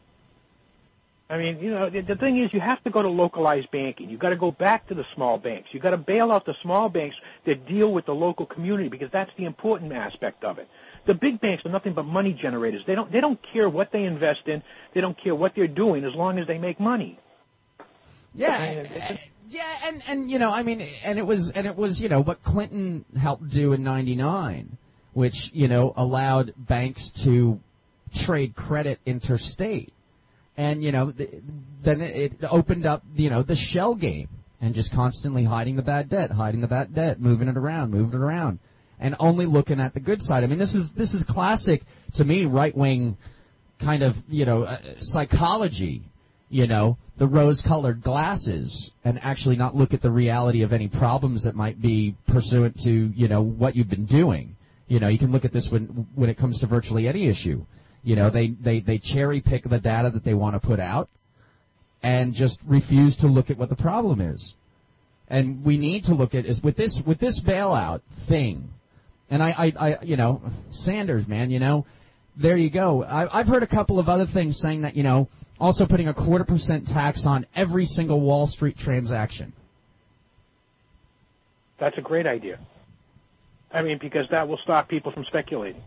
it. The thing is, you have to go to localized banking. You've got to go back to the small banks. You've got to bail out the small banks that deal with the local community, because that's the important aspect of it. The big banks are nothing but money generators. They don't care what they invest in. They don't care what they're doing as long as they make money. Yeah. And it was what Clinton helped do in '99, which allowed banks to trade credit interstate, and then it opened up the shell game and just constantly hiding the bad debt, moving it around, and only looking at the good side. This is classic to me right-wing kind of psychology. The rose-colored glasses, and actually not look at the reality of any problems that might be pursuant to, what you've been doing. You can look at this when it comes to virtually any issue. They cherry-pick the data that they want to put out and just refuse to look at what the problem is. And we need to look at is with this bailout thing. And I Sanders, man, there you go. I've heard a couple of other things saying that, also putting a 0.25% tax on every single Wall Street transaction. That's a great idea. Because that will stop people from speculating.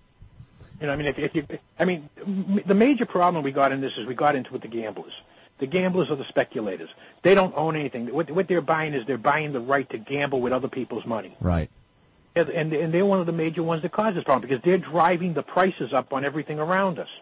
The major problem we got in this is we got into with the gamblers. The gamblers are the speculators. They don't own anything. What they're buying is they're buying the right to gamble with other people's money. Right. And they're one of the major ones that cause this problem, because they're driving the prices up on everything around us.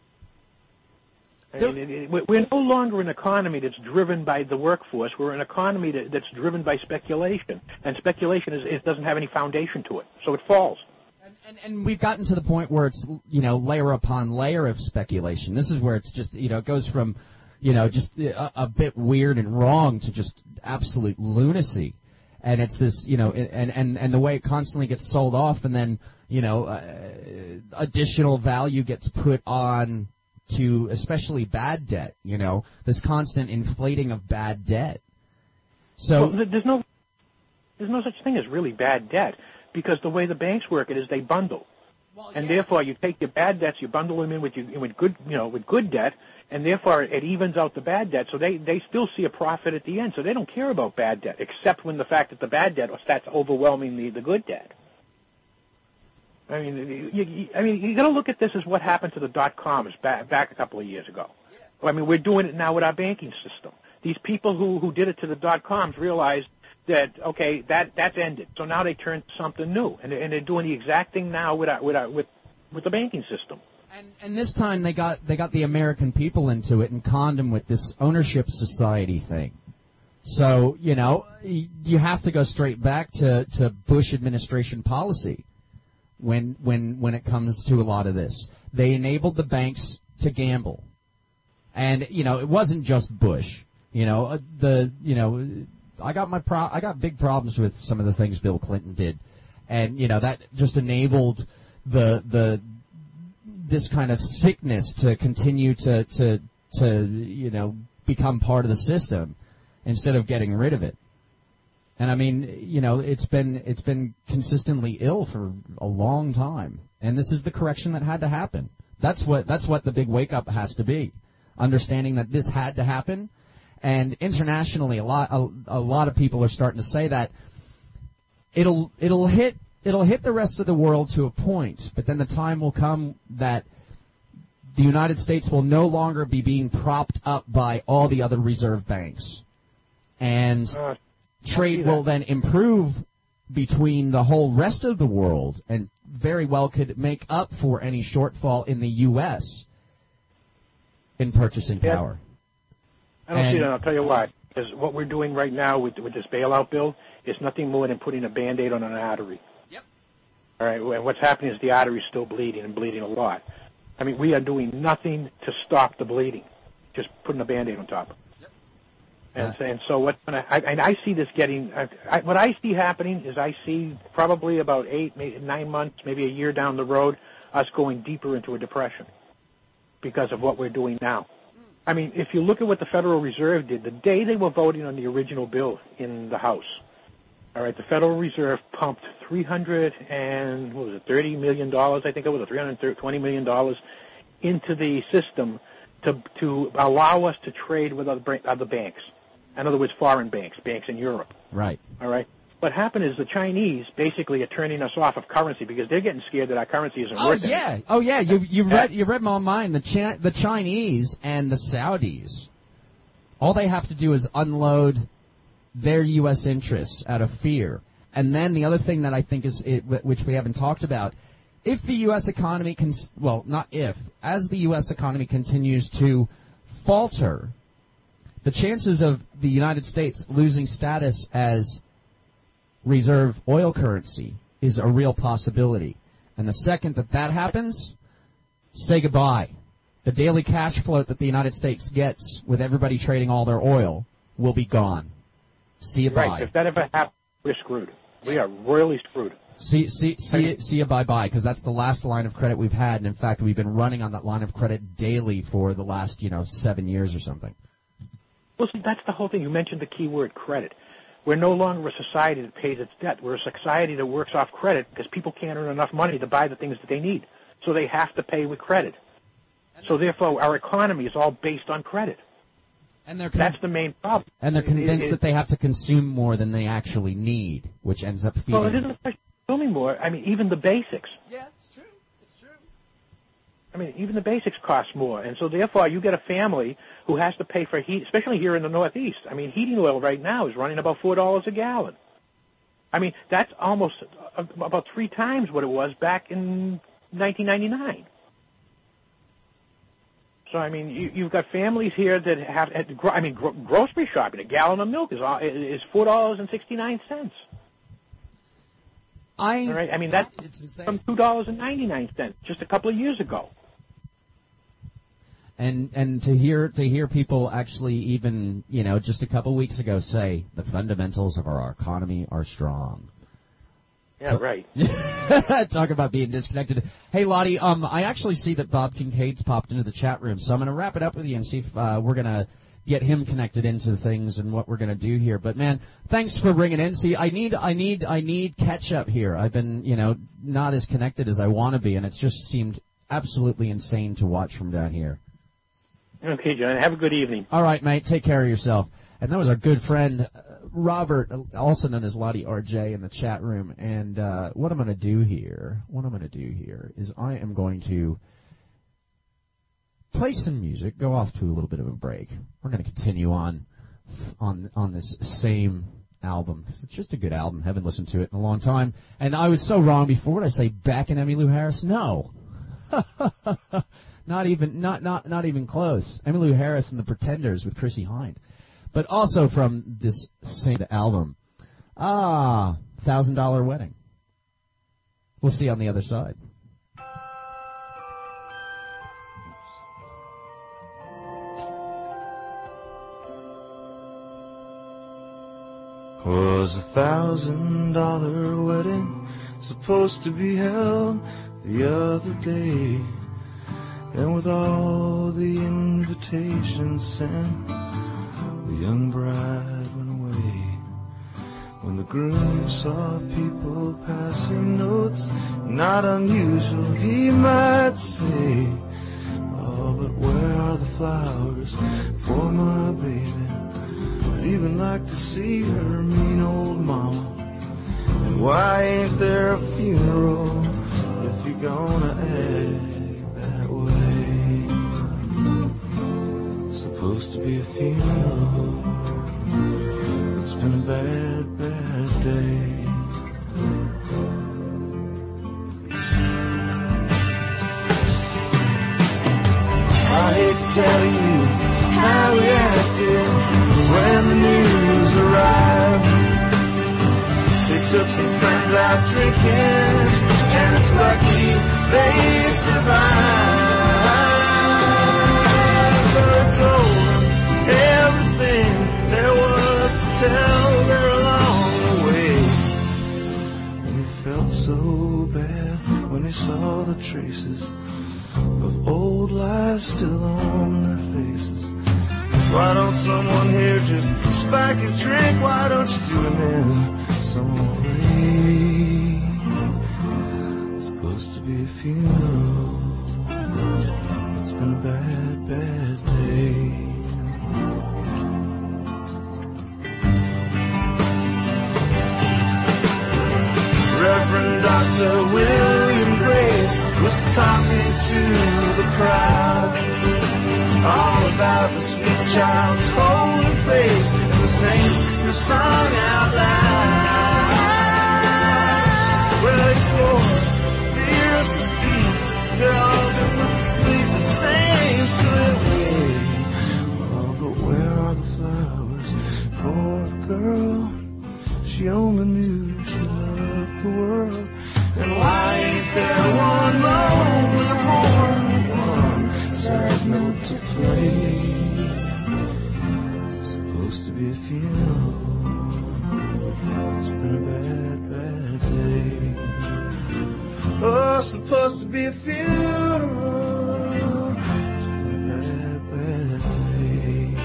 We're no longer an economy that's driven by the workforce. We're an economy that's driven by speculation, and speculation doesn't have any foundation to it, so it falls. And we've gotten to the point where it's layer upon layer of speculation. This is where it's just it goes from just a bit weird and wrong to just absolute lunacy. And it's this, and the way it constantly gets sold off, and then, additional value gets put on to especially bad debt, this constant inflating of bad debt. So there's no such thing as really bad debt, because the way the banks work it is they bundle. And therefore you take your bad debts, you bundle them in with good debt, and therefore it evens out the bad debt. So they still see a profit at the end. So they don't care about bad debt, except when the fact that the bad debt starts overwhelming the good debt. You got to look at this as what happened to the .coms back a couple of years ago. We're doing it now with our banking system. These people who did it to the .coms realized that, okay, that's ended. So now they turn to something new, and they're doing the exact thing now with the banking system. And this time they got the American people into it and conned them with this ownership society thing. So, you know, you have to go straight back to Bush administration policy when it comes to a lot of this. They enabled the banks to gamble. And, you know, it wasn't just Bush. You know, I got big problems with some of the things Bill Clinton did. And, you know, that just enabled this kind of sickness to continue to you know, become part of the system instead of getting rid of it. And I mean, you know, it's been consistently ill for a long time, and this is the correction that had to happen. That's what the big wake up has to be, understanding that this had to happen. And internationally, a lot of people are starting to say that it'll hit the rest of the world to a point, but then the time will come that the United States will no longer be being propped up by all the other reserve banks. And trade will then improve between the whole rest of the world and very well could make up for any shortfall in the U.S. in purchasing power. I don't see that. I'll tell you why. Because what we're doing right now with this bailout bill is nothing more than putting a Band-Aid on an artery. Yep. All right. And what's happening is the artery is still bleeding and bleeding a lot. I mean, we are doing nothing to stop the bleeding, just putting a Band-Aid on top. Yep. And so what? I see this getting. What I see happening is I see probably about 8, maybe 9 months, maybe a year down the road, us going deeper into a depression because of what we're doing now. I mean, if you look at what the Federal Reserve did, the day they were voting on the original bill in the House, all right, the Federal Reserve pumped $30 million, I think it was $320 million into the system to allow us to trade with other banks. In other words, foreign banks in Europe. Right. All right. What happened is the Chinese basically are turning us off of currency because they're getting scared that our currency isn't working. Oh yeah. You read my mind. The Chinese and the Saudis, all they have to do is unload their U.S. interests out of fear. And then the other thing that I think which we haven't talked about, if the U.S. economy as the U.S. economy continues to falter, the chances of the United States losing status as reserve oil currency is a real possibility. And the second that happens, say goodbye. The daily cash float that the United States gets with everybody trading all their oil will be gone. See you bye. Right. If that ever happens, we're screwed. We are royally screwed. See you bye-bye, because that's the last line of credit we've had. And in fact, we've been running on that line of credit daily for the last, 7 years or something. Well, see, that's the whole thing. You mentioned the key word, credit. We're no longer a society that pays its debt. We're a society that works off credit because people can't earn enough money to buy the things that they need. So they have to pay with credit. So therefore, our economy is all based on credit. And that's the main problem. And they're convinced that they have to consume more than they actually need, which ends up feeding. Well, it isn't a question of consuming more. I mean, even the basics. Yeah, it's true. It's true. I mean, even the basics cost more. And so therefore, you get a family who has to pay for heat, especially here in the Northeast. I mean, heating oil right now is running about $4 a gallon. I mean, that's almost about 3 times what it was back in 1999. So, I mean, you've got families here that have, grocery shopping, a gallon of milk is $4.69. All right? I mean, that's from $2.99 just a couple of years ago. And to hear people actually even, just a couple of weeks ago say the fundamentals of our economy are strong. Yeah, right. Talk about being disconnected. Hey, Lottie, I actually see that Bob Kincaid's popped into the chat room, so I'm going to wrap it up with you and see if we're going to get him connected into things and what we're going to do here. But, man, thanks for bringing in. See, I need catch-up here. I've been, not as connected as I want to be, and it's just seemed absolutely insane to watch from down here. Okay, John. Have a good evening. All right, mate. Take care of yourself. And that was our good friend, Robert, also known as Lottie RJ, in the chat room. And what I'm going to do here is I am going to play some music, go off to a little bit of a break. We're going to continue on this same album, because it's just a good album. Haven't listened to it in a long time. And I was so wrong before. What did I say, back in Emmylou Harris? No. Not even close. Emmylou Harris and the Pretenders with Chrissie Hynde. But also from this same album, $1,000 Wedding. We'll see on the other side. Was $1,000 wedding supposed to be held the other day? And with all the invitations sent, the young bride went away. When the groom saw people passing notes, not unusual he might say, oh, but where are the flowers for my baby? I'd even like to see her mean old mama. And why ain't there a funeral if you're gonna act that way? Supposed to be a funeral. It's been a bad, bad day. I hate to tell you how we acted when the news arrived. They took some friends out drinking, and it's lucky they survived. But I told them everything there was to tell there along the way. And he felt so bad when he saw the traces of old lies still on their faces. Why don't someone here just spike his drink? Why don't you do him in some way? Supposed to be a funeral. It's been a bad, bad day. Reverend Dr. William Grace was talking to the crowd all about the sweet child's holy face, and the saints who sung out loud. Well, they swore fiercest peace, they're all going to sleep the same silly way. Oh, but where are the flowers for the girl? She only knew she loved the world. And why ain't there one lonely horn, one sad note to play? Supposed to be a funeral. It's been a bad, bad day. Oh, supposed to be a funeral. It's been a bad, bad day.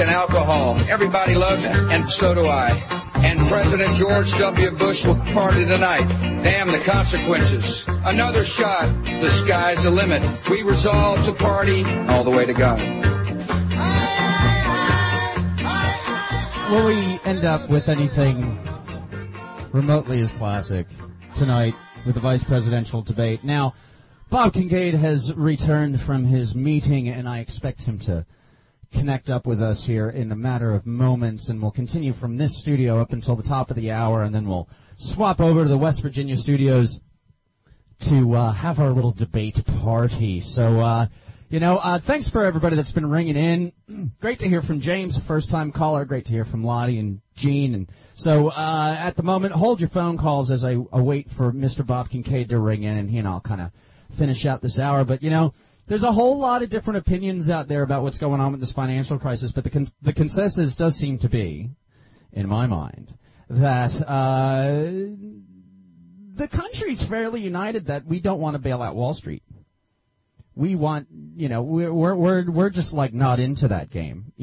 and alcohol. Everybody loves it, and so do I. And President George W. Bush will party tonight. Damn the consequences. Another shot. The sky's the limit. We resolve to party all the way to God. Will we end up with anything remotely as classic tonight with the vice presidential debate? Now, Bob Kincaid has returned from his meeting, and I expect him to connect up with us here in a matter of moments, and we'll continue from this studio up until the top of the hour, and then we'll swap over to the West Virginia studios to have our little debate party. So, thanks for everybody that's been ringing in. Great to hear from James, a first-time caller. Great to hear from Lottie and Gene. And so at the moment, hold your phone calls as I wait for Mr. Bob Kincaid to ring in, and he and I'll kind of finish out this hour. But, there's a whole lot of different opinions out there about what's going on with this financial crisis, but the consensus does seem to be, in my mind, that the country's fairly united that we don't want to bail out Wall Street. We want, we're just like not into that game,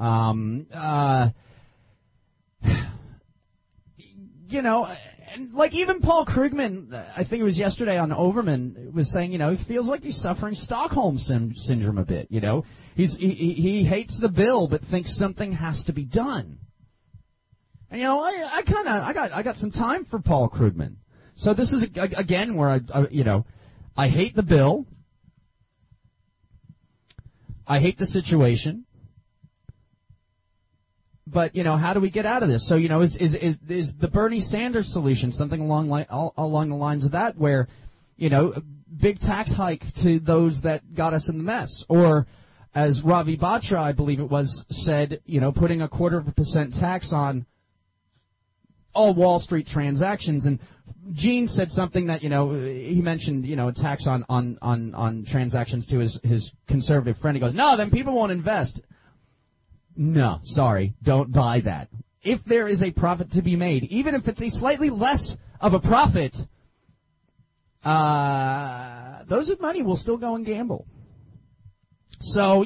And like even Paul Krugman, I think it was yesterday on Overman, was saying, he feels like he's suffering Stockholm syndrome a bit. He hates the bill but thinks something has to be done. And I got some time for Paul Krugman. So this is again where I hate the bill. I hate the situation. But, how do we get out of this? So, is the Bernie Sanders solution something along the lines of that where, big tax hike to those that got us in the mess? Or, as Ravi Batra, I believe it was, said, putting 0.25% tax on all Wall Street transactions. And Gene said something that, he mentioned, a tax on transactions to his conservative friend. He goes, no, then people won't invest. No, sorry, don't buy that. If there is a profit to be made, even if it's a slightly less of a profit, those with money will still go and gamble. So,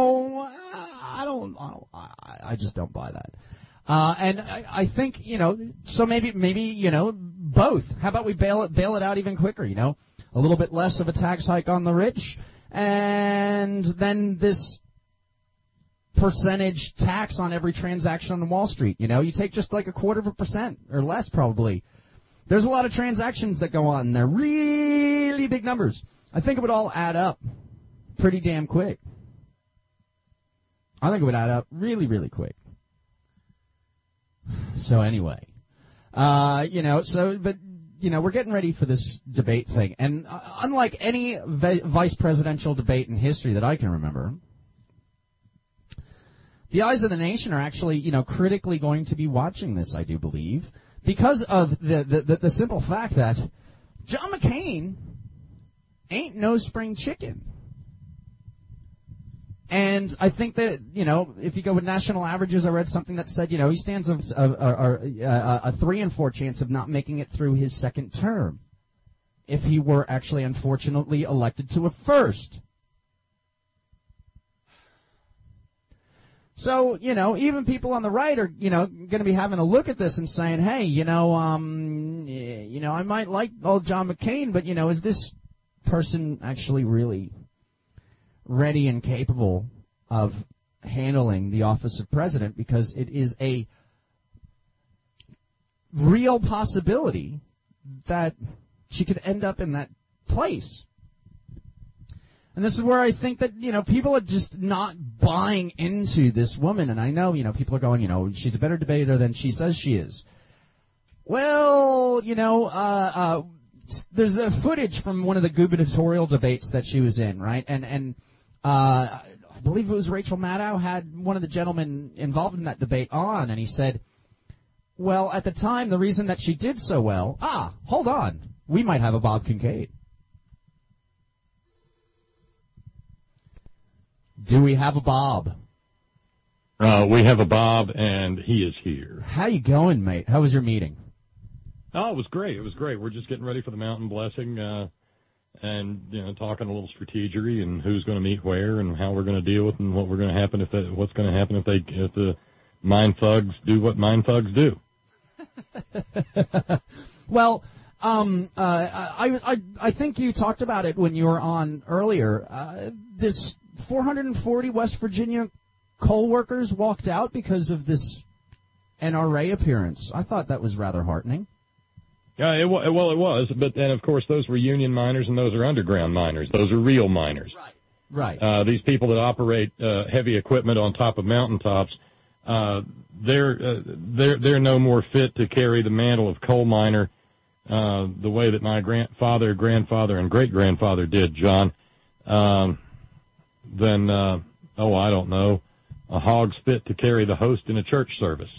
I just don't buy that. And I think, so maybe, both. How about we bail it out even quicker, a little bit less of a tax hike on the rich, and then this percentage tax on every transaction on Wall Street. You take just like 0.25% or less probably. There's a lot of transactions that go on, and they're really big numbers. I think it would all add up pretty damn quick. I think it would add up really, really quick. So anyway, we're getting ready for this debate thing. And unlike any vice presidential debate in history that I can remember, the eyes of the nation are actually, critically going to be watching this, I do believe, because of the simple fact that John McCain ain't no spring chicken. And I think that, if you go with national averages, I read something that said, he stands a 3 in 4 chance of not making it through his second term if he were actually, unfortunately, elected to a first. So, even people on the right are, going to be having a look at this and saying, hey, I might like old John McCain, but, is this person actually really ready and capable of handling the office of president? Because it is a real possibility that she could end up in that place. And this is where I think that, people are just not buying into this woman. And I know, people are going, she's a better debater than she says she is. Well, there's a footage from one of the gubernatorial debates that she was in, right? And I believe it was Rachel Maddow had one of the gentlemen involved in that debate on, and he said, well, at the time, the reason that she did so well, hold on, we might have a Bob Kincaid. Do we have a Bob? We have a Bob, and he is here. How you going, mate? How was your meeting? Oh, it was great. It was great. We're just getting ready for the mountain blessing and talking a little strategery and who's going to meet where and how we're going to deal with and what's going to happen if the mine thugs do what mine thugs do. Well, I think you talked about it when you were on earlier. This 440 West Virginia coal workers walked out because of this NRA appearance. I thought that was rather heartening. Yeah, it was, but then of course those were union miners and those are underground miners. Those are real miners. Right. These people that operate heavy equipment on top of mountaintops, they're no more fit to carry the mantle of coal miner the way that my grandfather, and great-grandfather did, John, than I don't know, a hog's fit to carry the host in a church service.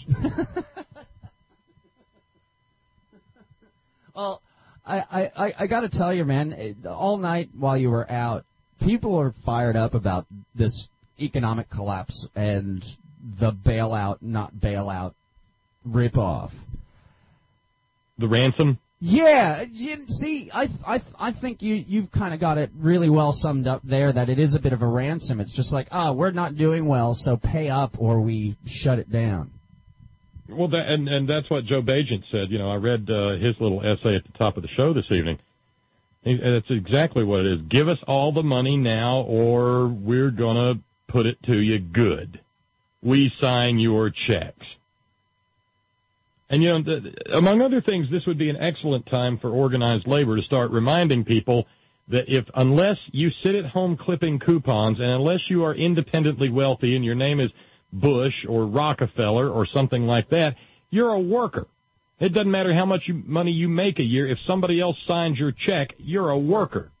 Well, I got to tell you, man, all night while you were out, people are fired up about this economic collapse and the bailout, not bailout, ripoff. The ransom? Yeah, see, I think you've kind of got it really well summed up there, that it is a bit of a ransom. It's just like, we're not doing well, so pay up or we shut it down. Well, and that's what Joe Bagent said. I read his little essay at the top of the show this evening. And that's exactly what it is. Give us all the money now or we're going to put it to you good. We sign your checks. And, among other things, this would be an excellent time for organized labor to start reminding people that unless you sit at home clipping coupons and unless you are independently wealthy and your name is Bush or Rockefeller or something like that, you're a worker. It doesn't matter how much money you make a year. If somebody else signs your check, you're a worker.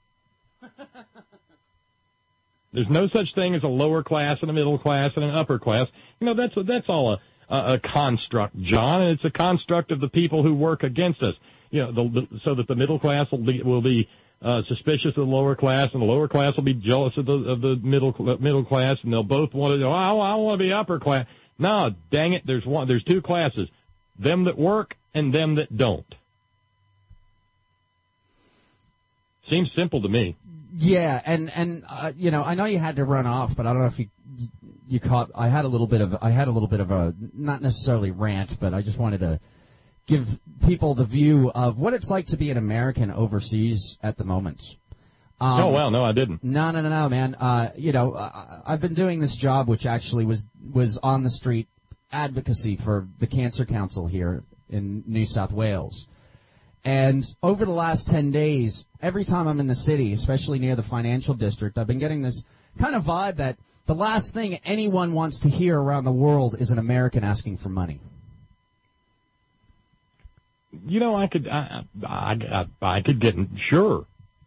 There's no such thing as a lower class and a middle class and an upper class. That's all a construct, John, and it's a construct of the people who work against us. So that the middle class will be suspicious of the lower class, and the lower class will be jealous of the middle class, and they'll both want to go, I want to be upper class. No, dang it, there's two classes, them that work and them that don't. Seems simple to me. Yeah, and I know you had to run off, but I don't know if you caught. I had a little bit of a, not necessarily rant, but I just wanted to give people the view of what it's like to be an American overseas at the moment. No, I didn't. No, man. I've been doing this job, which actually was on the street advocacy for the Cancer Council here in New South Wales. And over the last 10 days, every time I'm in the city, especially near the financial district, I've been getting this kind of vibe that the last thing anyone wants to hear around the world is an American asking for money. I could get sure.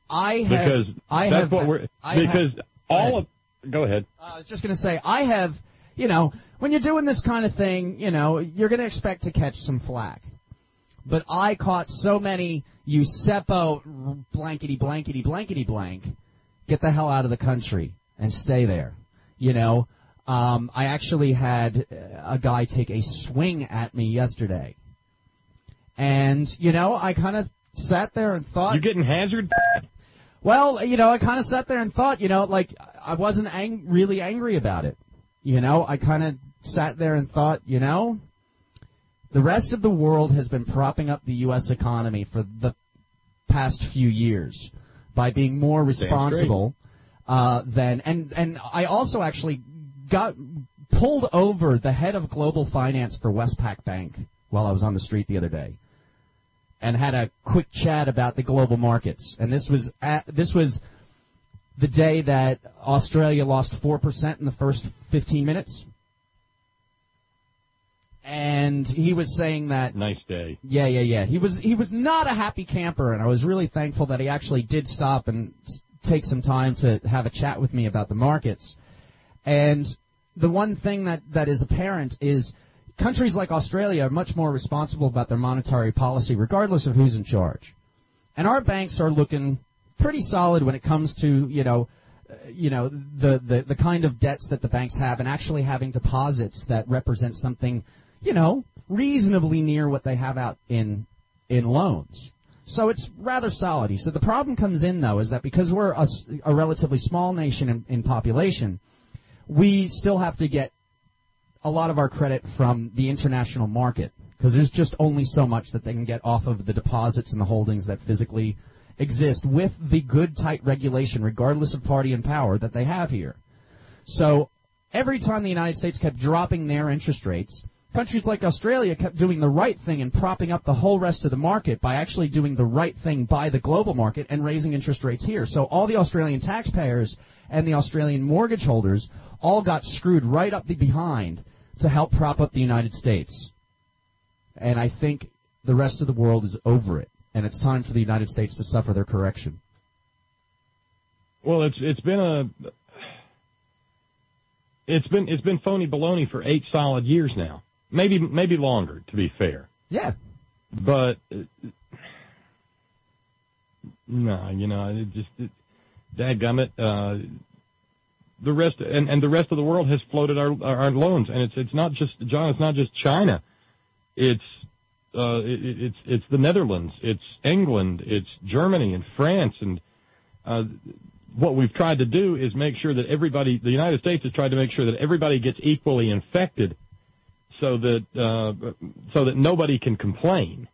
Go ahead. I was just going to say, I have, when you're doing this kind of thing, you're going to expect to catch some flack. But I caught so many, you seppo blankety blankety blankety blank, get the hell out of the country and stay there. I actually had a guy take a swing at me yesterday. And, I kind of sat there and thought... You getting hazard? Well, I kind of sat there and thought, I wasn't really angry about it. I kind of sat there and thought, the rest of the world has been propping up the U.S. economy for the past few years by being more responsible than... And I also actually got pulled over the head of global finance for Westpac Bank while I was on the street the other day and had a quick chat about the global markets. And this was the day that Australia lost 4% in the first 15 minutes. And he was saying that... Nice day. Yeah. He was not a happy camper, and I was really thankful that he actually did stop and take some time to have a chat with me about the markets. And the one thing that is apparent is countries like Australia are much more responsible about their monetary policy, regardless of who's in charge. And our banks are looking pretty solid when it comes to, the kind of debts that the banks have and actually having deposits that represent something, reasonably near what they have out in loans. So it's rather solid. He said the problem comes in, though, is that because we're a relatively small nation in population, we still have to get a lot of our credit from the international market, because there's just only so much that they can get off of the deposits and the holdings that physically exist with the good, tight regulation, regardless of party and power, that they have here. So every time the United States kept dropping their interest rates, countries like Australia kept doing the right thing and propping up the whole rest of the market by actually doing the right thing by the global market and raising interest rates here. So all the Australian taxpayers and the Australian mortgage holders all got screwed right up the behind to help prop up the United States. And I think the rest of the world is over it, and it's time for the United States to suffer their correction. Well, it's been phony baloney for 8 solid years now. Maybe longer, to be fair. Yeah. But no, dadgummit, the rest and the rest of the world has floated our loans, and it's not just John. It's not just China. It's the Netherlands. It's England. It's Germany and France. And what we've tried to do is make sure that everybody. The United States has tried to make sure that everybody gets equally infected, so that nobody can complain.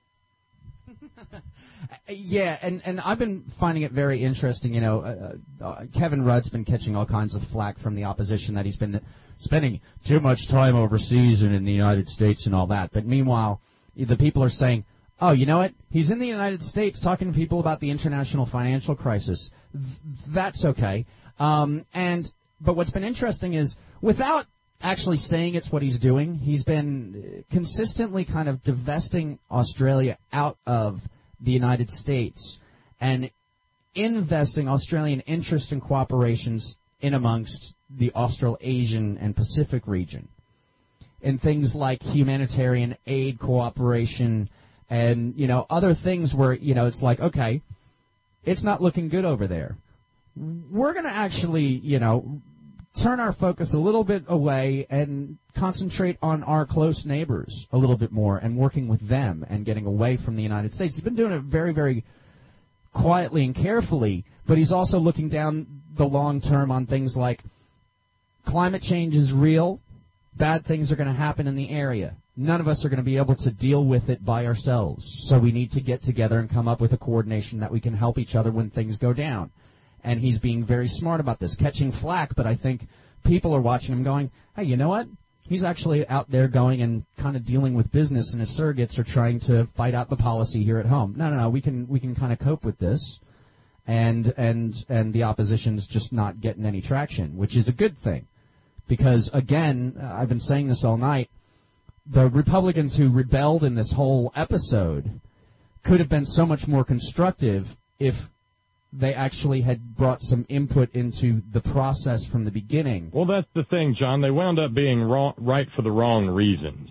Yeah, and I've been finding it very interesting. Kevin Rudd's been catching all kinds of flack from the opposition that he's been spending too much time overseas and in the United States and all that. But meanwhile, the people are saying, oh, you know what? He's in the United States talking to people about the international financial crisis. That's okay. But what's been interesting is, without actually saying it's what he's doing, he's been consistently kind of divesting Australia out of the United States and investing Australian interest and cooperations in amongst the Australasian and Pacific region in things like humanitarian aid cooperation and, other things where, it's like, okay, it's not looking good over there. We're going to actually, turn our focus a little bit away and concentrate on our close neighbors a little bit more and working with them and getting away from the United States. He's been doing it very, very quietly and carefully, but he's also looking down the long term on things like climate change is real, bad things are going to happen in the area. None of us are going to be able to deal with it by ourselves, so we need to get together and come up with a coordination that we can help each other when things go down. And he's being very smart about this, catching flack, but I think people are watching him going, hey, you know what? He's actually out there going and kind of dealing with business, and his surrogates are trying to fight out the policy here at home. No, we can kind of cope with this, and the opposition's just not getting any traction, which is a good thing. Because, again, I've been saying this all night, the Republicans who rebelled in this whole episode could have been so much more constructive if they actually had brought some input into the process from the beginning. Well, that's the thing, John. They wound up being right for the wrong reasons,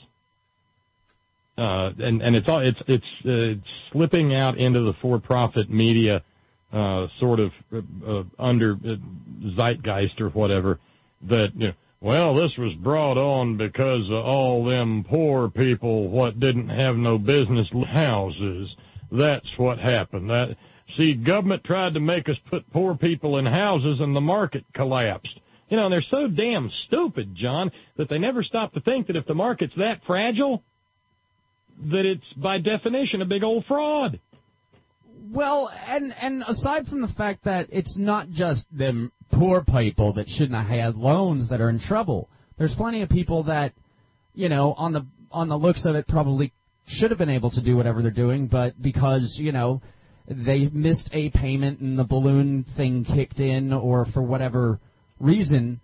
and it's slipping out into the for-profit media sort of under zeitgeist or whatever. That well, this was brought on because of all them poor people what didn't have no business houses. That's what happened. See, government tried to make us put poor people in houses, and the market collapsed. And they're so damn stupid, John, that they never stop to think that if the market's that fragile, that it's, by definition, a big old fraud. Well, and aside from the fact that it's not just them poor people that shouldn't have had loans that are in trouble, there's plenty of people that, on the looks of it, probably should have been able to do whatever they're doing, but because, they missed a payment and the balloon thing kicked in, or for whatever reason,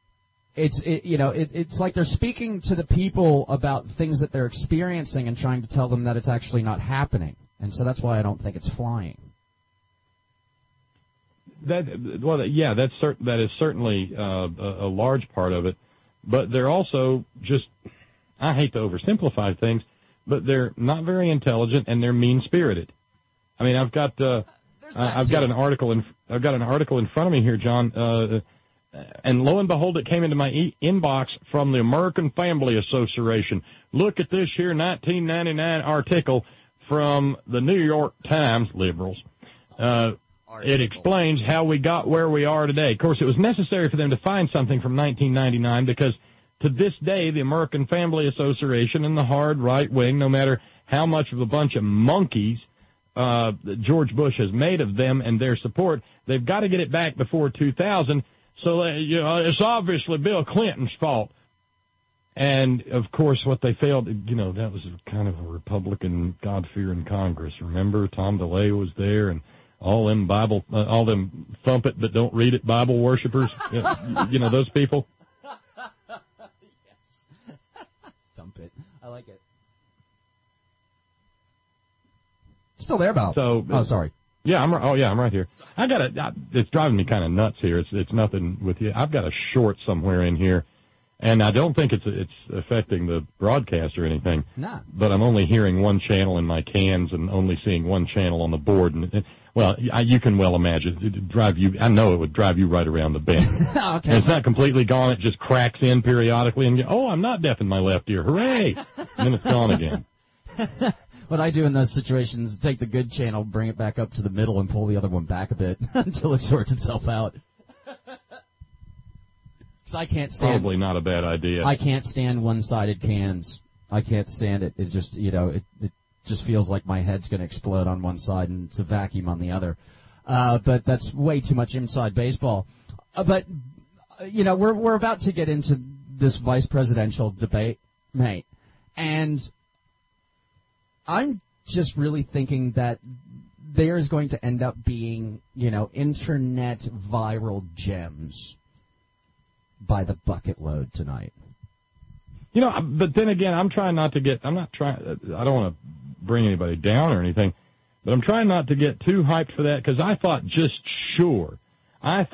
it's like they're speaking to the people about things that they're experiencing and trying to tell them that it's actually not happening. And so that's why I don't think it's flying. That is certainly a large part of it, but they're also just, I hate to oversimplify things, but they're not very intelligent and they're mean-spirited. I mean, I've got an article in front of me here, John, and lo and behold, it came into my inbox from the American Family Association. Look at this here 1999 article. from the New York Times, liberals. It explains how we got where we are today. Of course, it was necessary for them to find something from 1999 because to this day, the American Family Association and the hard right wing, no matter how much of a bunch of monkeys George Bush has made of them and their support, they've got to get it back before 2000. So it's obviously Bill Clinton's fault. And, of course, what they failed, that was kind of a Republican God-fearing Congress. Remember, Tom DeLay was there and all them all them thump it but don't read it Bible worshipers, those people. Yes. Thump it. I like it. Still there, Bob. Oh, sorry. Yeah, I'm right here. It's driving me kind of nuts here. It's nothing with you. I've got a short somewhere in here, and I don't think it's affecting the broadcast or anything. Nah. But I'm only hearing one channel in my cans and only seeing one channel on the board. And you can well imagine it'd drive you. I know it would drive you right around the bend. Okay. And it's not completely gone. It just cracks in periodically, and I'm not deaf in my left ear. Hooray! And then it's gone again. What I do in those situations is take the good channel, bring it back up to the middle, and pull the other one back a bit until it sorts itself out. Because I can't stand... Probably not a bad idea. I can't stand one-sided cans. I can't stand it. It just, it just feels like my head's going to explode on one side and it's a vacuum on the other. But that's way too much inside baseball. But we're about to get into this vice presidential debate, mate. And I'm just really thinking that there is going to end up being, internet viral gems by the bucket load tonight. But then again, I don't want to bring anybody down or anything, but I'm trying not to get too hyped for that because I thought just sure that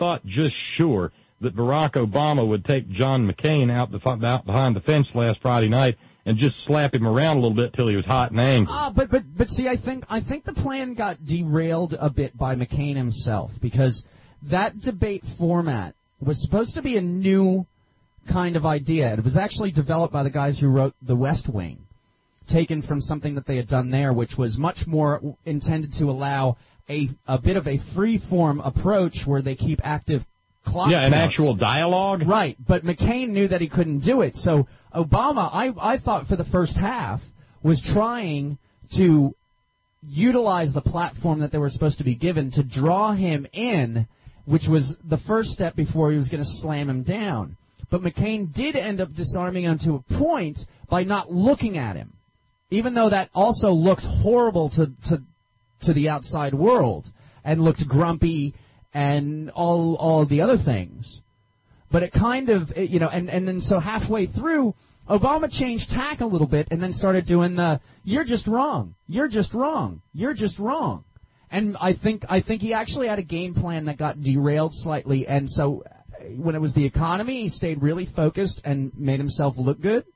Barack Obama would take John McCain out behind the fence last Friday night and just slap him around a little bit till he was hot and angry. But see, I think the plan got derailed a bit by McCain himself because that debate format was supposed to be a new kind of idea. It was actually developed by the guys who wrote The West Wing, taken from something that they had done there, which was much more intended to allow a bit of a free-form approach where they keep active clock an counts. actual dialogue? Right, but McCain knew that he couldn't do it. So Obama, I thought for the first half, was trying to utilize the platform that they were supposed to be given to draw him in, which was the first step before he was going to slam him down. But McCain did end up disarming him to a point by not looking at him, even though that also looked horrible to the outside world and looked grumpy and all of the other things. But it kind of, and then so halfway through, Obama changed tack a little bit and then started doing the, you're just wrong, you're just wrong, you're just wrong. And I think he actually had a game plan that got derailed slightly, and so when it was the economy, he stayed really focused and made himself look good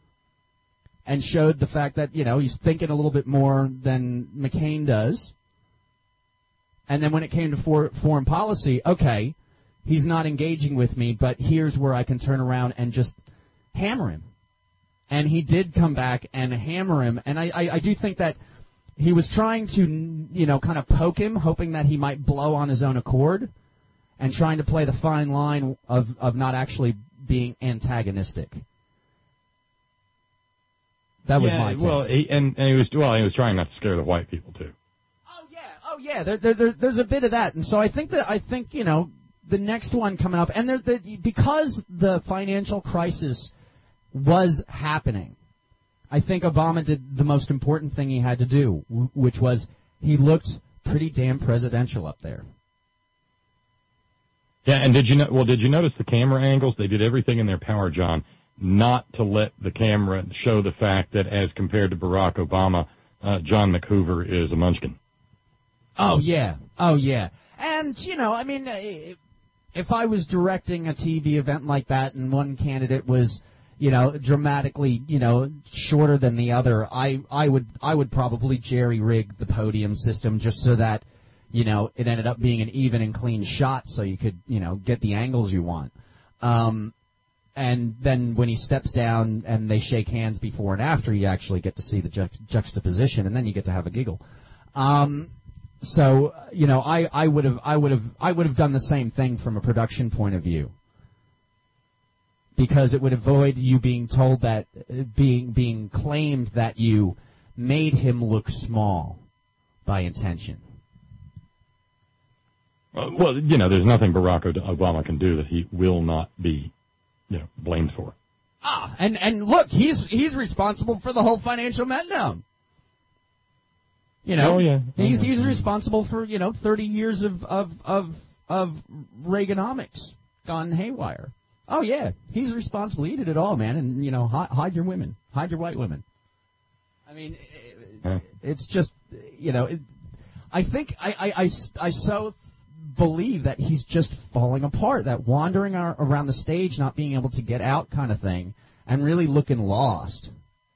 and showed the fact that, he's thinking a little bit more than McCain does. And then when it came to foreign policy, okay, he's not engaging with me, but here's where I can turn around and just hammer him. And he did come back and hammer him. And I do think that he was trying to, kind of poke him, hoping that he might blow on his own accord, and trying to play the fine line of not actually being antagonistic. That was my take. Well, he was trying not to scare the white people too. Oh yeah, there's a bit of that, and so I think the next one coming up, and because the financial crisis was happening, I think Obama did the most important thing he had to do, which was he looked pretty damn presidential up there. Yeah, and did you notice the camera angles? They did everything in their power, John, not to let the camera show the fact that as compared to Barack Obama, John McHoover is a munchkin. Oh yeah. And, if I was directing a TV event like that and one candidate was, dramatically, shorter than the other, I would probably jerry-rig the podium system just so that, it ended up being an even and clean shot so you could, get the angles you want. And And then when he steps down and they shake hands before and after, you actually get to see the juxtaposition, and then you get to have a giggle. So I would have done the same thing from a production point of view, because it would avoid you being told that being claimed that you made him look small by intention. Well, there's nothing Barack Obama can do that he will not be, blamed for. And look, he's responsible for the whole financial meltdown. Oh yeah. He's responsible for 30 years of Reaganomics gone haywire. Oh yeah, he's responsible. He did it all, man. And hide your women, hide your white women. I mean, it's just I think I so believe that he's just falling apart, that wandering around the stage, not being able to get out kind of thing, and really looking lost.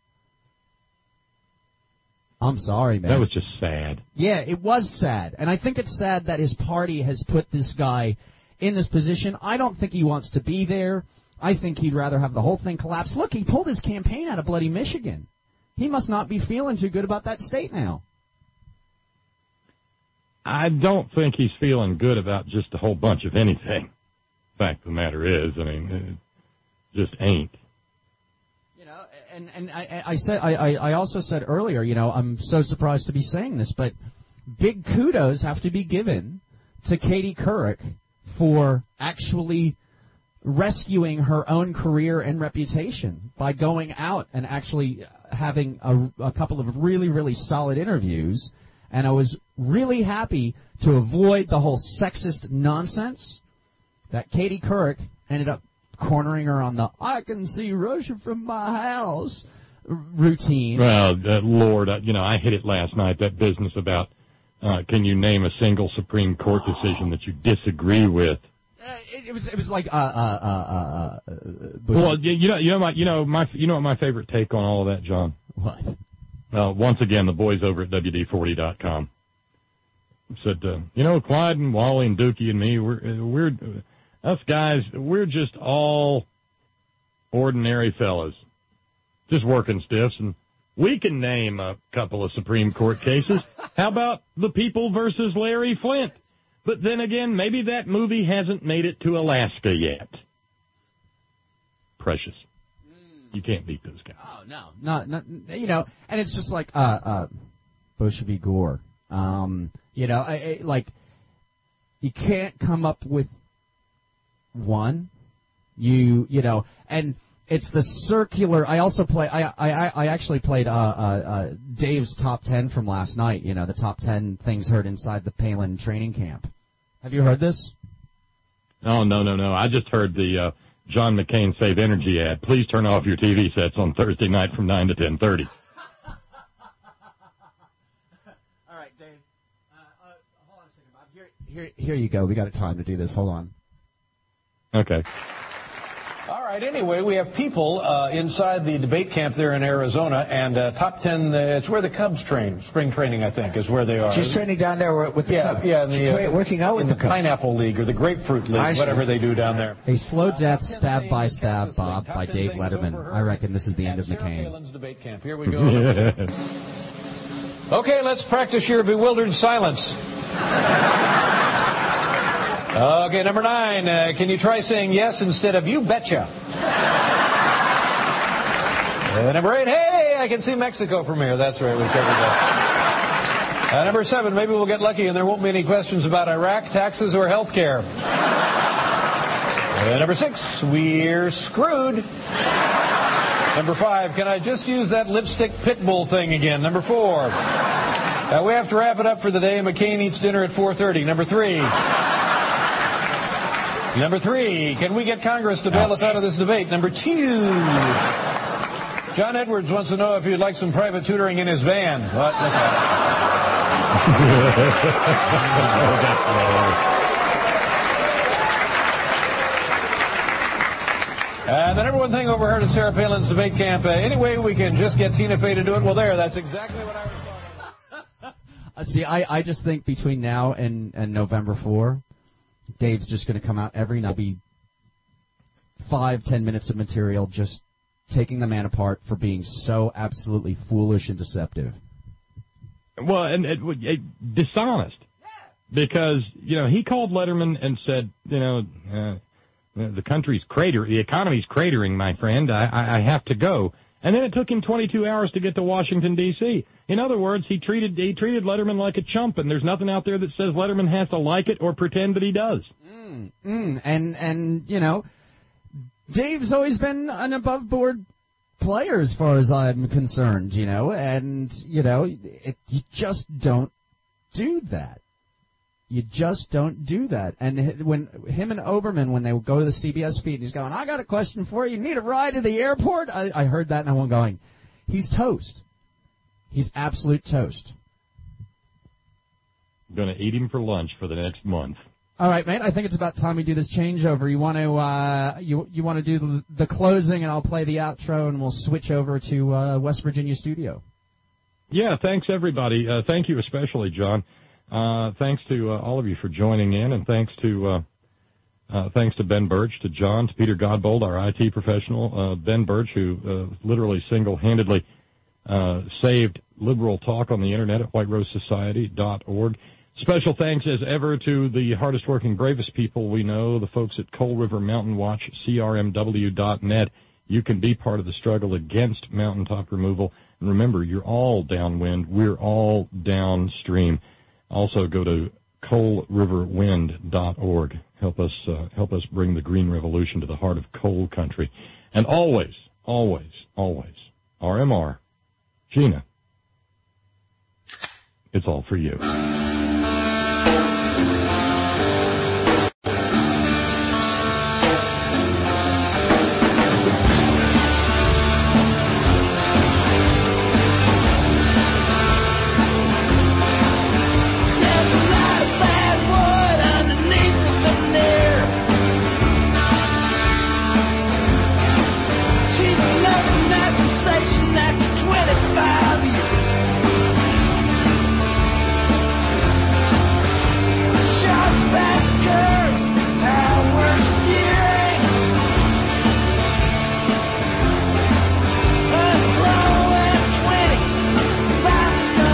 I'm sorry, man. That was just sad. Yeah, it was sad. And I think it's sad that his party has put this guy in this position. I don't think he wants to be there. I think he'd rather have the whole thing collapse. Look, he pulled his campaign out of bloody Michigan. He must not be feeling too good about that state now. I don't think he's feeling good about just a whole bunch of anything. Fact of the matter is, it just ain't. And I also said earlier, I'm so surprised to be saying this, but big kudos have to be given to Katie Couric for actually rescuing her own career and reputation by going out and actually having a couple of really, really solid interviews. And I was really happy to avoid the whole sexist nonsense that Katie Couric ended up cornering her on the "I can see Russia from my house" routine. Well, Lord, I hit it last night, that business about can you name a single Supreme Court decision that you disagree with? It was like well, what my favorite take on all of that, John? What? Once again, the boys over at WD40.com said, Clyde and Wally and Dookie and me, we're us guys, we're just all ordinary fellas, just working stiffs, and we can name a couple of Supreme Court cases. How about the People versus Larry Flint? But then again, maybe that movie hasn't made it to Alaska yet. Precious. You can't beat those guys. Oh, no. Not and it's just like, Bush v. Gore. You can't come up with one. And it's the circular. I also play, I actually played, Dave's top 10 from last night, the top 10 things heard inside the Palin training camp. Have you heard this? Oh, no. I just heard the, John McCain Save Energy ad. Please turn off your TV sets on Thursday night from 9 to 10:30. All right, Dave. Hold on a second, Bob. Here you go. We got time to do this. Hold on. Okay. All right, anyway, we have people inside the debate camp there in Arizona, and top 10, it's where the Cubs train. Spring training, I think, is where they are. She's training down there with the Cubs. Yeah, working out with the Pineapple League or the Grapefruit League, whatever they do down there. A slow death, stab by stab, Bob, by Dave Letterman. I reckon this is the end of McCain. Palin's debate camp. Here we go. Okay, let's practice your bewildered silence. Okay, number 9. Can you try saying yes instead of you betcha? Number 8. Hey, I can see Mexico from here. That's right, we covered that. Number 7. Maybe we'll get lucky and there won't be any questions about Iraq, taxes, or health care. Number 6. We're screwed. Number 5. Can I just use that lipstick pit bull thing again? Number 4. We have to wrap it up for the day. McCain eats dinner at 4:30. Number 3. Number 3, can we get Congress to bail us out of this debate? Number 2, John Edwards wants to know if you'd like some private tutoring in his van. What? And the number one thing overheard at Sarah Palin's debate camp, anyway, we can just get Tina Fey to do it. Well, that's exactly what I was talking about. See, I just think between now and November 4, Dave's just going to come out every night, be 5-10 minutes of material just taking the man apart for being so absolutely foolish and deceptive. Well, and dishonest. Because, he called Letterman and said, the country's the economy's cratering, my friend. I have to go. And then it took him 22 hours to get to Washington, D.C. In other words, he treated Letterman like a chump, and there's nothing out there that says Letterman has to like it or pretend that he does. And Dave's always been an above-board player as far as I'm concerned, and, you just don't do that. You just don't do that. And when him and Oberman, when they would go to the CBS feed, he's going, I got a question for you. You need a ride to the airport? I heard that, and I went going, he's toast. He's absolute toast. I'm going to eat him for lunch for the next month. All right, mate. I think it's about time we do this changeover. You want to you want to do the closing, and I'll play the outro, and we'll switch over to West Virginia studio. Yeah, thanks, everybody. Thank you especially, John. Thanks to all of you for joining in, and thanks to Ben Birch, to John, to Peter Godbold, our IT professional, Ben Birch, who literally single-handedly saved liberal talk on the Internet at whiterosesociety.org. Special thanks, as ever, to the hardest-working, bravest people we know, the folks at Coal River Mountain Watch, CRMW.net. You can be part of the struggle against mountaintop removal. And remember, you're all downwind. We're all downstream. Also, go to coalriverwind.org. Help us bring the green revolution to the heart of coal country. And always, always, always, RMR, Gina, it's all for you.